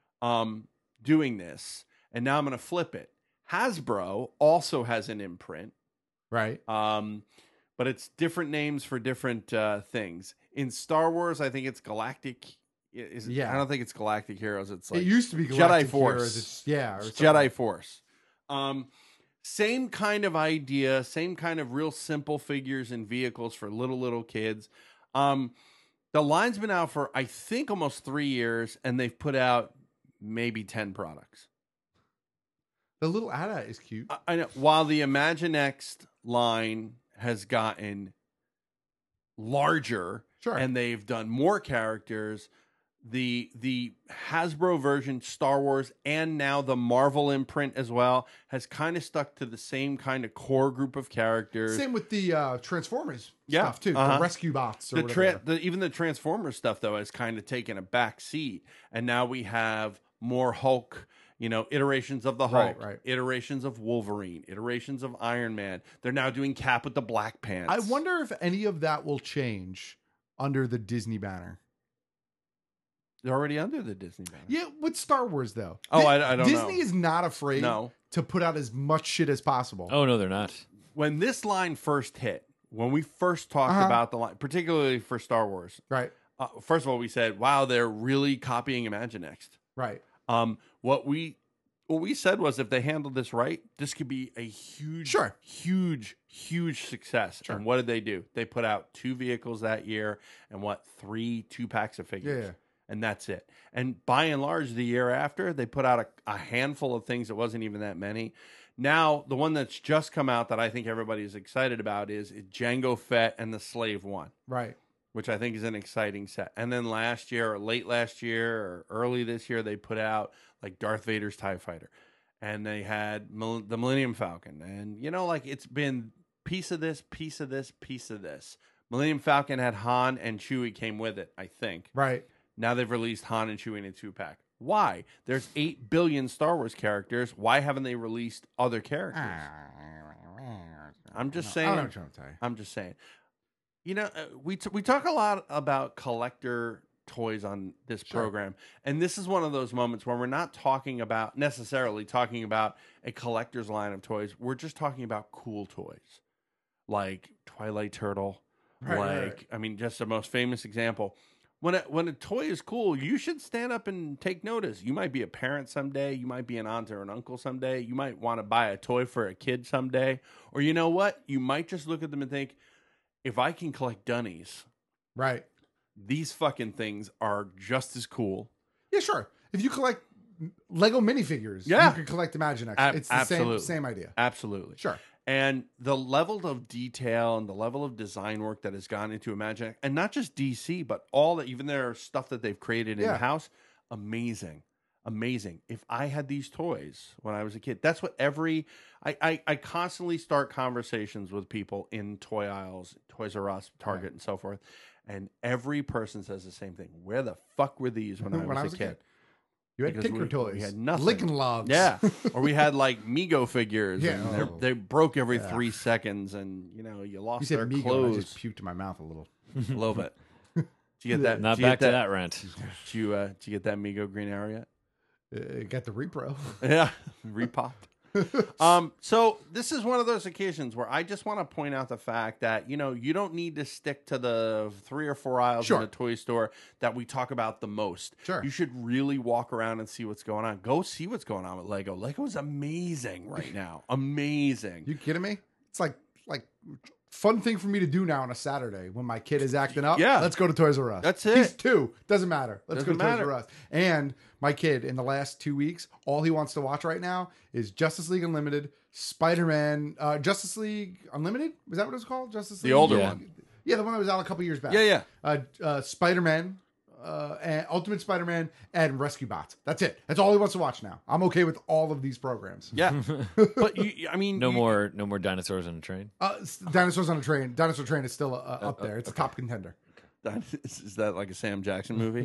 [SPEAKER 16] um, doing this. And now I'm going to flip it. Hasbro also has an imprint.
[SPEAKER 14] Right.
[SPEAKER 16] Um, but it's different names for different uh, things. In Star Wars, I think it's Galactic. Is it,
[SPEAKER 14] Yeah.
[SPEAKER 16] I don't think it's Galactic Heroes. It's like
[SPEAKER 14] It used to be
[SPEAKER 16] Jedi
[SPEAKER 14] Galactic
[SPEAKER 16] Force.
[SPEAKER 14] Heroes. It's- yeah, or
[SPEAKER 16] It's
[SPEAKER 14] something.
[SPEAKER 16] Jedi Force. Um, same kind of idea, same kind of real simple figures and vehicles for little little kids. Um, the line's been out for I think almost three years, and they've put out maybe ten products.
[SPEAKER 14] The little Ada is cute.
[SPEAKER 16] I, I know. While the Imaginext line has gotten larger,
[SPEAKER 14] sure,
[SPEAKER 16] and they've done more characters, the the Hasbro version, Star Wars, and now the Marvel imprint as well, has kind of stuck to the same kind of core group of characters.
[SPEAKER 14] Same with the uh, Transformers
[SPEAKER 16] Yeah,
[SPEAKER 14] stuff too.
[SPEAKER 16] uh-huh.
[SPEAKER 14] The rescue bots or
[SPEAKER 16] the,
[SPEAKER 14] whatever.
[SPEAKER 16] tra- the even the Transformers stuff though has kind of taken a back seat, and now we have more Hulk. You know, iterations of the Hulk,
[SPEAKER 14] Right, right.
[SPEAKER 16] iterations of Wolverine, iterations of Iron Man. They're now doing Cap with the black pants.
[SPEAKER 14] I wonder if any of that will change under the Disney banner.
[SPEAKER 16] They're already under the Disney banner.
[SPEAKER 14] Yeah, with Star Wars though.
[SPEAKER 16] Oh,
[SPEAKER 14] Di-
[SPEAKER 16] I- I don't know.
[SPEAKER 14] Disney is not afraid
[SPEAKER 16] No.
[SPEAKER 14] to put out as much shit as possible.
[SPEAKER 15] Oh no, they're not.
[SPEAKER 16] When this line first hit, when we first talked
[SPEAKER 14] Uh-huh.
[SPEAKER 16] about the line, particularly for Star Wars,
[SPEAKER 14] right?
[SPEAKER 16] Uh, first of all, we said, "Wow, they're really copying Imaginext."
[SPEAKER 14] Right.
[SPEAKER 16] Um, what we what we said was, if they handled this right, this could be a huge,
[SPEAKER 14] Sure.
[SPEAKER 16] huge, huge success.
[SPEAKER 14] Sure.
[SPEAKER 16] And what did they do? They put out two vehicles that year, and what three two packs of figures.
[SPEAKER 14] Yeah.
[SPEAKER 16] And that's it. And by and large, the year after, they put out a, a handful of things. It wasn't even that many. Now, the one that's just come out that I think everybody's excited about is Jango Fett and the Slave One,
[SPEAKER 14] Right.
[SPEAKER 16] which I think is an exciting set. And then last year, or late last year, or early this year, they put out like Darth Vader's TIE Fighter. And they had Mil- the Millennium Falcon. And, you know, like it's been piece of this, piece of this, piece of this. Millennium Falcon had Han and Chewie came with it, I think.
[SPEAKER 14] Right.
[SPEAKER 16] Now they've released Han and Chewie in a two pack. Why? There's eight billion Star Wars characters. Why haven't they released other characters? I'm just saying.
[SPEAKER 14] I don't know what you're trying to tell you.
[SPEAKER 16] I'm just saying. You know, uh, we t- we talk a lot about collector toys on this
[SPEAKER 14] Sure.
[SPEAKER 16] program, and this is one of those moments where we're not talking about necessarily talking about a collector's line of toys. We're just talking about cool toys, like Twilight Turtle.
[SPEAKER 14] Right,
[SPEAKER 16] like,
[SPEAKER 14] right, right.
[SPEAKER 16] I mean, just the most famous example. When a, when a toy is cool, you should stand up and take notice. You might be a parent someday. You might be an aunt or an uncle someday. You might want to buy a toy for a kid someday. Or you know what? You might just look at them and think, if I can collect Dunnies,
[SPEAKER 14] Right.
[SPEAKER 16] these fucking things are just as cool.
[SPEAKER 14] Yeah, sure. If you collect Lego minifigures,
[SPEAKER 16] Yeah.
[SPEAKER 14] you can collect Imaginext.
[SPEAKER 16] Ab-
[SPEAKER 14] it's the
[SPEAKER 16] absolutely.
[SPEAKER 14] same same idea.
[SPEAKER 16] Absolutely.
[SPEAKER 14] Sure.
[SPEAKER 16] And the level of detail and the level of design work that has gone into Imaginext, and not just D C, but all that, even their stuff that they've created in
[SPEAKER 14] Yeah.
[SPEAKER 16] the house, amazing. Amazing. If I had these toys when I was a kid, that's what every I, I, I constantly start conversations with people in toy aisles, Toys R Us, Target,
[SPEAKER 14] Right.
[SPEAKER 16] and so forth. And every person says the same thing. Where the fuck were these when I was, a, kid?
[SPEAKER 14] You had
[SPEAKER 16] Because
[SPEAKER 14] Tinker
[SPEAKER 16] we,
[SPEAKER 14] Toys.
[SPEAKER 16] We had nothing.
[SPEAKER 14] Licking Logs.
[SPEAKER 16] Yeah. Or we had like Mego figures.
[SPEAKER 14] Yeah.
[SPEAKER 16] And they're-
[SPEAKER 14] Oh.
[SPEAKER 16] they broke every
[SPEAKER 14] Yeah.
[SPEAKER 16] three seconds, and you know you lost
[SPEAKER 14] You said
[SPEAKER 16] their
[SPEAKER 14] Mego,
[SPEAKER 16] clothes.
[SPEAKER 14] I just puked in my mouth a little.
[SPEAKER 16] A little bit. Did you get that?
[SPEAKER 15] Not
[SPEAKER 16] did you
[SPEAKER 15] back
[SPEAKER 16] get
[SPEAKER 15] to that rant.
[SPEAKER 16] Did you uh, did you get that Mego Green Arrow yet?
[SPEAKER 14] Uh, got the repro.
[SPEAKER 16] Yeah, repopped. um, so this is one of those occasions where I just want to point out the fact that, you know, you don't need to stick to the three or four aisles
[SPEAKER 14] Sure.
[SPEAKER 16] in a toy store that we talk about the most.
[SPEAKER 14] Sure.
[SPEAKER 16] You should really walk around and see what's going on. Go see what's going on with Lego. Lego is amazing right now. Amazing.
[SPEAKER 14] You kidding me? It's like like fun thing for me to do now on a Saturday when my kid is acting up.
[SPEAKER 16] Yeah.
[SPEAKER 14] Let's go to Toys R Us.
[SPEAKER 16] That's it.
[SPEAKER 14] He's two. Doesn't matter. Let's
[SPEAKER 16] Doesn't
[SPEAKER 14] go to
[SPEAKER 16] matter.
[SPEAKER 14] Toys R Us. And my kid in the last two weeks, all he wants to watch right now is Justice League Unlimited, Spider-Man, uh, Justice League Unlimited. Was that what it was called? Justice
[SPEAKER 16] The
[SPEAKER 14] League?
[SPEAKER 16] older
[SPEAKER 14] Yeah.
[SPEAKER 16] one.
[SPEAKER 14] Yeah, the one that was out a couple years back.
[SPEAKER 16] Yeah, yeah.
[SPEAKER 14] Uh, uh, Spider-Man, uh, and Ultimate Spider-Man, and Rescue Bots. That's it. That's all he wants to watch now. I'm okay with all of these programs.
[SPEAKER 16] Yeah. But you, I mean,
[SPEAKER 15] No
[SPEAKER 16] you-
[SPEAKER 15] more, no more dinosaurs on a train.
[SPEAKER 14] Uh, s- Dinosaurs on a Train. Dinosaur Train is still uh, up there. It's a top contender.
[SPEAKER 16] That- Is is that like a Sam Jackson movie?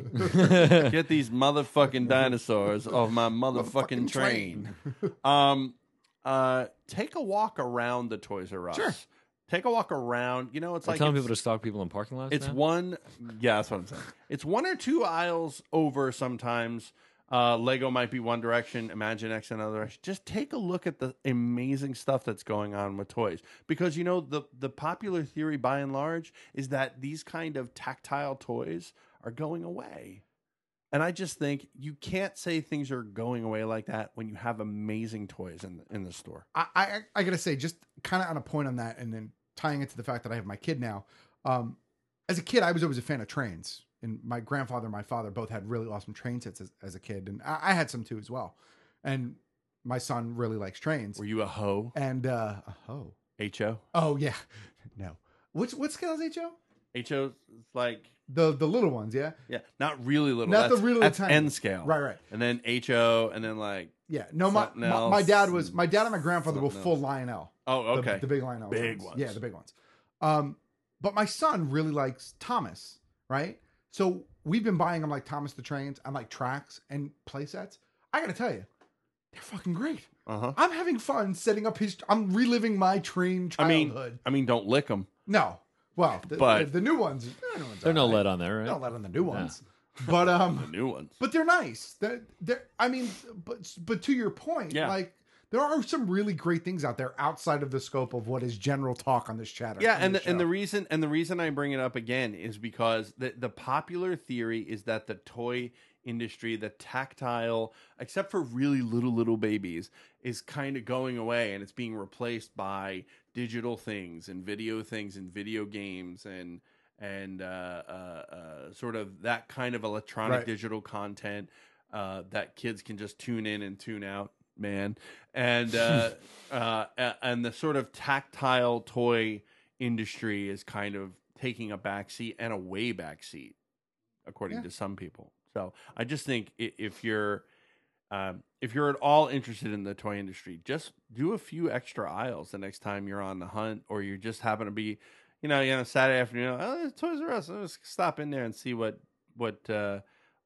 [SPEAKER 16] Get these motherfucking dinosaurs off my motherfucking,
[SPEAKER 14] Motherfucking
[SPEAKER 16] train. um, uh, take a walk around the Toys R Us.
[SPEAKER 14] Sure.
[SPEAKER 16] Take a walk around. You know, it's
[SPEAKER 15] I'm
[SPEAKER 16] like
[SPEAKER 15] telling
[SPEAKER 16] it's,
[SPEAKER 15] people to stalk people in parking lots.
[SPEAKER 16] it's
[SPEAKER 15] now?
[SPEAKER 16] one. Yeah, that's what I'm saying. It's one or two aisles over sometimes. Uh, Lego might be one direction, Imaginext another direction. Just take a look at the amazing stuff that's going on with toys, because you know the the popular theory by and large is that these kind of tactile toys are going away, and I just think you can't say things are going away like that when you have amazing toys in the, in the store.
[SPEAKER 14] I, I, I gotta say, just kind of on a point on that, and then tying it to the fact that I have my kid now. Um, as a kid, I was always a fan of trains, and my grandfather and my father both had really awesome train sets as, as a kid, and I, I had some too as well. And my son really likes trains.
[SPEAKER 16] Were you a hoe?
[SPEAKER 14] And uh, a hoe?
[SPEAKER 16] H O?
[SPEAKER 14] Oh yeah, no. Which what scale is H O?
[SPEAKER 16] H O is like
[SPEAKER 14] The the little ones, yeah.
[SPEAKER 16] yeah, not really little.
[SPEAKER 14] Not the
[SPEAKER 16] that's,
[SPEAKER 14] really
[SPEAKER 16] that's
[SPEAKER 14] tiny.
[SPEAKER 16] N scale,
[SPEAKER 14] Right, right.
[SPEAKER 16] And then H O, and then like
[SPEAKER 14] Yeah, no, my,
[SPEAKER 16] something
[SPEAKER 14] my my
[SPEAKER 16] else,
[SPEAKER 14] dad was my dad and my grandfather were
[SPEAKER 16] something
[SPEAKER 14] full
[SPEAKER 16] else.
[SPEAKER 14] Lionel.
[SPEAKER 16] Oh, okay.
[SPEAKER 14] The, the big Lionel.
[SPEAKER 16] Big ones.
[SPEAKER 14] Yeah, the big ones. Um, but my son really likes Thomas, right? So we've been buying him like Thomas the Trains and like tracks and play sets. I gotta tell you, they're fucking great.
[SPEAKER 16] Uh-huh.
[SPEAKER 14] I'm having fun setting up his. I'm reliving my train
[SPEAKER 16] I mean,
[SPEAKER 14] childhood.
[SPEAKER 16] I mean, don't lick them.
[SPEAKER 14] no, well, the,
[SPEAKER 16] But-
[SPEAKER 14] the, the new ones. The new ones
[SPEAKER 15] There's
[SPEAKER 14] are
[SPEAKER 15] no
[SPEAKER 14] all right.
[SPEAKER 15] lead on there, right?
[SPEAKER 14] Don't let on the new ones. But um,
[SPEAKER 16] The new ones.
[SPEAKER 14] but they're nice. They're, they're I mean, but but to your point,
[SPEAKER 16] Yeah.
[SPEAKER 14] like there are some really great things out there outside of the scope of what is general talk on this chatter.
[SPEAKER 16] Yeah,
[SPEAKER 14] on
[SPEAKER 16] and
[SPEAKER 14] this
[SPEAKER 16] the, and the
[SPEAKER 14] show.
[SPEAKER 16] reason and the reason I bring it up again is because the the popular theory is that the toy industry, the tactile, except for really little little babies, is kind of going away, and it's being replaced by digital things and video things and video games and and uh, uh, uh, sort of that kind of electronic
[SPEAKER 14] Right.
[SPEAKER 16] digital content uh, that kids can just tune in and tune out. Man, and uh, uh, and the sort of tactile toy industry is kind of taking a backseat and a way backseat, according
[SPEAKER 14] Yeah.
[SPEAKER 16] to some people. So I just think i- if you're um, if you're at all interested in the toy industry, just do a few extra aisles the next time you're on the hunt, or you just happen to be, you know, you know, Saturday afternoon. Oh, there's Toys R Us. Let's stop in there and see what what uh,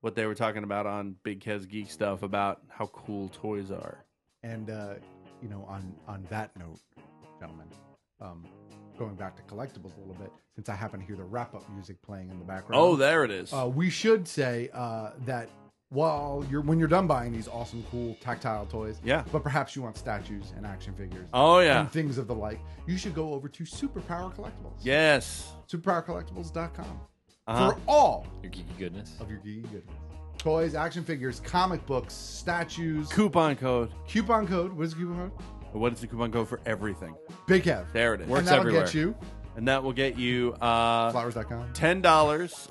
[SPEAKER 16] what they were talking about on Big Kev's Geek Stuff about how cool toys are.
[SPEAKER 14] And uh, you know, on on that note, gentlemen, um, going back to collectibles a little bit, since I happen to hear the wrap up music playing in the background.
[SPEAKER 16] Oh, there it is.
[SPEAKER 14] Uh, we should say uh, that while you're when you're done buying these awesome, cool tactile toys,
[SPEAKER 16] yeah,
[SPEAKER 14] but perhaps you want statues and action figures,
[SPEAKER 16] oh yeah,
[SPEAKER 14] and things of the like, you should go over to Superpower Collectibles.
[SPEAKER 16] Yes,
[SPEAKER 14] superpower collectibles dot com
[SPEAKER 16] uh-huh.
[SPEAKER 14] for all
[SPEAKER 15] your geeky goodness
[SPEAKER 14] of your geeky goodness. Toys, action figures, comic books, statues.
[SPEAKER 16] Coupon code.
[SPEAKER 14] Coupon code. What is the coupon code?
[SPEAKER 16] What is the coupon code for everything?
[SPEAKER 14] Big Kev.
[SPEAKER 16] There it is.
[SPEAKER 14] Works and that'll everywhere. Get you.
[SPEAKER 16] And that will get you uh,
[SPEAKER 14] flowers dot com.
[SPEAKER 16] ten dollars.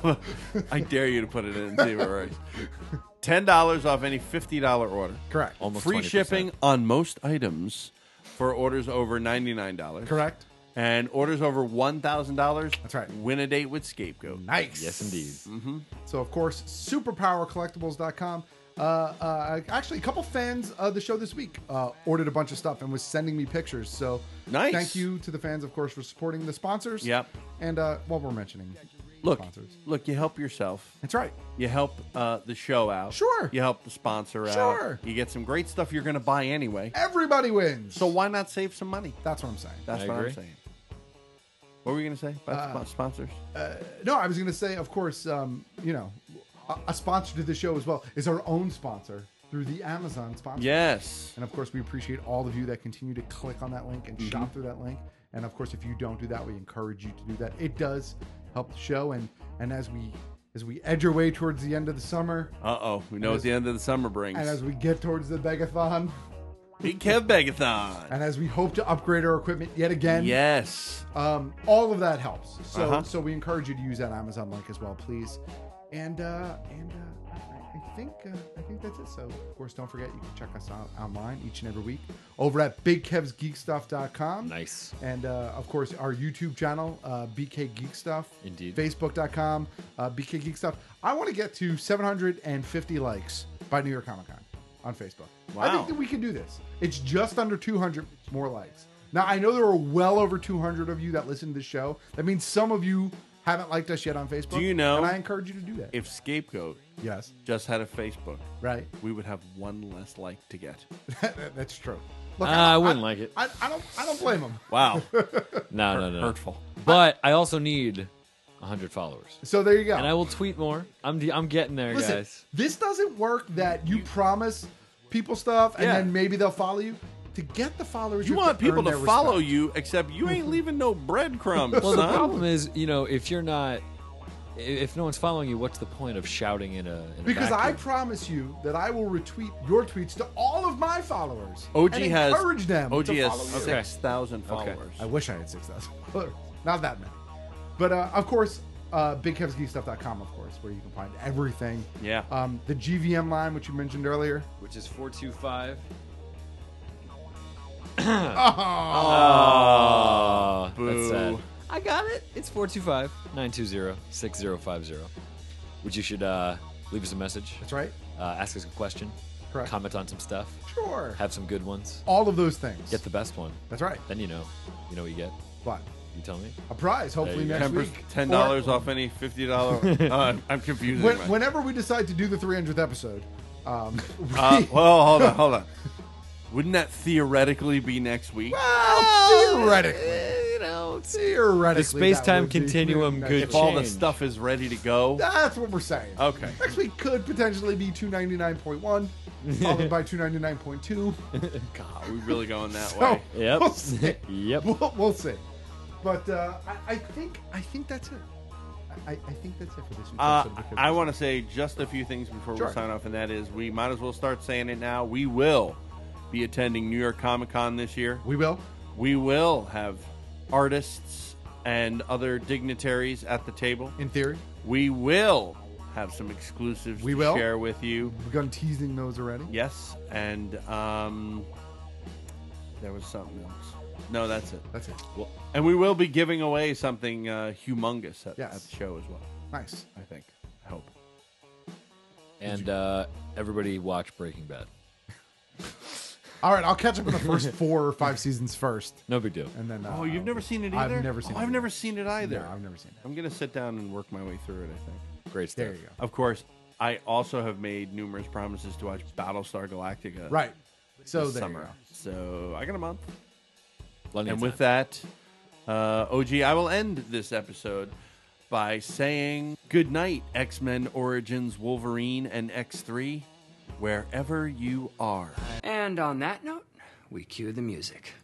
[SPEAKER 16] I dare you to put it in and see what it is. ten dollars off any fifty dollars order.
[SPEAKER 14] Correct.
[SPEAKER 16] Almost free twenty percent. Shipping on most items for orders over ninety-nine dollars.
[SPEAKER 14] Correct.
[SPEAKER 16] And orders over one thousand dollars.
[SPEAKER 14] That's right.
[SPEAKER 16] Win a date with Scapegoat.
[SPEAKER 14] Nice.
[SPEAKER 15] Yes, indeed.
[SPEAKER 16] Mm-hmm.
[SPEAKER 14] So, of course, superpower collectibles dot com. Uh, uh, actually, a couple fans of the show this week uh, ordered a bunch of stuff and was sending me pictures. So,
[SPEAKER 16] nice.
[SPEAKER 14] Thank you to the fans, of course, for supporting the sponsors.
[SPEAKER 16] Yep.
[SPEAKER 14] And uh, while we're mentioning
[SPEAKER 16] look,
[SPEAKER 14] sponsors.
[SPEAKER 16] Look, you help yourself.
[SPEAKER 14] That's right.
[SPEAKER 16] You help uh, the show out.
[SPEAKER 14] Sure.
[SPEAKER 16] You help the sponsor out.
[SPEAKER 14] Sure.
[SPEAKER 16] You get some great stuff you're going to buy anyway.
[SPEAKER 14] Everybody wins.
[SPEAKER 16] So why not save some money?
[SPEAKER 14] That's what I'm saying.
[SPEAKER 16] That's
[SPEAKER 15] I
[SPEAKER 16] what
[SPEAKER 15] agree.
[SPEAKER 16] I'm saying. What were you going to say about
[SPEAKER 14] Uh,
[SPEAKER 16] sponsors?
[SPEAKER 14] Uh, no, I was going to say, of course, um, you know, a, a sponsor to the show as well is our own sponsor through the Amazon sponsor.
[SPEAKER 16] Yes.
[SPEAKER 14] And of course, we appreciate all of you that continue to click on that link and
[SPEAKER 16] Mhm.
[SPEAKER 14] shop through that link. And of course, if you don't do that, we encourage you to do that. It does help the show. And and as we as we edge our way towards the end of the summer,
[SPEAKER 16] Uh oh, we know what
[SPEAKER 14] as-
[SPEAKER 16] the end of the summer brings.
[SPEAKER 14] and as we get towards the Begathon,
[SPEAKER 16] Big Kev Begathon.
[SPEAKER 14] and as we hope to upgrade our equipment yet again,
[SPEAKER 16] Yes.
[SPEAKER 14] um, all of that helps. So
[SPEAKER 16] Uh-huh.
[SPEAKER 14] so we encourage you to use that Amazon link as well, please. And uh, and uh, I, I think uh, I think that's it. So of course, don't forget you can check us out online each and every week over at big kevs geek stuff dot com.
[SPEAKER 15] Nice.
[SPEAKER 14] And uh, of course, our YouTube channel, uh, B K Geek Stuff.
[SPEAKER 15] Indeed.
[SPEAKER 14] Facebook dot com, uh, B K Geek Stuff. I want to get to seven hundred fifty likes by New York Comic Con on Facebook. I
[SPEAKER 16] Wow.
[SPEAKER 14] think that we can do this. It's just under two hundred more likes. Now, I know there are well over two hundred of you that listen to the show. That means some of you haven't liked us yet on Facebook.
[SPEAKER 16] Do you know?
[SPEAKER 14] And I encourage you to do that.
[SPEAKER 16] If Scapegoat
[SPEAKER 14] Yes.
[SPEAKER 16] just had a Facebook,
[SPEAKER 14] Right.
[SPEAKER 16] we would have one less like to get.
[SPEAKER 14] That's true.
[SPEAKER 15] Uh, I wouldn't like it.
[SPEAKER 14] I, I don't. I don't blame them.
[SPEAKER 16] Wow.
[SPEAKER 15] No, no, no.
[SPEAKER 16] Hurtful.
[SPEAKER 15] But I also need one hundred followers.
[SPEAKER 14] So there you go.
[SPEAKER 15] And I will tweet more. I'm I'm getting there,
[SPEAKER 14] Listen,
[SPEAKER 15] guys.
[SPEAKER 14] this doesn't work that you promise people stuff and
[SPEAKER 16] Yeah.
[SPEAKER 14] then maybe they'll follow you. To get the followers,
[SPEAKER 16] You
[SPEAKER 14] have
[SPEAKER 16] want people
[SPEAKER 14] earn
[SPEAKER 16] to
[SPEAKER 14] their
[SPEAKER 16] follow
[SPEAKER 14] respect.
[SPEAKER 16] you, except you ain't leaving no breadcrumbs.
[SPEAKER 15] Well, the
[SPEAKER 16] son.
[SPEAKER 15] problem is, you know, if you're not, if no one's following you, what's the point of shouting in a? In a
[SPEAKER 14] Because I
[SPEAKER 15] vacuum?
[SPEAKER 14] promise you that I will retweet your tweets to all of my followers.
[SPEAKER 16] O G
[SPEAKER 14] and
[SPEAKER 16] has
[SPEAKER 14] encourage them.
[SPEAKER 16] O G
[SPEAKER 14] to
[SPEAKER 16] has
[SPEAKER 14] follow you.
[SPEAKER 16] six thousand
[SPEAKER 15] Okay.
[SPEAKER 16] followers.
[SPEAKER 14] I wish I had six thousand followers. Not that many. But uh, of course, uh, big kevs geek stuff dot com, of course, where you can find everything.
[SPEAKER 16] Yeah.
[SPEAKER 14] Um, the G V M line, which you mentioned earlier.
[SPEAKER 15] which is four two five.
[SPEAKER 14] Oh,
[SPEAKER 15] Oh, that's sad.
[SPEAKER 16] Boo.
[SPEAKER 15] I got it. It's four two five, nine two zero, six zero five zero. Which you should uh, leave us a message.
[SPEAKER 14] That's right.
[SPEAKER 15] Uh, ask us a question.
[SPEAKER 14] Correct.
[SPEAKER 15] Comment on some stuff.
[SPEAKER 14] Sure.
[SPEAKER 15] Have some good ones.
[SPEAKER 14] All of those things.
[SPEAKER 15] Get the best one.
[SPEAKER 14] That's right.
[SPEAKER 15] Then you know. You know what you get.
[SPEAKER 14] What?
[SPEAKER 15] You tell me.
[SPEAKER 14] A prize, hopefully
[SPEAKER 15] There you
[SPEAKER 14] next
[SPEAKER 15] go.
[SPEAKER 14] week.
[SPEAKER 16] Ten dollars off any fifty dollars. uh, I'm confused.
[SPEAKER 14] When, whenever we decide to do the three hundredth episode, um, we,
[SPEAKER 16] Uh, well, hold on, hold on. Wouldn't that theoretically be next week?
[SPEAKER 14] well, theoretically,
[SPEAKER 15] you know,
[SPEAKER 14] theoretically,
[SPEAKER 15] the space-time
[SPEAKER 14] that would be-
[SPEAKER 15] continuum could
[SPEAKER 16] If all the
[SPEAKER 15] change.
[SPEAKER 16] stuff is ready to go.
[SPEAKER 14] That's what we're saying.
[SPEAKER 16] Okay.
[SPEAKER 14] Next week could potentially be two ninety nine point one, followed by two ninety nine point two.
[SPEAKER 16] God, we really going that
[SPEAKER 14] So,
[SPEAKER 16] way?
[SPEAKER 15] Yep.
[SPEAKER 14] We'll see.
[SPEAKER 15] Yep.
[SPEAKER 14] We'll, we'll see. But uh, I, I think I think that's it. I, I think that's it for this week.
[SPEAKER 16] Uh, I want to say just a few things before
[SPEAKER 14] Sure.
[SPEAKER 16] we sign off, and that is we might as well start saying it now. We will be attending New York Comic Con this year.
[SPEAKER 14] We will.
[SPEAKER 16] We will have artists and other dignitaries at the table.
[SPEAKER 14] In theory,
[SPEAKER 16] We will have some exclusives
[SPEAKER 14] We
[SPEAKER 16] to
[SPEAKER 14] will.
[SPEAKER 16] share with you.
[SPEAKER 14] we've begun teasing those already.
[SPEAKER 16] Yes, and um, there was something else. No, that's it.
[SPEAKER 14] That's it.
[SPEAKER 15] Well,
[SPEAKER 16] And we will be giving away something uh, humongous at,
[SPEAKER 14] Yes.
[SPEAKER 16] at the show as well.
[SPEAKER 14] Nice.
[SPEAKER 16] I think. I hope.
[SPEAKER 15] and uh, everybody watch Breaking Bad.
[SPEAKER 14] All right, I'll catch up on the first four or five seasons first,
[SPEAKER 15] No big deal.
[SPEAKER 14] and then. Uh,
[SPEAKER 16] Oh, you've never seen it
[SPEAKER 14] I've
[SPEAKER 16] either?
[SPEAKER 14] never seen
[SPEAKER 16] Oh,
[SPEAKER 14] it
[SPEAKER 16] I've
[SPEAKER 14] either.
[SPEAKER 16] never seen it either.
[SPEAKER 14] No, I've never seen it.
[SPEAKER 16] I'm going to sit down and work my way through it, I think.
[SPEAKER 15] Great stuff.
[SPEAKER 14] There you go.
[SPEAKER 16] Of course, I also have made numerous promises to watch Battlestar Galactica.
[SPEAKER 14] Right. So
[SPEAKER 16] this
[SPEAKER 14] there
[SPEAKER 16] summer.
[SPEAKER 14] you go.
[SPEAKER 16] So I got a month.
[SPEAKER 15] Plenty
[SPEAKER 16] and
[SPEAKER 15] of
[SPEAKER 16] with
[SPEAKER 15] time.
[SPEAKER 16] that, uh, O G, I will end this episode by saying good night, X-Men Origins Wolverine and X three, wherever you are.
[SPEAKER 19] And on that note, we cue the music.